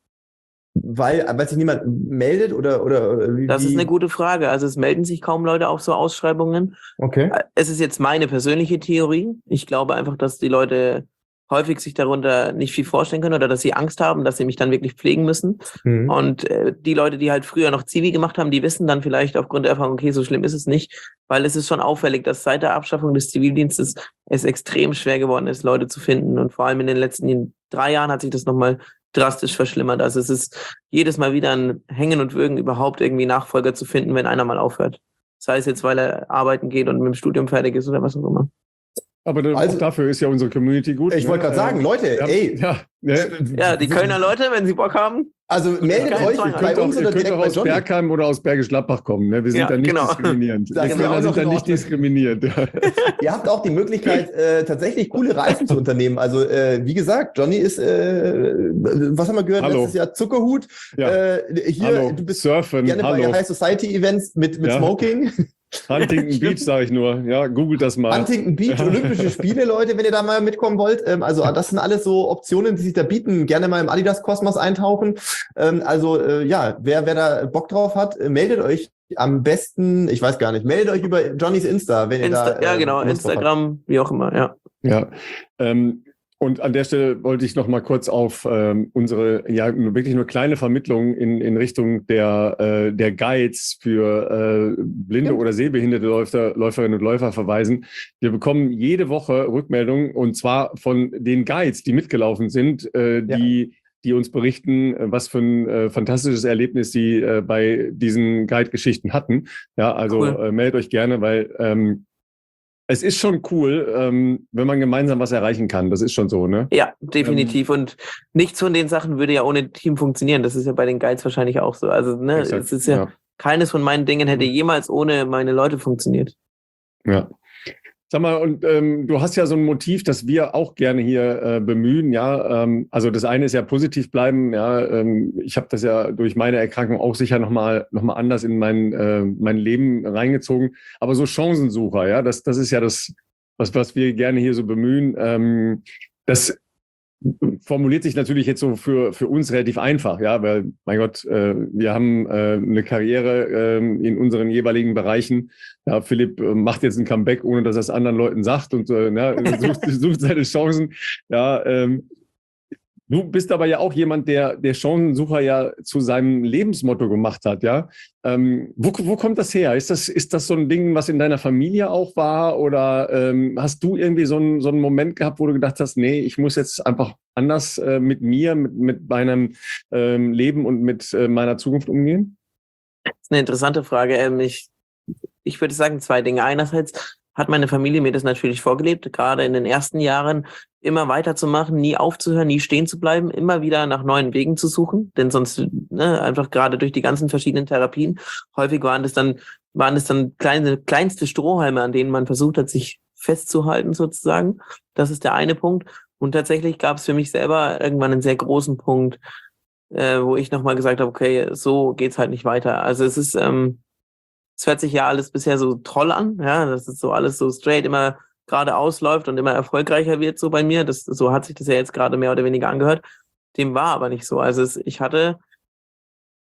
Weil, weil sich niemand meldet oder, oder wie? Das ist wie- eine gute Frage. Also es melden sich kaum Leute auf so Ausschreibungen. Okay. Es ist jetzt meine persönliche Theorie. Ich glaube einfach, dass die Leute häufig sich darunter nicht viel vorstellen können oder dass sie Angst haben, dass sie mich dann wirklich pflegen müssen. Mhm. Und äh, die Leute, die halt früher noch Zivi gemacht haben, die wissen dann vielleicht aufgrund der Erfahrung, okay, so schlimm ist es nicht, weil es ist schon auffällig, dass seit der Abschaffung des Zivildienstes es extrem schwer geworden ist, Leute zu finden. Und vor allem in den letzten drei Jahren hat sich das nochmal drastisch verschlimmert. Also es ist jedes Mal wieder ein Hängen und Würgen, überhaupt irgendwie Nachfolger zu finden, wenn einer mal aufhört. Sei es jetzt, weil er arbeiten geht und mit dem Studium fertig ist oder was auch immer. Aber dann, Also- auch dafür ist ja unsere Community gut. Ich ne? wollte gerade sagen, Ähm, Leute, ja, ey, Ja, ne? Ja, die Kölner Leute, wenn sie Bock haben. also meldet Kein euch Zwang, Ihr bei könnt auch, uns ihr oder könnt direkt auch bei aus Johnny. Bergheim oder aus Bergisch Gladbach kommen. Ne? Wir sind Ja, da nicht genau. diskriminierend. Das Wir ist Kölner auch noch sind da in nicht Ordnung. diskriminiert. Ja. Ihr habt auch die Möglichkeit, äh, tatsächlich coole Reisen zu unternehmen. Also, äh, wie gesagt, Johnny ist, äh, was haben wir gehört, Hallo. letztes Jahr Zuckerhut. Ja. Äh, hier, Hallo, du bist Surfen, gerne hallo. bei High Society Events mit, mit Ja. Smoking. Huntington Beach, sage ich nur. Ja, googelt das mal. Huntington Beach, Ja. Olympische Spiele, Leute, wenn ihr da mal mitkommen wollt. Ähm, also das sind alles so Optionen, die sich da bieten. Gerne mal im Adidas-Kosmos eintauchen. Ähm, also äh, ja, wer, wer da Bock drauf hat, äh, meldet euch am besten, ich weiß gar nicht, meldet euch über Johnnys Insta, wenn ihr Insta, da ja, äh, genau, Lust drauf habt. Instagram, wie auch immer, ja. Ja, ähm, und an der Stelle wollte ich noch mal kurz auf ähm, unsere, ja, wirklich nur kleine Vermittlung in, in Richtung der, äh, der Guides für äh, blinde Stimmt. oder sehbehinderte Läufer, Läuferinnen und Läufer verweisen. Wir bekommen jede Woche Rückmeldungen, und zwar von den Guides, die mitgelaufen sind, äh, die, die uns berichten, äh, was für ein äh, fantastisches Erlebnis sie äh, bei diesen Guide-Geschichten hatten. Ja, also Cool. äh, meldet euch gerne, weil ähm, es ist schon cool, ähm, wenn man gemeinsam was erreichen kann. Das ist schon so, ne? Ja, definitiv. Ähm, Und nichts von den Sachen würde ja ohne Team funktionieren. Das ist ja bei den Guides wahrscheinlich auch so. Also, ne, Exakt, es ist ja, ja. keines von meinen Dingen hätte jemals ohne meine Leute funktioniert. Ja. Sag mal, und ähm, du hast ja so ein Motiv, das wir auch gerne hier äh, bemühen, ja. Ähm, also das eine ist ja positiv bleiben, ja. Ähm, ich habe das ja durch meine Erkrankung auch sicher nochmal noch mal anders in mein, äh, mein Leben reingezogen. Aber so Chancensucher, ja, das, das ist ja das, was, was wir gerne hier so bemühen. Ähm, das formuliert sich natürlich jetzt so für, für uns relativ einfach, ja, weil, mein Gott, äh, wir haben äh, eine Karriere äh, in unseren jeweiligen Bereichen. Ja, Philipp äh, macht jetzt ein Comeback, ohne dass er es anderen Leuten sagt, und äh, na, sucht, sucht seine Chancen. Ja, ähm, du bist aber ja auch jemand, der der Chancensucher ja zu seinem Lebensmotto gemacht hat, ja. Ähm, wo, wo kommt das her? Ist das, ist das so ein Ding, was in deiner Familie auch war? Oder ähm, hast du irgendwie so einen, so einen Moment gehabt, wo du gedacht hast, nee, ich muss jetzt einfach anders äh, mit mir, mit, mit meinem ähm, Leben und mit äh, meiner Zukunft umgehen? Das ist eine interessante Frage. Ähm, ich, ich würde sagen, zwei Dinge. Einerseits hat meine Familie mir das natürlich vorgelebt, gerade in den ersten Jahren immer weiterzumachen, nie aufzuhören, nie stehen zu bleiben, immer wieder nach neuen Wegen zu suchen, denn sonst, ne, einfach gerade durch die ganzen verschiedenen Therapien, häufig waren das dann, waren es dann kleine, kleinste Strohhalme, an denen man versucht hat, sich festzuhalten sozusagen. Das ist der eine Punkt. Und tatsächlich gab es für mich selber irgendwann einen sehr großen Punkt, äh, wo ich nochmal gesagt habe, okay, so geht's halt nicht weiter. Also es ist, ähm, es hört sich ja alles bisher so toll an, ja, das ist so alles so straight, immer geradeaus läuft und immer erfolgreicher wird so bei mir. Das, so hat sich das ja jetzt gerade mehr oder weniger angehört. Dem war aber nicht so. Also es, ich hatte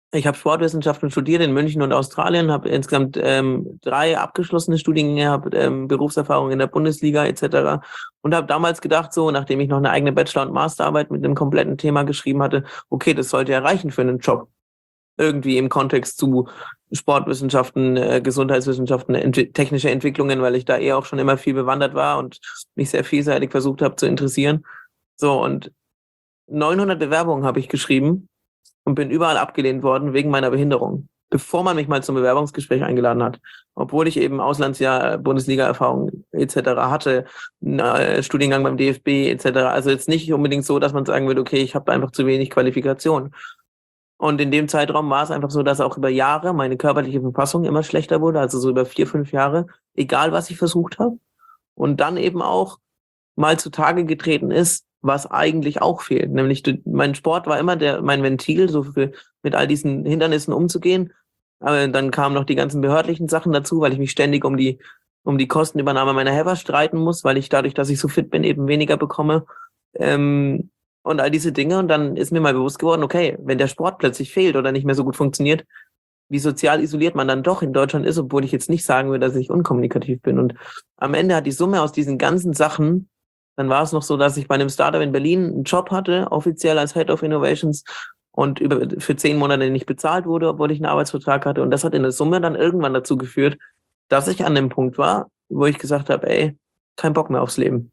Ich habe Sportwissenschaften studiert in München und Australien, habe insgesamt ähm, drei abgeschlossene Studiengänge, habe ähm, Berufserfahrung in der Bundesliga et cetera. Und habe damals gedacht, so nachdem ich noch eine eigene Bachelor- und Masterarbeit mit einem kompletten Thema geschrieben hatte, okay, das sollte ja reichen für einen Job. Irgendwie im Kontext zu Sportwissenschaften, äh, Gesundheitswissenschaften, ent- technische Entwicklungen, weil ich da eher auch schon immer viel bewandert war und mich sehr vielseitig versucht habe zu interessieren. So, und neunhundert Bewerbungen habe ich geschrieben und bin überall abgelehnt worden wegen meiner Behinderung, bevor man mich mal zum Bewerbungsgespräch eingeladen hat. Obwohl ich eben Auslandsjahr, Bundesliga-Erfahrung et cetera hatte, einen äh, Studiengang beim D F B et cetera. Also jetzt nicht unbedingt so, dass man sagen würde, okay, ich habe einfach zu wenig Qualifikation. Und in dem Zeitraum war es einfach so, dass auch über Jahre meine körperliche Verfassung immer schlechter wurde, also so über vier, fünf Jahre, egal was ich versucht habe. Und dann eben auch mal zutage getreten ist, was eigentlich auch fehlt. Nämlich mein Sport war immer der mein Ventil, so für, mit all diesen Hindernissen umzugehen. Aber dann kamen noch die ganzen behördlichen Sachen dazu, weil ich mich ständig um die um die Kostenübernahme meiner Helfer streiten muss, weil ich dadurch, dass ich so fit bin, eben weniger bekomme. Ähm, und all diese Dinge. Und dann ist mir mal bewusst geworden, okay, wenn der Sport plötzlich fehlt oder nicht mehr so gut funktioniert, wie sozial isoliert man dann doch in Deutschland ist, obwohl ich jetzt nicht sagen würde, dass ich unkommunikativ bin. Und am Ende hat die Summe aus diesen ganzen Sachen, dann war es noch so, dass ich bei einem Startup in Berlin einen Job hatte, offiziell als Head of Innovations und über, für zehn Monate nicht bezahlt wurde, obwohl ich einen Arbeitsvertrag hatte. Und das hat in der Summe dann irgendwann dazu geführt, dass ich an dem Punkt war, wo ich gesagt habe, ey, kein Bock mehr aufs Leben.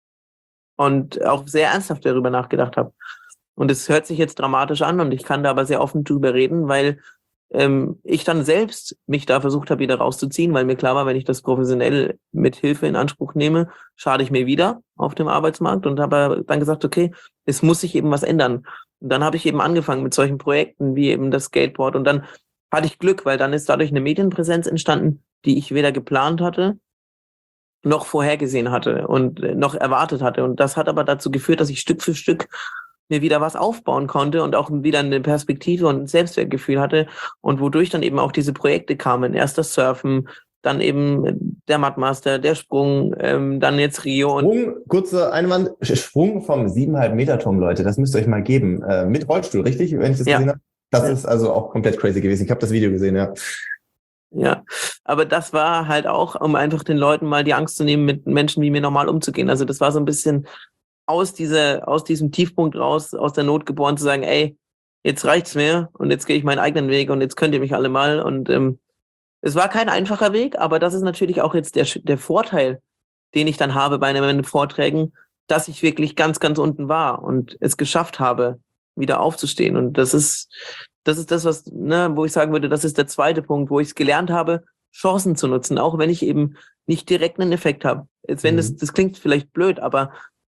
Und auch sehr ernsthaft darüber nachgedacht habe. Und es hört sich jetzt dramatisch an und ich kann da aber sehr offen drüber reden, weil ähm, ich dann selbst mich da versucht habe, wieder rauszuziehen, weil mir klar war, wenn ich das professionell mit Hilfe in Anspruch nehme, schade ich mir wieder auf dem Arbeitsmarkt und habe dann gesagt, okay, es muss sich eben was ändern. Und dann habe ich eben angefangen mit solchen Projekten wie eben das Skateboard und dann hatte ich Glück, weil dann ist dadurch eine Medienpräsenz entstanden, die ich weder geplant hatte, noch vorhergesehen hatte und noch erwartet hatte. Und das hat aber dazu geführt, dass ich Stück für Stück mir wieder was aufbauen konnte und auch wieder eine Perspektive und ein Selbstwertgefühl hatte und wodurch dann eben auch diese Projekte kamen. Erst das Surfen, dann eben der Mudmaster, der Sprung, ähm, dann jetzt Rio. Sprung, kurzer Einwand, Sprung vom siebeneinhalb Meter Turm, Leute, das müsst ihr euch mal geben. Äh, mit Rollstuhl, richtig? Wenn ich das Ja. gesehen habe? Das Ja. ist also auch komplett crazy gewesen. Ich habe das Video gesehen, ja. Ja, aber das war halt auch, um einfach den Leuten mal die Angst zu nehmen, mit Menschen wie mir normal umzugehen. Also das war so ein bisschen aus dieser, aus diesem Tiefpunkt raus, aus der Not geboren, zu sagen, ey, jetzt reicht's mir und jetzt gehe ich meinen eigenen Weg und jetzt könnt ihr mich alle mal. Und ähm, es war kein einfacher Weg, aber das ist natürlich auch jetzt der, der Vorteil, den ich dann habe bei meinen Vorträgen, dass ich wirklich ganz, ganz unten war und es geschafft habe, wieder aufzustehen. Und das ist, das ist das, was, ne, wo ich sagen würde, das ist der zweite Punkt, wo ich es gelernt habe, Chancen zu nutzen, auch wenn ich eben nicht direkt einen Effekt habe. Jetzt, wenn Mhm. das, das klingt vielleicht blöd, aber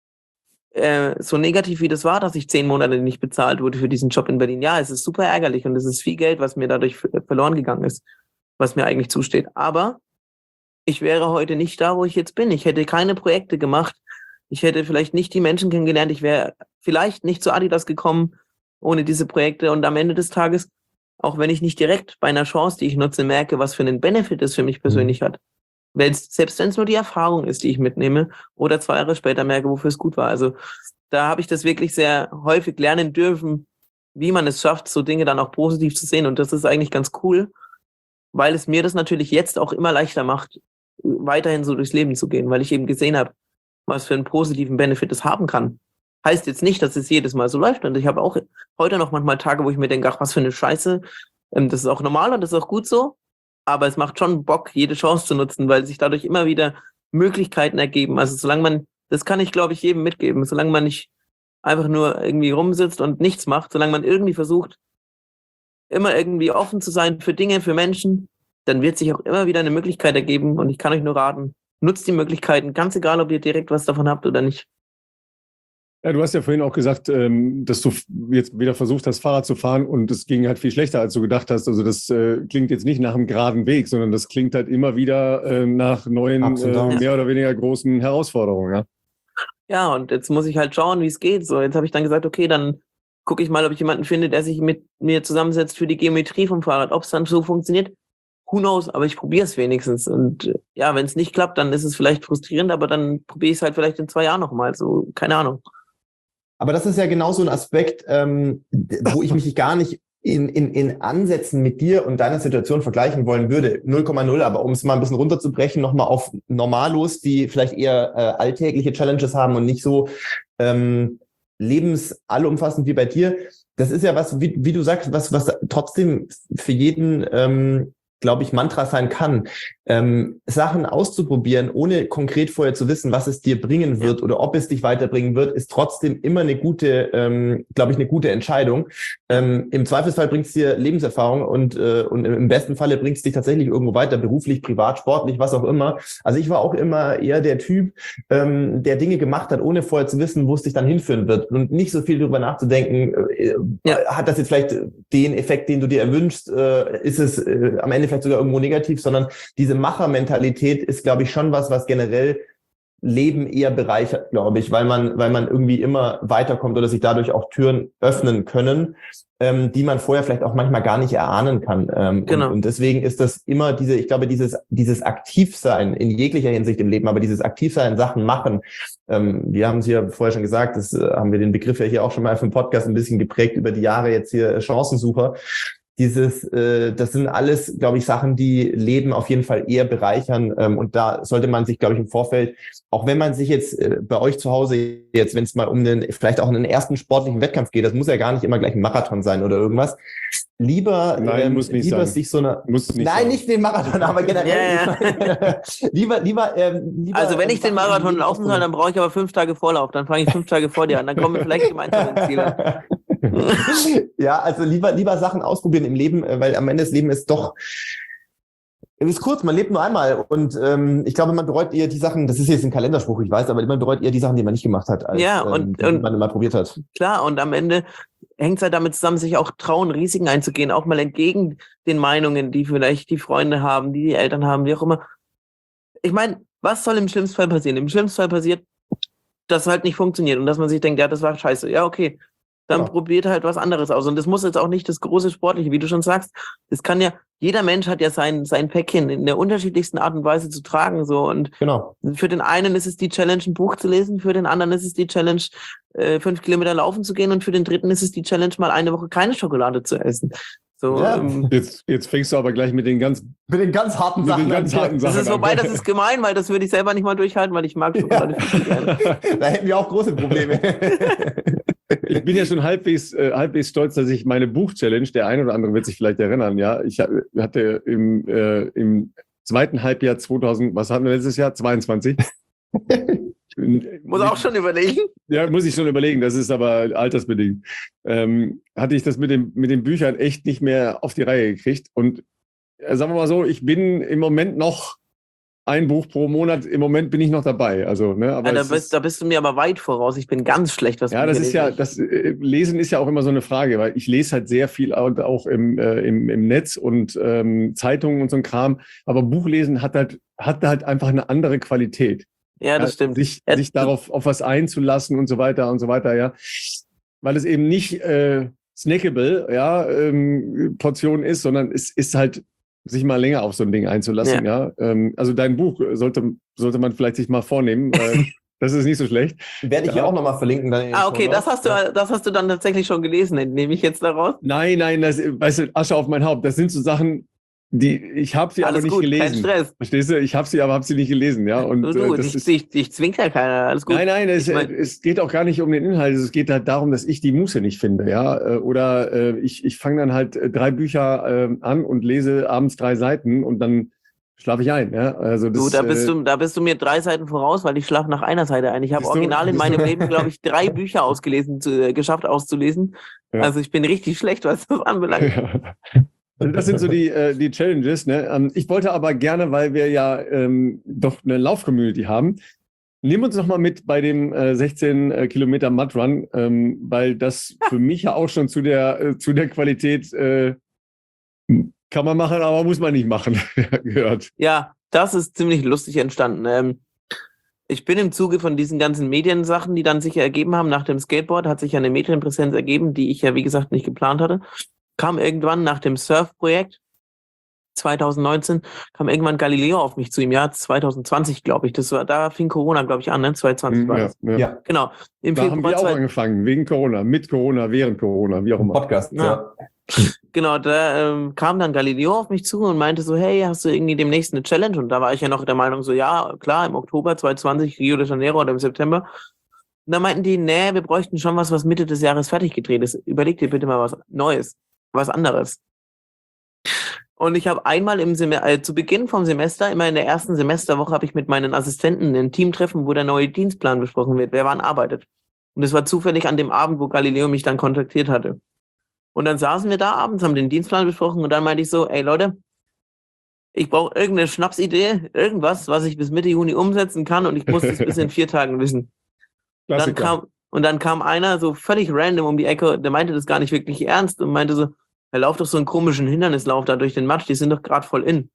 äh, so negativ wie das war, dass ich zehn Monate nicht bezahlt wurde für diesen Job in Berlin, ja, es ist super ärgerlich und es ist viel Geld, was mir dadurch f- verloren gegangen ist, was mir eigentlich zusteht. Aber ich wäre heute nicht da, wo ich jetzt bin. Ich hätte keine Projekte gemacht. Ich hätte vielleicht nicht die Menschen kennengelernt. Ich wäre vielleicht nicht zu Adidas gekommen ohne diese Projekte. Und am Ende des Tages, auch wenn ich nicht direkt bei einer Chance, die ich nutze, merke, was für einen Benefit es für mich persönlich hat, wenn's, selbst wenn es nur die Erfahrung ist, die ich mitnehme, oder zwei Jahre später merke, wofür es gut war. Also da habe ich das wirklich sehr häufig lernen dürfen, wie man es schafft, so Dinge dann auch positiv zu sehen. Und das ist eigentlich ganz cool, weil es mir das natürlich jetzt auch immer leichter macht, weiterhin so durchs Leben zu gehen, weil ich eben gesehen habe, was für einen positiven Benefit es haben kann. Heißt jetzt nicht, dass es jedes Mal so läuft. Und ich habe auch heute noch manchmal Tage, wo ich mir denke, ach, was für eine Scheiße. Ähm, das ist auch normal und das ist auch gut so. Aber es macht schon Bock, jede Chance zu nutzen, weil sich dadurch immer wieder Möglichkeiten ergeben. Also solange man, das kann ich, glaube ich, jedem mitgeben, solange man nicht einfach nur irgendwie rumsitzt und nichts macht, solange man irgendwie versucht, immer irgendwie offen zu sein für Dinge, für Menschen, dann wird sich auch immer wieder eine Möglichkeit ergeben. Und ich kann euch nur raten, nutzt die Möglichkeiten, ganz egal, ob ihr direkt was davon habt oder nicht. Ja, du hast ja vorhin auch gesagt, ähm, dass du jetzt wieder versucht hast, Fahrrad zu fahren und es ging halt viel schlechter, als du gedacht hast. Also das äh, klingt jetzt nicht nach einem geraden Weg, sondern das klingt halt immer wieder äh, nach neuen, äh, mehr oder weniger großen Herausforderungen. Ja, ja, und jetzt muss ich halt schauen, wie es geht. So, jetzt habe ich dann gesagt, okay, dann gucke ich mal, ob ich jemanden finde, der sich mit mir zusammensetzt für die Geometrie vom Fahrrad. Ob es dann so funktioniert, who knows, aber ich probiere es wenigstens. Und ja, wenn es nicht klappt, dann ist es vielleicht frustrierend, aber dann probiere ich es halt vielleicht in zwei Jahren nochmal. So, keine Ahnung. Aber das ist ja genau so ein Aspekt, ähm, wo ich mich gar nicht in, in, in Ansätzen mit dir und deiner Situation vergleichen wollen würde, null Komma null, aber um es mal ein bisschen runterzubrechen, nochmal auf Normalos, die vielleicht eher äh, alltägliche Challenges haben und nicht so ähm, lebensallumfassend wie bei dir. Das ist ja was, wie, wie du sagst, was, was trotzdem für jeden, ähm, glaube ich, Mantra sein kann, ähm, Sachen auszuprobieren, ohne konkret vorher zu wissen, was es dir bringen wird oder ob es dich weiterbringen wird, ist trotzdem immer eine gute, ähm, glaube ich, eine gute Entscheidung. Ähm, im Zweifelsfall bringt es dir Lebenserfahrung und, äh, und im besten Falle bringt es dich tatsächlich irgendwo weiter, beruflich, privat, sportlich, was auch immer. Also ich war auch immer eher der Typ, ähm, der Dinge gemacht hat, ohne vorher zu wissen, wo es dich dann hinführen wird und nicht so viel darüber nachzudenken, äh, ja. hat das jetzt vielleicht den Effekt, den du dir erwünschst, äh, ist es äh, am Ende vielleicht sogar irgendwo negativ, sondern diese Machermentalität ist, glaube ich, schon was, was generell Leben eher bereichert, glaube ich, weil man, weil man irgendwie immer weiterkommt oder sich dadurch auch Türen öffnen können, ähm, die man vorher vielleicht auch manchmal gar nicht erahnen kann. Ähm, genau. und, und deswegen ist das immer diese, ich glaube, dieses, dieses Aktivsein in jeglicher Hinsicht im Leben, aber dieses Aktivsein, Sachen machen. Ähm, wir haben es ja vorher schon gesagt, das äh, haben wir den Begriff ja hier auch schon mal für den Podcast ein bisschen geprägt über die Jahre jetzt hier äh, Chancensucher. Dieses, äh, das sind alles, glaube ich, Sachen, die Leben auf jeden Fall eher bereichern. Ähm, und da sollte man sich, glaube ich, im Vorfeld, auch wenn man sich jetzt äh, bei euch zu Hause jetzt, wenn es mal um den, vielleicht auch einen ersten sportlichen Wettkampf geht, das muss ja gar nicht immer gleich ein Marathon sein oder irgendwas. Lieber, Nein, ähm, muss nicht lieber sein. sich so eine, muss nicht nein, sein. nicht den Marathon, aber generell. Ja, ja. lieber, lieber, ähm, lieber. Also wenn ich den Marathon laufen soll, dann brauche ich aber fünf Tage Vorlauf. Dann fange ich fünf Tage vor dir an. Dann kommen wir vielleicht gemeinsam ins Ziel an. Ja, also lieber, lieber Sachen ausprobieren im Leben, weil am Ende des Lebens ist doch, es ist kurz, man lebt nur einmal und ähm, ich glaube, man bereut eher die Sachen, das ist jetzt ein Kalenderspruch, ich weiß, aber man bereut eher die Sachen, die man nicht gemacht hat, als ja, und, ähm, die und man immer probiert hat. Klar, und am Ende hängt es halt damit zusammen, sich auch trauen, Risiken einzugehen, auch mal entgegen den Meinungen, die vielleicht die Freunde haben, die die Eltern haben, wie auch immer. Ich meine, was soll im schlimmsten Fall passieren? Im schlimmsten Fall passiert, dass es halt nicht funktioniert und dass man sich denkt, ja, das war scheiße. Ja, okay. Dann ja. probiert halt was anderes aus. Und das muss jetzt auch nicht das große Sportliche, wie du schon sagst. Das kann ja, jeder Mensch hat ja sein, sein Päckchen in der unterschiedlichsten Art und Weise zu tragen, so. Und genau. Für den einen ist es die Challenge, ein Buch zu lesen. Für den anderen ist es die Challenge, äh, fünf Kilometer laufen zu gehen. Und für den dritten ist es die Challenge, mal eine Woche keine Schokolade zu essen. So, ja, ähm, jetzt, jetzt fängst du aber gleich mit den ganz, mit den ganz harten mit Sachen den ganz harten das Sachen ist, wobei, an. das ist gemein, weil das würde ich selber nicht mal durchhalten, weil ich mag Schokolade Ja. viel gerne. Da hätten wir auch große Probleme. Ich bin ja schon halbwegs, äh, halbwegs stolz, dass ich meine Buch-Challenge, der eine oder andere wird sich vielleicht erinnern, ja, ich hatte im, äh, im zweiten Halbjahr zweitausend, was hatten wir letztes Jahr? zweiundzwanzig. Muss auch schon überlegen. Ja, muss ich schon überlegen, das ist aber altersbedingt. Ähm, hatte ich das mit, dem, mit den Büchern echt nicht mehr auf die Reihe gekriegt. Und äh, sagen wir mal so, ich bin im Moment noch ein Buch pro Monat, im Moment bin ich noch dabei. Also, ne, aber Ja, da, es bist, ist, da bist du mir aber weit voraus. Ich bin ganz schlecht, was ja, Bücher das ist ja, lesen. das äh, Lesen ist ja auch immer so eine Frage, weil ich lese halt sehr viel auch, auch im, äh, im, im Netz und ähm, Zeitungen und so ein Kram. Aber Buchlesen hat halt, hat halt einfach eine andere Qualität. Ja, das Ja, stimmt. Sich, Ja, sich darauf auf was einzulassen und so weiter und so weiter, ja. Weil es eben nicht äh, snackable, ja, ähm, Portion ist, sondern es ist halt, sich mal länger auf so ein Ding einzulassen, ja. ja. Ähm, also dein Buch sollte, sollte man vielleicht sich mal vornehmen. Äh, das ist nicht so schlecht. Werde ich ja. hier auch nochmal verlinken. Dann Ah, okay, das hast, du, das hast du dann tatsächlich schon gelesen, entnehme ich jetzt daraus? Nein, nein, das, weißt du, Asche auf mein Haupt. Das sind so Sachen, die, ich habe sie Alles aber nicht gut, gelesen. kein Stress. Verstehst du? Ich habe sie, aber habe sie nicht gelesen, ja. Und, Du, du äh, das ich, ist, ich, ich zwingt ja keiner, alles gut. Nein, nein, es, Ich mein- es geht auch gar nicht um den Inhalt. Es geht halt darum, dass ich die Muße nicht finde, ja. Äh, Oder äh, ich, ich fange dann halt äh, drei Bücher äh, an und lese abends drei Seiten und dann schlafe ich ein, ja. Also das, Du, da bist äh, du, da bist du mir drei Seiten voraus, weil ich schlafe nach einer Seite ein. Ich habe Siehst du? original in Siehst meinem du? Leben, glaube ich, drei Bücher ausgelesen, zu, äh, geschafft auszulesen. Ja. Also ich bin richtig schlecht, was das anbelangt. Ja. Also das sind so die, äh, die Challenges. Ne? Ähm, ich wollte aber gerne, weil wir ja ähm, doch eine Lauf-Community haben, nehmen uns noch mal mit bei dem äh, sechzehn äh, Kilometer Mudrun, ähm, weil das für mich ja auch schon zu der, äh, zu der Qualität äh, kann man machen, aber muss man nicht machen, gehört. Ja, das ist ziemlich lustig entstanden. Ähm, ich bin im Zuge von diesen ganzen Mediensachen, die dann sich ergeben haben, nach dem Skateboard hat sich ja eine Medienpräsenz ergeben, die ich ja, wie gesagt, nicht geplant hatte. Kam irgendwann nach dem Surf-Projekt zwanzig neunzehn, kam irgendwann Galileo auf mich zu, im Jahr zwanzig zwanzig, glaube ich. Das war, da fing Corona, glaube ich, an, ne? zwanzig zwanzig war Ja, das. ja. Ja, Genau. Im Da haben wir auch zwei- angefangen, wegen Corona, mit Corona, während Corona, wie auch immer. Podcast. Ja. Ja. Genau, da ähm, kam dann Galileo auf mich zu und meinte so, hey, hast du irgendwie demnächst eine Challenge? Und da war ich ja noch der Meinung so, ja, klar, im Oktober zwanzig zwanzig, Rio de Janeiro oder im September. Und dann meinten die, nee, wir bräuchten schon was, was Mitte des Jahres fertig gedreht ist. Überleg dir bitte mal was Neues, was anderes. Und ich habe einmal im Sem- äh, zu Beginn vom Semester, immer in der ersten Semesterwoche, habe ich mit meinen Assistenten ein Teamtreffen, wo der neue Dienstplan besprochen wird, wer wann arbeitet. Und es war zufällig an dem Abend, wo Galileo mich dann kontaktiert hatte. Und dann saßen wir da abends, haben den Dienstplan besprochen und dann meinte ich so, ey Leute, ich brauche irgendeine Schnapsidee, irgendwas, was ich bis Mitte Juni umsetzen kann und ich muss das bis in vier Tagen wissen. Dann kam, und dann kam einer so völlig random um die Ecke, der meinte das gar nicht wirklich ernst und meinte so, er lauft doch so einen komischen Hindernislauf da durch den Matsch, die sind doch gerade voll in.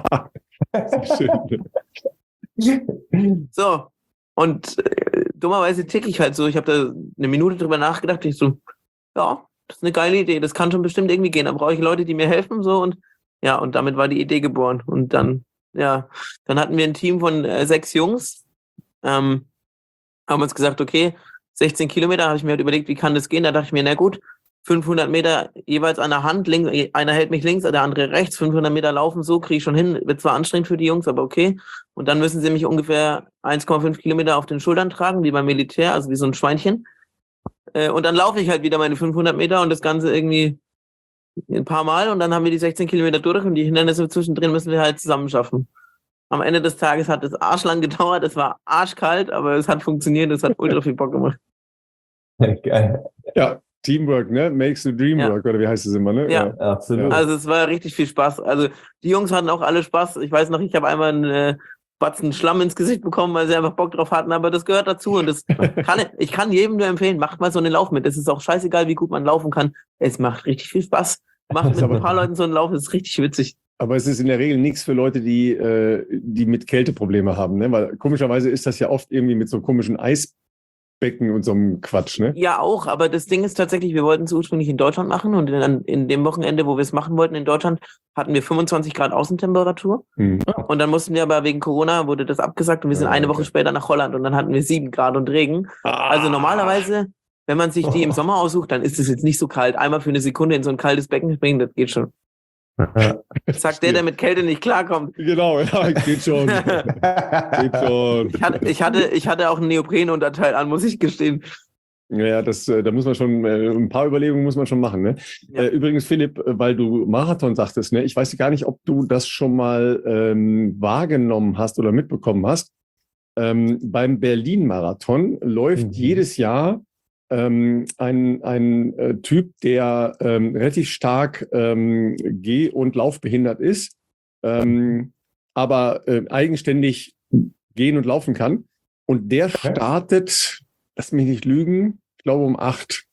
So, und äh, dummerweise tick ich halt so, ich habe da eine Minute drüber nachgedacht, ich so, ja, das ist eine geile Idee, das kann schon bestimmt irgendwie gehen, da brauche ich Leute, die mir helfen, so, und ja, und damit war die Idee geboren. Und dann, ja, dann hatten wir ein Team von äh, sechs Jungs, ähm, haben uns gesagt, okay, sechzehn Kilometer, habe ich mir halt überlegt, wie kann das gehen, da dachte ich mir, na gut, fünfhundert Meter jeweils an der Hand, links, einer hält mich links, der andere rechts, fünfhundert Meter laufen, so kriege ich schon hin, wird zwar anstrengend für die Jungs, aber okay. Und dann müssen sie mich ungefähr eins Komma fünf Kilometer auf den Schultern tragen, wie beim Militär, also wie so ein Schweinchen. Äh, und dann laufe ich halt wieder meine fünfhundert Meter und das Ganze irgendwie ein paar Mal und dann haben wir die sechzehn Kilometer durch und die Hindernisse zwischendrin müssen wir halt zusammen schaffen. Am Ende des Tages hat es arschlang gedauert, es war arschkalt, aber es hat funktioniert, es hat ultra viel Bock gemacht. Geil. Ja. Teamwork, ne? Makes the dream ja. work, oder wie heißt es immer, ne? Ja, ja, absolut. Also es war richtig viel Spaß. Also die Jungs hatten auch alle Spaß. Ich weiß noch, ich habe einmal einen äh, Batzen Schlamm ins Gesicht bekommen, weil sie einfach Bock drauf hatten, aber das gehört dazu und das kann ich, ich kann jedem nur empfehlen, macht mal so einen Lauf mit. Es ist auch scheißegal, wie gut man laufen kann. Es macht richtig viel Spaß. Macht mit ein paar Leuten so einen Lauf, das ist richtig witzig. Aber es ist in der Regel nichts für Leute, die, äh, die mit Kälteprobleme haben, ne? Weil komischerweise ist das ja oft irgendwie mit so komischen Eis Becken und so einem Quatsch, ne? Ja, auch, aber das Ding ist tatsächlich, wir wollten es ursprünglich in Deutschland machen und in, in dem Wochenende, wo wir es machen wollten in Deutschland, hatten wir fünfundzwanzig Grad Außentemperatur mhm. und dann mussten wir aber wegen Corona, wurde das abgesagt und wir sind eine Woche später nach Holland und dann hatten wir sieben Grad und Regen. Ah. Also normalerweise, wenn man sich die im Sommer aussucht, dann ist es jetzt nicht so kalt. Einmal für eine Sekunde in so ein kaltes Becken springen, das geht schon. Sagt der, der mit Kälte nicht klarkommt. Genau, ja, geht schon. geht schon. Ich hatte, ich hatte, ich hatte auch ein Neoprenunterteil an, muss ich gestehen. Ja, das, da muss man schon, ein paar Überlegungen muss man schon machen, ne? Ja. Übrigens, Philipp, weil du Marathon sagtest, ne? Ich weiß gar nicht, ob du das schon mal ähm, wahrgenommen hast oder mitbekommen hast. Ähm, beim Berlin-Marathon läuft mhm. jedes Jahr Ähm, ein, ein äh, Typ, der ähm, relativ stark ähm, geh- und laufbehindert ist, ähm, aber äh, eigenständig gehen und laufen kann. Und der startet, lass mich nicht lügen, ich glaube um acht.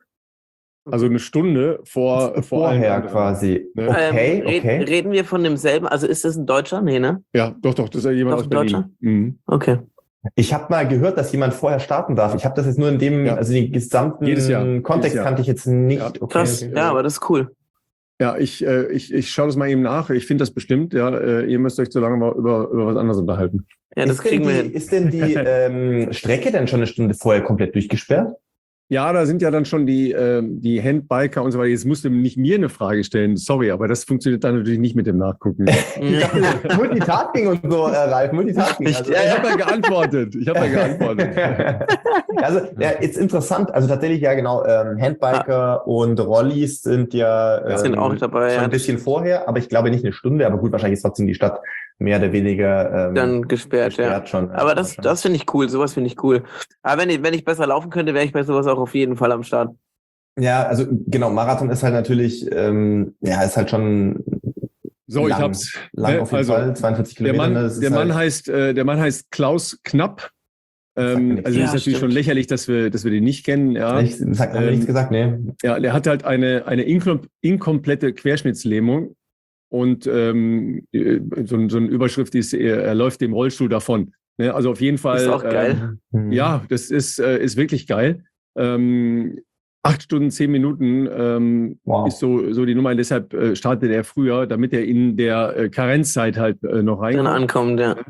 Also eine Stunde vor, vor vorher quasi. Ne? Okay, ähm, red, okay. Reden wir von demselben, also ist das ein Deutscher? Nee, ne? Ja, doch, doch, das ist ja jemand doch, aus Berlin. Deutscher? Mhm. Okay. Ich habe mal gehört, dass jemand vorher starten darf. Ich habe das jetzt nur in dem, ja. also den gesamten Kontext kannte ich jetzt nicht. Ja. Okay, krass, okay. Ja, aber das ist cool. Ja, ich, äh, ich, ich schaue das mal eben nach. Ich finde das bestimmt. Ja, äh, ihr müsst euch so lange mal über, über was anderes unterhalten. Ja, das ist kriegen die, wir hin. Ist denn die ähm, Strecke denn schon eine Stunde vorher komplett durchgesperrt? Ja, da sind ja dann schon die, äh, die Handbiker und so weiter. Jetzt musst du nicht mir eine Frage stellen, sorry, aber das funktioniert dann natürlich nicht mit dem Nachgucken. Multitasking und so, äh, Ralf, Multitasking. Also, ja, ich habe ja geantwortet. Ich habe ja geantwortet. Also, ja, ist interessant. Also tatsächlich, ja genau, ähm, Handbiker ah. und Rollis sind ja ähm, sind auch dabei, schon ja. ein bisschen vorher, aber ich glaube nicht eine Stunde, aber gut, wahrscheinlich ist trotzdem die Stadt mehr oder weniger ähm, dann gesperrt, gesperrt ja. Schon, aber das, das finde ich cool, sowas finde ich cool. Aber wenn ich, wenn ich besser laufen könnte, wäre ich bei sowas auch auf jeden Fall am Start. Ja, also genau, Marathon ist halt natürlich, ähm, ja, ist halt schon so, lang, ich hab's. Lang auf jeden also, Fall, zweiundvierzig Kilometer. Der Mann, das ist der Mann halt heißt, äh, der Mann heißt Klaus Knapp. Ähm, also ja, ist natürlich stimmt. schon lächerlich, dass wir, dass wir den nicht kennen. Ja. Ich, das hat, haben wir ähm, nichts gesagt, nee. Ja, der hat halt eine, eine inkom- inkomplette Querschnittslähmung. Und ähm, so, so eine Überschrift ist, er, er läuft dem Rollstuhl davon. Ne? Also auf jeden Fall. Ist auch geil. Ähm, ja, das ist, äh, ist wirklich geil. Ähm, acht Stunden, zehn Minuten ähm, wow. ist so, so die Nummer. Und deshalb äh, startet er früher, damit er in der äh, Karenzzeit halt äh, noch reinkommt. Dann ankommt, ja.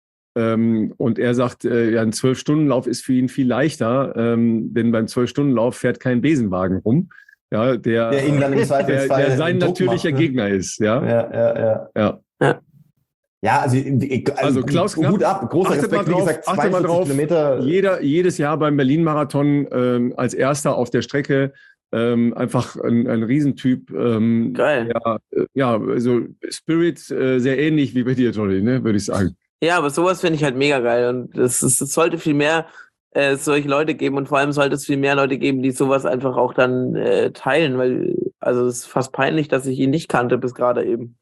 Ähm, und er sagt, äh, ja, ein zwölf-Stunden-Lauf ist für ihn viel leichter, ähm, denn beim zwölf-Stunden-Lauf fährt kein Besenwagen rum. ja, der, Der ihn dann im der, Zweifelsfall der sein Druck natürlicher macht, ne? Gegner ist, ja. Ja, ja, ja. Ja. Ja, also, also, Also Klaus Knapp, Hut ab, großer achtet mal Respekt, wie drauf, gesagt, achtet mal zweiundvierzig drauf, Kilometer. Jeder, jedes Jahr beim Berlin-Marathon ähm, als Erster auf der Strecke, ähm, einfach ein, ein Riesentyp. Ähm, Geil. Ja, äh, ja, also Spirit äh, sehr ähnlich wie bei dir, Jolly, ne, würde ich sagen. Ja, aber sowas finde ich halt mega geil. Und es, es, es sollte viel mehr äh, solche Leute geben und vor allem sollte es viel mehr Leute geben, die sowas einfach auch dann äh, teilen, weil also es ist fast peinlich, dass ich ihn nicht kannte bis gerade eben.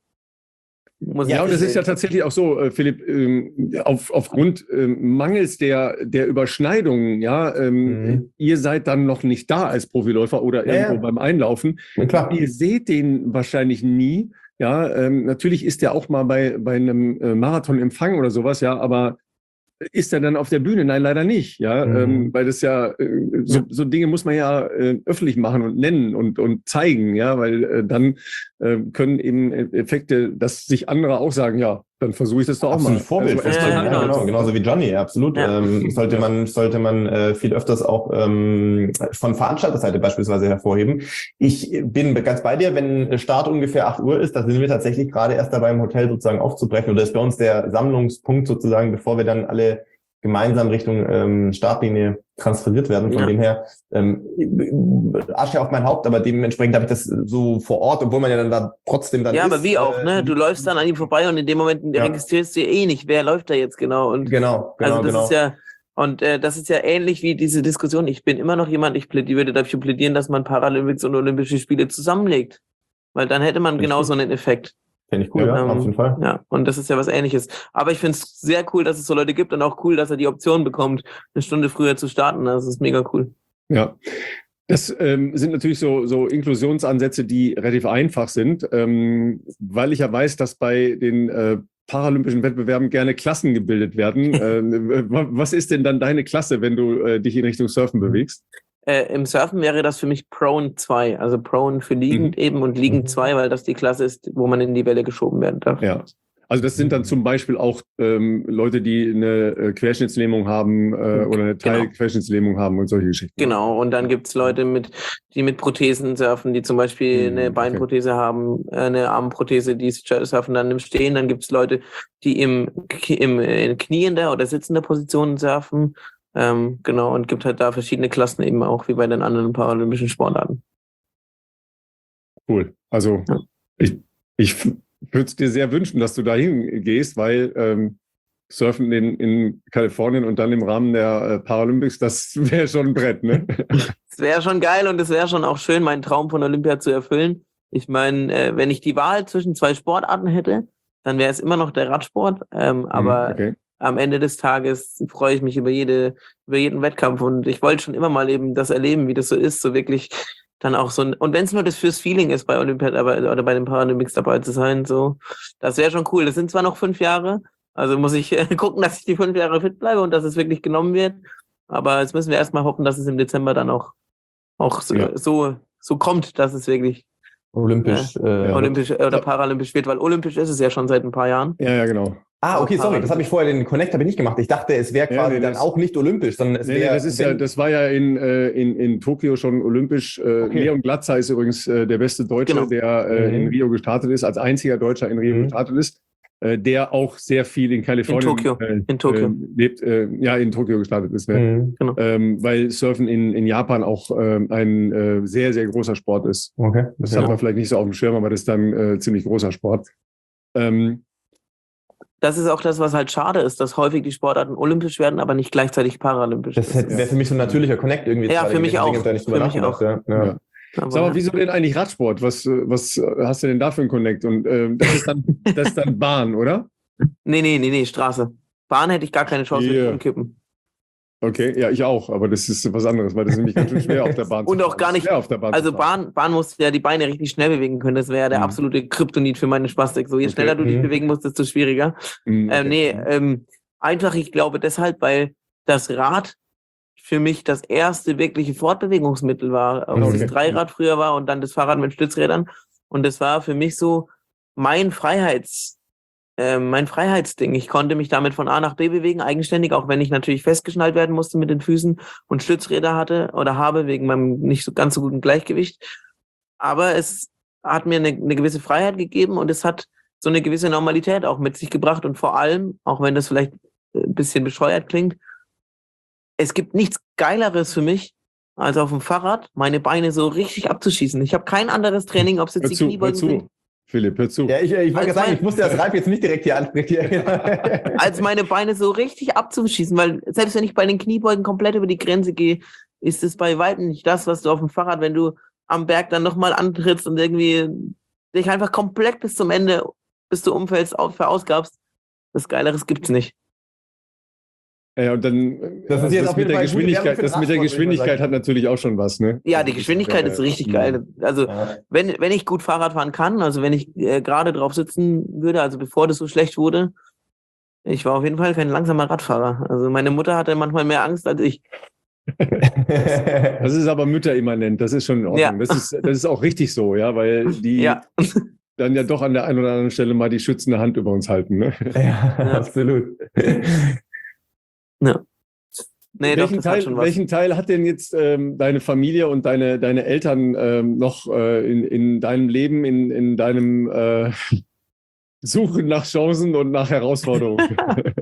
Muss Ja, ich und das ist ja gestehen. tatsächlich auch so, äh, Philipp, ähm, auf, aufgrund ähm, Mangels der, der Überschneidungen, ja, ähm, Mhm. ihr seid dann noch nicht da als Profiläufer oder Ja, irgendwo ja. beim Einlaufen. Ja, klar. Ihr seht den wahrscheinlich nie. Ja, ähm, natürlich ist der auch mal bei, bei einem äh, Marathon-Empfang oder sowas, ja, aber ist er dann auf der Bühne? Nein, leider nicht, ja, Mhm. ähm, weil das ja, äh, so, so Dinge muss man ja äh, öffentlich machen und nennen und, und zeigen, ja, weil äh, dann äh, können eben Effekte, dass sich andere auch sagen, ja, dann versuche ich das doch auch Absolut mal. Vorbild. Also erstmal Ja, die genau. Einladung. genau, genauso wie Johnny, absolut. Ja. Ähm, sollte man, sollte man äh, viel öfters auch ähm, von Veranstalterseite beispielsweise hervorheben. Ich bin ganz bei dir, wenn Start ungefähr acht Uhr ist, da sind wir tatsächlich gerade erst dabei, im Hotel sozusagen aufzubrechen. Oder ist bei uns der Sammlungspunkt sozusagen, bevor wir dann alle gemeinsam Richtung ähm, Startlinie transferiert werden. Von Ja. dem her ähm, Asche auf mein Haupt, aber dementsprechend habe ich das so vor Ort, obwohl man ja dann da trotzdem dann Ja, ist. aber wie auch, ne? äh, Du läufst dann an ihm vorbei und in dem Moment Ja. registrierst du eh nicht, wer läuft da jetzt genau. Und Genau, genau, also das genau. ist ja, und äh, das ist ja ähnlich wie diese Diskussion. Ich bin immer noch jemand, ich plädiere, würde dafür plädieren, dass man Paralympics und Olympische Spiele zusammenlegt. Weil dann hätte man Finde ich genau gut. so einen Effekt. Finde ich cool, ja, Ähm, auf jeden Fall. Ja, und das ist ja was Ähnliches. Aber ich finde es sehr cool, dass es so Leute gibt und auch cool, dass er die Option bekommt, eine Stunde früher zu starten. Das ist mega cool. Ja. Das ähm, sind natürlich so, so Inklusionsansätze, die relativ einfach sind, ähm, weil ich ja weiß, dass bei den äh, paralympischen Wettbewerben gerne Klassen gebildet werden. ähm, was ist denn dann deine Klasse, wenn du äh, dich in Richtung Surfen bewegst? Äh, Im Surfen wäre das für mich Prone zwei, also Prone für liegend Mhm. eben und liegend Mhm. zwei, weil das die Klasse ist, wo man in die Welle geschoben werden darf. Ja. Also das sind dann zum Beispiel auch ähm, Leute, die eine äh, Querschnittslähmung haben äh, oder eine Genau. Teilquerschnittslähmung haben und solche Geschichten. Genau, und dann gibt's Leute, mit, die mit Prothesen surfen, die zum Beispiel Mhm, eine okay. Beinprothese haben, äh, eine Armprothese, die surfen dann im Stehen. Dann gibt's Leute, die im, im in kniender oder sitzender Position surfen. Ähm, genau, und gibt halt da verschiedene Klassen eben auch, wie bei den anderen paralympischen Sportarten. Cool. Also Ja. ich, ich würde es dir sehr wünschen, dass du dahin gehst, weil ähm, Surfen in, in Kalifornien und dann im Rahmen der äh, Paralympics, das wäre schon ein Brett, ne? Es wäre schon geil und es wäre schon auch schön, meinen Traum von Olympia zu erfüllen. Ich meine, äh, wenn ich die Wahl zwischen zwei Sportarten hätte, dann wäre es immer noch der Radsport. Ähm, aber okay. am Ende des Tages freue ich mich über jede, über jeden Wettkampf und ich wollte schon immer mal eben das erleben, wie das so ist, so wirklich dann auch so ein, und wenn es nur das fürs Feeling ist, bei Olympia dabei oder bei den Paralympics dabei zu sein, so, das wäre schon cool. Das sind zwar noch fünf Jahre, also muss ich äh, gucken, dass ich die fünf Jahre fit bleibe und dass es wirklich genommen wird. Aber jetzt müssen wir erstmal hoffen, dass es im Dezember dann auch, auch so, Ja. so, so kommt, dass es wirklich Olympisch. Äh, olympisch oder paralympisch wird, weil olympisch ist es ja schon seit ein paar Jahren. Ja, ja, genau. ah, okay, sorry, das habe ich vorher, den Connect habe ich nicht gemacht. Ich dachte, es wäre Ja, quasi nee, dann das- auch nicht olympisch, sondern es Nee, nee, wäre. das ist ja, das war ja in, äh, in, in Tokio schon olympisch. Äh, Okay. Leon Glatzer ist übrigens äh, der beste Deutsche, Genau. der äh, Mhm. in Rio gestartet ist, als einziger Deutscher in Rio Mhm. gestartet ist, äh, der auch sehr viel in Kalifornien In Tokio. Äh, In Tokio. Äh, lebt, äh, ja, in Tokio gestartet ist. Ne? Mhm. Ähm, weil Surfen in, in Japan auch ähm, ein äh, sehr, sehr großer Sport ist. Okay. Das Ja. hat man vielleicht nicht so auf dem Schirm, aber das ist dann äh, ziemlich großer Sport. Ähm, Das ist auch das, was halt schade ist, dass häufig die Sportarten olympisch werden, aber nicht gleichzeitig paralympisch. Das wäre für mich so ein natürlicher Connect irgendwie. Ja, gerade für mich gewesen, deswegen auch. hab ich da nicht drüber Für mich nachgedacht, Ja. Ja. ja. Aber, Sag mal, wieso denn eigentlich Radsport? Was, äh, was hast du denn da für einen Connect? Und ähm, das ist dann, das ist dann Bahn, oder? Nee, nee, nee, nee, Straße. Bahn hätte ich gar keine Chance Yeah. mit umkippen. Okay, ja, ich auch, aber das ist was anderes, weil das ist nämlich ganz schön schwer auf der Bahn Und zu auch fahren. gar Das ist nicht- schwer auf der Bahn Also zu fahren. Bahn, Bahn musst du ja die Beine richtig schnell bewegen können. Das wäre ja der Mhm. absolute Kryptonit für meine Spastik. So, je Okay. schneller du dich Mhm. bewegen musst, desto schwieriger. Mhm, okay. Ähm, nee, ähm, einfach, ich glaube deshalb, weil das Rad für mich das erste wirkliche Fortbewegungsmittel war. Ob es Okay. das Dreirad früher war und dann das Fahrrad mit Stützrädern. Und das war für mich so mein Freiheits, äh, mein Freiheitsding. Ich konnte mich damit von A nach B bewegen, eigenständig, auch wenn ich natürlich festgeschnallt werden musste mit den Füßen und Stützräder hatte oder habe, wegen meinem nicht so ganz so guten Gleichgewicht. aber es hat mir eine, eine gewisse Freiheit gegeben und es hat so eine gewisse Normalität auch mit sich gebracht und vor allem, auch wenn das vielleicht ein bisschen bescheuert klingt, es gibt nichts Geileres für mich, als auf dem Fahrrad meine Beine so richtig abzuschießen. Ich habe kein anderes Training, ob es jetzt Hör die zu, hör Kniebeugen zu. sind. Philipp, hör zu. Ja, ich, ich wollte Als gerade sagen, mein- ich musste das Ralf jetzt nicht direkt hier ansprechen. Als meine Beine so richtig abzuschießen, weil selbst wenn ich bei den Kniebeugen komplett über die Grenze gehe, ist es bei weitem nicht das, was du auf dem Fahrrad, wenn du am Berg dann nochmal antrittst und irgendwie dich einfach komplett bis zum Ende, bis du umfällst, auf, verausgabst. Das Geileres gibt's nicht. Ja, und dann Das ist also jetzt das auf mit jeden der Fall gute Werbung Geschwindigkeit, für den das mit der Radsport, würde ich mal Geschwindigkeit sagen. hat natürlich auch schon was, ne? Ja, Also die das Geschwindigkeit äh, ist richtig mh. geil. Also Ja. wenn, wenn ich gut Fahrrad fahren kann, also wenn ich äh, gerade drauf sitzen würde, also bevor das so schlecht wurde, ich war auf jeden Fall kein langsamer Radfahrer. Also meine Mutter hatte manchmal mehr Angst als ich. Das ist aber mütterimmanent, das ist schon in Ordnung. Ja. Das ist, das ist auch richtig so, ja, weil die Ja. dann ja doch an der einen oder anderen Stelle mal die schützende Hand über uns halten, ne? Ja, Ja. absolut. Ja. Nee, doch, welchen, das hat Teil, schon was. welchen Teil hat denn jetzt ähm, deine Familie und deine, deine Eltern ähm, noch äh, in, in deinem Leben, in, in deinem äh, Suchen nach Chancen und nach Herausforderungen?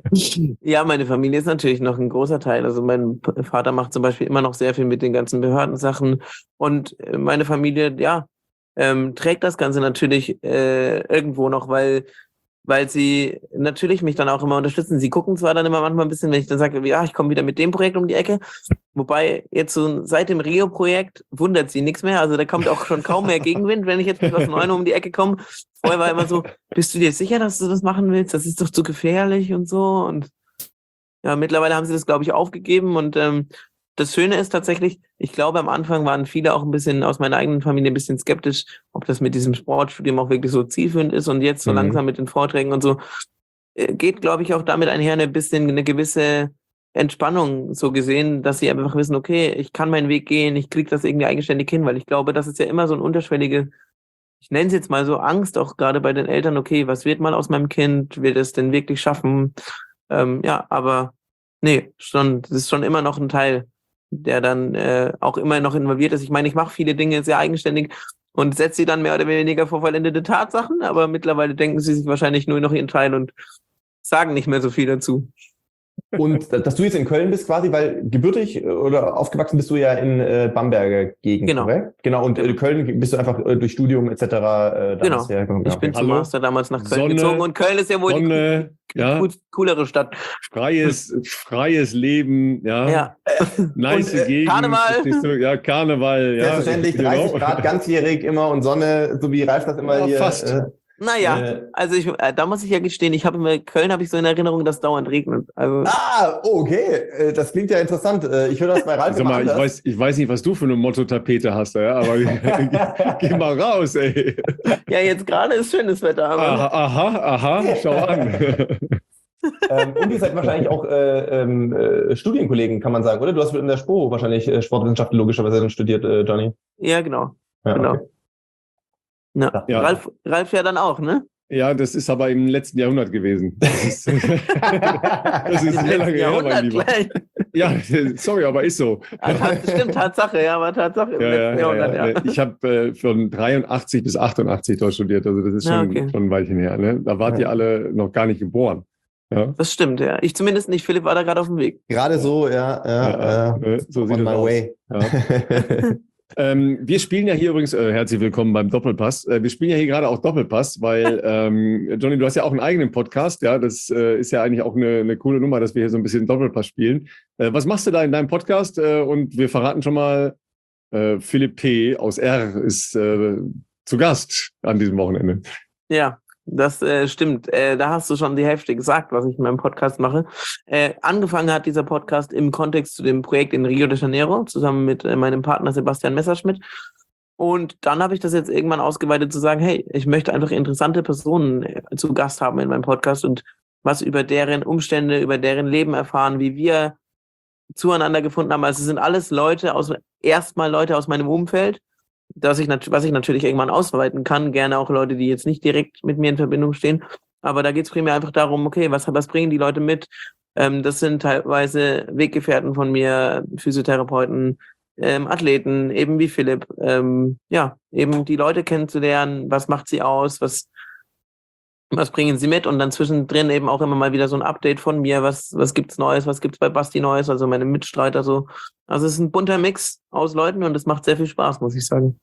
Ja, meine Familie ist natürlich noch ein großer Teil. Also mein P- Vater macht zum Beispiel immer noch sehr viel mit den ganzen Behördensachen und äh, meine Familie, ja, ähm, trägt das Ganze natürlich äh, irgendwo noch, weil weil sie natürlich mich dann auch immer unterstützen. Sie gucken zwar dann immer manchmal ein bisschen, wenn ich dann sage, ja, ich komme wieder mit dem Projekt um die Ecke, wobei jetzt so seit dem Rio-Projekt wundert sie nichts mehr. Also da kommt auch schon kaum mehr Gegenwind, wenn ich jetzt mit was Neuem um die Ecke komme. Vorher war immer so, bist du dir sicher, dass du das machen willst? Das ist doch zu gefährlich und so. Und ja, mittlerweile haben sie das, glaube ich, aufgegeben. Und ähm, das Schöne ist tatsächlich, ich glaube, am Anfang waren viele auch ein bisschen aus meiner eigenen Familie ein bisschen skeptisch, ob das mit diesem Sportstudium auch wirklich so zielführend ist. Und jetzt so Mhm. langsam mit den Vorträgen und so äh, geht, glaube ich, auch damit einher eine bisschen eine gewisse Entspannung so gesehen, dass sie einfach wissen, okay, ich kann meinen Weg gehen, ich kriege das irgendwie eigenständig hin, weil ich glaube, das ist ja immer so ein unterschwellige, ich nenne es jetzt mal so Angst, auch gerade bei den Eltern, okay, was wird mal aus meinem Kind, wird es denn wirklich schaffen? Ähm, ja, aber nee, schon, das ist schon immer noch ein Teil, der dann äh, auch immer noch involviert ist. Ich meine, ich mache viele Dinge sehr eigenständig und setze sie dann mehr oder weniger vor vollendete Tatsachen, aber mittlerweile denken sie sich wahrscheinlich nur noch ihren Teil und sagen nicht mehr so viel dazu. Und dass du jetzt in Köln bist quasi, weil gebürtig oder aufgewachsen bist du ja in äh, Bamberger Gegend, Genau. korrekt? Genau, und äh, Köln bist du einfach äh, durch Studium et cetera. Äh, Genau. hergekommen. Ich Ja, bin okay. zum Hallo. Master damals nach Köln Sonne, gezogen und Köln ist ja wohl Sonne, die ja, cool, coolere Stadt. freies, freies Leben, ja, Ja, nice Und, äh, Gegend. Karneval. verstehst du? Ja, Karneval, ja. Selbstverständlich genau. dreißig Grad, ganzjährig immer und Sonne, so wie Ralf das immer Ja, hier. fast. Äh, naja, äh, also ich, äh, da muss ich ja gestehen, ich habe immer, Köln habe ich so in Erinnerung, dass dauernd regnet. Also ah, okay, äh, das klingt ja interessant. Äh, ich höre das bei Ralf Sag immer mal, ich anders. weiß, ich weiß nicht, was du für eine Motto-Tapete hast, ja, aber geh mal raus, ey. ja, jetzt gerade ist schönes Wetter, aber Aha, aha, aha, schau an. ähm, und ihr seid wahrscheinlich auch äh, ähm, äh, Studienkollegen, kann man sagen, oder? Du hast in der SPO wahrscheinlich äh, Sportwissenschaften logischerweise dann studiert, äh, Johnny. ja, genau. Ja, genau. okay. Ja. Ja. Ralf, Ralf ja dann auch, ne? Ja, das ist aber im letzten Jahrhundert gewesen. Das ist, das ist Im sehr letzten lange her, mein Jahrhundert Lieber. gleich. Ja, sorry, aber ist so. Ah, Tat, stimmt, Tatsache, ja, aber Tatsache im Ja, ja, letzten ja, Jahrhundert, ja. ja. Ich habe äh, von dreiundachtzig bis achtundachtzig dort studiert, also das ist schon, Ja, okay. schon ein Weilchen her. Ne? Da wart Ja. ihr alle noch gar nicht geboren. Ja? Das stimmt, ja. Ich zumindest nicht. Philipp war da gerade auf dem Weg. Gerade so, ja, ja, Ja, äh, ne? So sieht on es my aus. way. Ja. Ähm, wir spielen ja hier übrigens, äh, herzlich willkommen beim Doppelpass. Äh, wir spielen ja hier gerade auch Doppelpass, weil, ähm, Johnny, du hast ja auch einen eigenen Podcast, ja, das äh, ist ja eigentlich auch eine, eine coole Nummer, dass wir hier so ein bisschen Doppelpass spielen. Äh, was machst du da in deinem Podcast? Äh, und wir verraten schon mal, äh, Philipp P. aus R. ist äh, zu Gast an diesem Wochenende. Ja, das äh, stimmt. Äh, da hast du schon die Hälfte gesagt, was ich in meinem Podcast mache. Äh, angefangen hat dieser Podcast im Kontext zu dem Projekt in Rio de Janeiro, zusammen mit äh, meinem Partner Sebastian Messerschmidt. Und dann habe ich das jetzt irgendwann ausgeweitet zu sagen, hey, ich möchte einfach interessante Personen äh, zu Gast haben in meinem Podcast und was über deren Umstände, über deren Leben erfahren, wie wir zueinander gefunden haben. Also es sind alles Leute aus, erstmal Leute aus meinem Umfeld, dass ich nat- was ich natürlich irgendwann ausweiten kann, gerne auch Leute, die jetzt nicht direkt mit mir in Verbindung stehen. Aber da geht es primär einfach darum, okay, was, was bringen die Leute mit? Ähm, das sind teilweise Weggefährten von mir, Physiotherapeuten, ähm, Athleten, eben wie Philipp, ähm, ja, eben die Leute kennenzulernen, was macht sie aus, was, was bringen sie mit und dann zwischendrin eben auch immer mal wieder so ein Update von mir, was, was gibt's Neues, was gibt's bei Basti Neues, also meine Mitstreiter so. Also es ist ein bunter Mix aus Leuten und es macht sehr viel Spaß, muss ich sagen.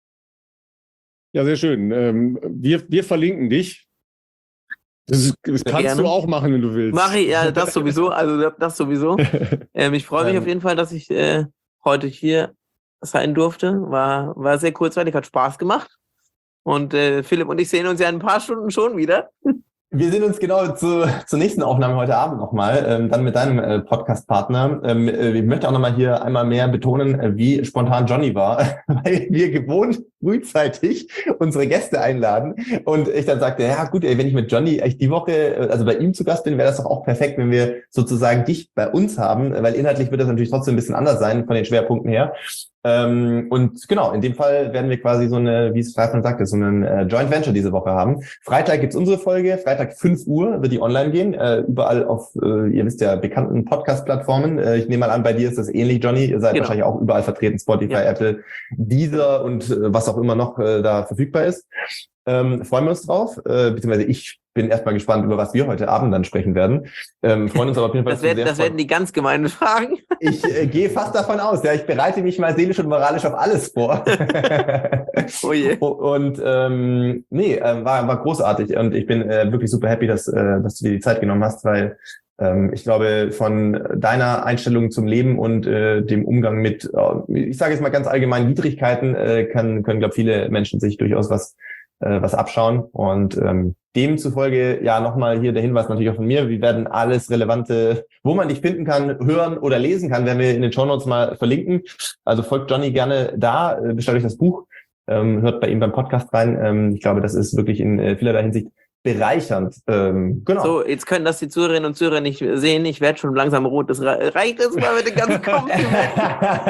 Ja, sehr schön. Ähm, wir, wir verlinken dich. Das, ist, das kannst gerne. du auch machen, wenn du willst. Mache ich, ja, das sowieso, also das sowieso. ähm, ich freue mich Ähm. auf jeden Fall, dass ich äh, heute hier sein durfte. War, war sehr kurzweilig, hat Spaß gemacht. Und äh, Philipp und ich sehen uns ja in ein paar Stunden schon wieder. Wir sehen uns genau zu, zur nächsten Aufnahme heute Abend nochmal, ähm, dann mit deinem äh, Podcast-Partner. Ähm, äh, ich möchte auch nochmal hier einmal mehr betonen, äh, wie spontan Johnny war, weil wir gewohnt frühzeitig unsere Gäste einladen und ich dann sagte, ja gut, ey, wenn ich mit Johnny echt die Woche, also bei ihm zu Gast bin, wäre das doch auch perfekt, wenn wir sozusagen dich bei uns haben, weil inhaltlich wird das natürlich trotzdem ein bisschen anders sein von den Schwerpunkten her. Ähm, und genau, in dem Fall werden wir quasi so eine, wie es Freitag sagte, so einen äh, Joint Venture diese Woche haben. Freitag gibt's unsere Folge, Freitag fünf Uhr wird die online gehen, äh, überall auf, äh, ihr wisst ja, bekannten Podcast-Plattformen. Äh, ich nehme mal an, bei dir ist das ähnlich, Johnny. Ihr seid Genau. wahrscheinlich auch überall vertreten, Spotify, Ja. Apple, Deezer und äh, was auch immer noch äh, da verfügbar ist. Ähm, freuen wir uns drauf, äh, beziehungsweise ich bin erstmal gespannt, über was wir heute Abend dann sprechen werden. Ähm, freuen uns aber auf jeden Fall. Das, werd, das werden die ganz gemeinen Fragen. Ich äh, gehe fast davon aus, ja, ich bereite mich mal seelisch und moralisch auf alles vor. Oh je. Und ähm, nee, äh, war, war großartig und ich bin äh, wirklich super happy, dass, äh, dass du dir die Zeit genommen hast, weil ähm, ich glaube, von deiner Einstellung zum Leben und äh, dem Umgang mit, äh, ich sage jetzt mal ganz allgemein, Widrigkeiten, äh, kann, können, glaube viele Menschen sich durchaus was äh, was abschauen und ähm, demzufolge ja nochmal hier der Hinweis natürlich auch von mir, wir werden alles Relevante, wo man dich finden kann, hören oder lesen kann, werden wir in den Shownotes mal verlinken. Also folgt Johnny gerne da, äh, bestellt euch das Buch, ähm, hört bei ihm beim Podcast rein. Ähm, ich glaube, das ist wirklich in äh, vielerlei Hinsicht bereichernd. Ähm, genau. So, jetzt können das die Zuhörerinnen und Zuhörer nicht sehen. Ich werde schon langsam rot. Das re- reicht jetzt mal mit den ganzen Komplimenten.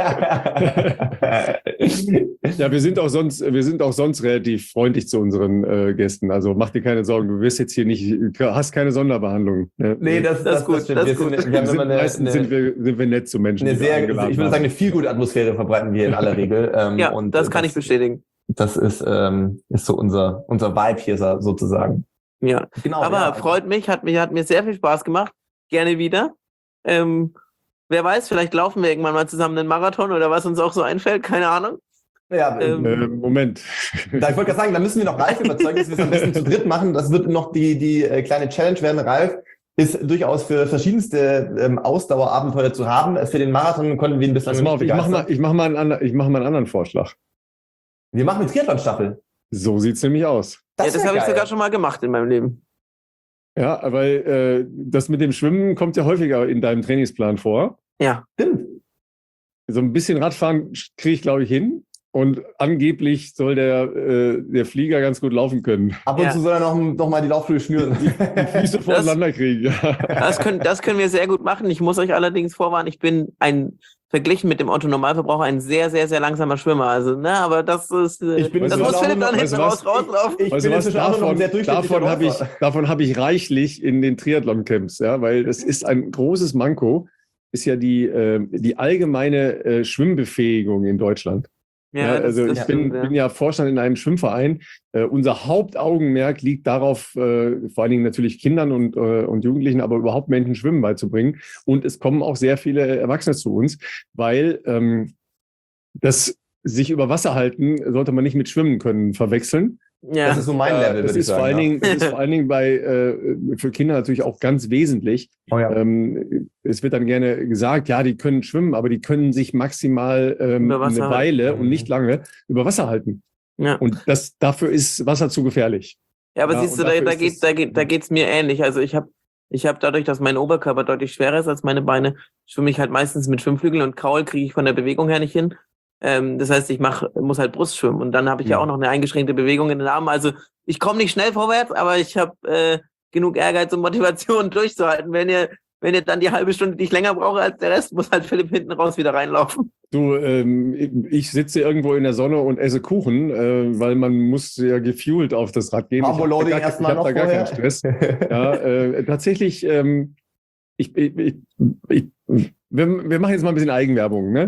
Ja, wir sind auch sonst, wir sind auch sonst relativ freundlich zu unseren äh, Gästen. Also mach dir keine Sorgen, du wirst jetzt hier nicht, hast keine Sonderbehandlung. Ne? Nee, das, Das das, ist gut, das stimmt. das wir, ist gut. sind, wir haben sind, immer eine, meistens eine, sind, wir, sind wir nett zu Menschen. eine die wir sehr, eingeladen ich würde haben. sagen, eine viel gute Atmosphäre verbreiten wir in aller Regel. Ähm, Ja, und das kann ich bestätigen. Das ist, ähm, ist so unser, unser Vibe hier so- sozusagen. Ja, Genau. aber ja. freut mich, hat, mich, hat mir sehr viel Spaß gemacht. Gerne wieder. Ähm, wer weiß, vielleicht laufen wir irgendwann mal zusammen einen Marathon oder was uns auch so einfällt, keine Ahnung. Ja, Ähm, Äh, Moment. da, ich wollte gerade sagen, da müssen wir noch Ralf überzeugen, dass wir es am besten zu dritt machen. Das wird noch die, die äh, kleine Challenge werden. Ralf ist durchaus für verschiedenste ähm, Ausdauerabenteuer zu haben. Für den Marathon konnten wir ihn bislang Pass mal nicht auf, ich mache begeistern. mal, ich mach mal, einen, ander- ich mach mal einen anderen Vorschlag. Wir machen eine Triathlon-Staffel. So sieht's nämlich aus. ja, das wär habe ich geil. sogar schon mal gemacht in meinem Leben. Ja, weil äh, das mit dem Schwimmen kommt ja häufiger in deinem Trainingsplan vor. Ja. Stimmt. So ein bisschen Radfahren kriege ich, glaube ich, hin. Und angeblich soll der, äh, der Flieger ganz gut laufen können. Ab und Ja. zu soll er noch, noch mal die Laufschuhe schnüren. Die Füße voneinander kriegen. Ja. Das können, das können wir sehr gut machen. Ich muss euch allerdings vorwarnen, ich bin ein, verglichen mit dem Otto-Normalverbraucher, ein sehr, sehr, sehr langsamer Schwimmer. Also, ne, aber das ist, äh, Ich bin das inzwischen muss auch Philipp noch- dann weißt hinten du raus, was? rauslaufen. Ich Weißt bin du was, inzwischen auch noch ein davon, sehr durchschnittlicher davon habe ich, Läufer. davon habe ich reichlich in den Triathlon-Camps, ja, weil es ist ein großes Manko, ist ja die, äh, die allgemeine äh, Schwimmbefähigung in Deutschland. Ja, das- also das ich stimmt, bin, bin ja Vorstand in einem Schwimmverein. Äh, unser Hauptaugenmerk liegt darauf, äh, vor allen Dingen natürlich Kindern und, äh, und Jugendlichen, aber überhaupt Menschen Schwimmen beizubringen. Und es kommen auch sehr viele Erwachsene zu uns, weil ähm, das sich über Wasser halten sollte man nicht mit Schwimmen können verwechseln. Ja. Das ist so mein Äh, Level, das würde ich ist vor sagen. allen ja. Dingen, das ist vor allen Dingen bei äh, für Kinder natürlich auch ganz wesentlich. Oh ja. Ähm, es wird dann gerne gesagt, ja, die können schwimmen, aber die können sich maximal ähm, Über Wasser eine Weile halten. und nicht lange über Wasser halten. Ja. Und das dafür ist Wasser zu gefährlich. Ja, aber Ja, siehst du, und da, dafür da ist geht es- da geht da geht's mir ähnlich. Also ich habe ich habe dadurch, dass mein Oberkörper deutlich schwerer ist als meine Beine, schwimme ich halt meistens mit Schwimmflügeln und Kraul kriege ich von der Bewegung her nicht hin. Ähm, das heißt, ich mach, muss halt Brust schwimmen und dann habe ich ja Mhm. auch noch eine eingeschränkte Bewegung in den Armen. Also ich komme nicht schnell vorwärts, aber ich habe äh, genug Ehrgeiz und Motivation durchzuhalten. Wenn ihr wenn ihr dann die halbe Stunde, die ich länger brauche als der Rest, muss halt Philipp hinten raus wieder reinlaufen. Du, ähm, ich sitze irgendwo in der Sonne und esse Kuchen, äh, weil man muss ja gefuelt auf das Rad gehen. Ich habe da Carbo-Loading gar, ich erstmal hab noch da gar keinen vorher. Stress. Ja, äh, tatsächlich, ähm, ich, ich, ich, ich, wir, wir machen jetzt mal ein bisschen Eigenwerbung, ne?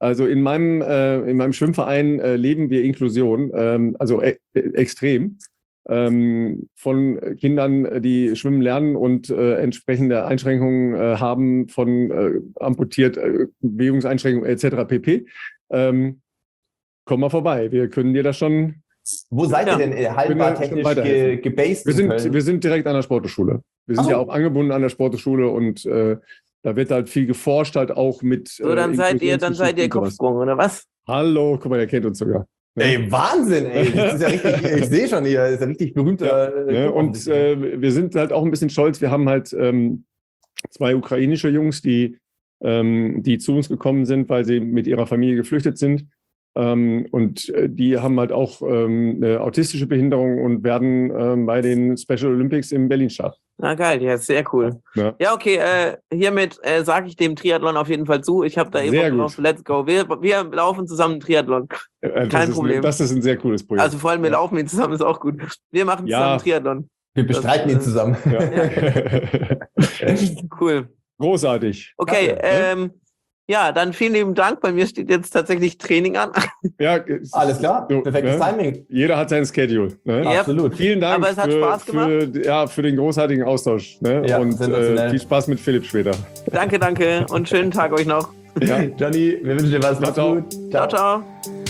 Also in meinem, äh, in meinem Schwimmverein äh, leben wir Inklusion, ähm, also e extrem. Ähm, von Kindern, die schwimmen lernen und äh, entsprechende Einschränkungen äh, haben, von äh, amputiert, äh, Bewegungseinschränkungen et cetera pp. Ähm, komm mal vorbei, wir können dir das schon. Wo seid Ja. ihr denn äh, haltbar Können wir technisch schon ge gebased Wir in sind, Köln? wir sind direkt an der Sporthochschule. Wir sind Ach so. ja auch angebunden an der Sporthochschule und äh, da wird halt viel geforscht, halt auch mit. So, dann äh, seid ihr, dann seid ihr Inklusionsgeschichten und sowas. Kopfsprung, oder was? Hallo, guck mal, der kennt uns sogar. Ne? Ey, Wahnsinn, ey. Das ist ja richtig, ich sehe schon hier, das ist ein richtig berühmter. äh, Ne? Club Und offensichtlich. äh, wir sind halt auch ein bisschen stolz. Wir haben halt ähm, zwei ukrainische Jungs, die, ähm, die zu uns gekommen sind, weil sie mit ihrer Familie geflüchtet sind. Ähm, und äh, die haben halt auch ähm, eine autistische Behinderung und werden ähm, bei den Special Olympics in Berlin starten. Na geil, ja, sehr cool. Ja. Ja, okay, äh, hiermit äh, sage ich dem Triathlon auf jeden Fall zu. Ich habe da eben Sehr Bock drauf. gut. Let's go. Wir, wir laufen zusammen Triathlon. Äh, das Kein ist Problem. Ein, das ist ein sehr cooles Projekt. Also vor allem wir Ja. laufen ihn zusammen, ist auch gut. Wir machen Ja. zusammen Triathlon. Wir bestreiten das, ihn äh, zusammen. Ja. Cool. Großartig. Okay, Danke, ne? ähm, ja, dann vielen lieben Dank. Bei mir steht jetzt tatsächlich Training an. Ja, es- Alles klar, so, perfektes ne? Timing. Jeder hat sein Schedule. Ne? Ja. Absolut. Vielen Dank Aber es hat für, Spaß für, ja, für den großartigen Austausch. Ne? Ja, und sensationell. äh, viel Spaß mit Philipp später. Danke, danke und schönen Tag euch noch. Ja. Johnny, wir wünschen dir was. Mach's Ciao, ciao. gut. Ciao, ciao.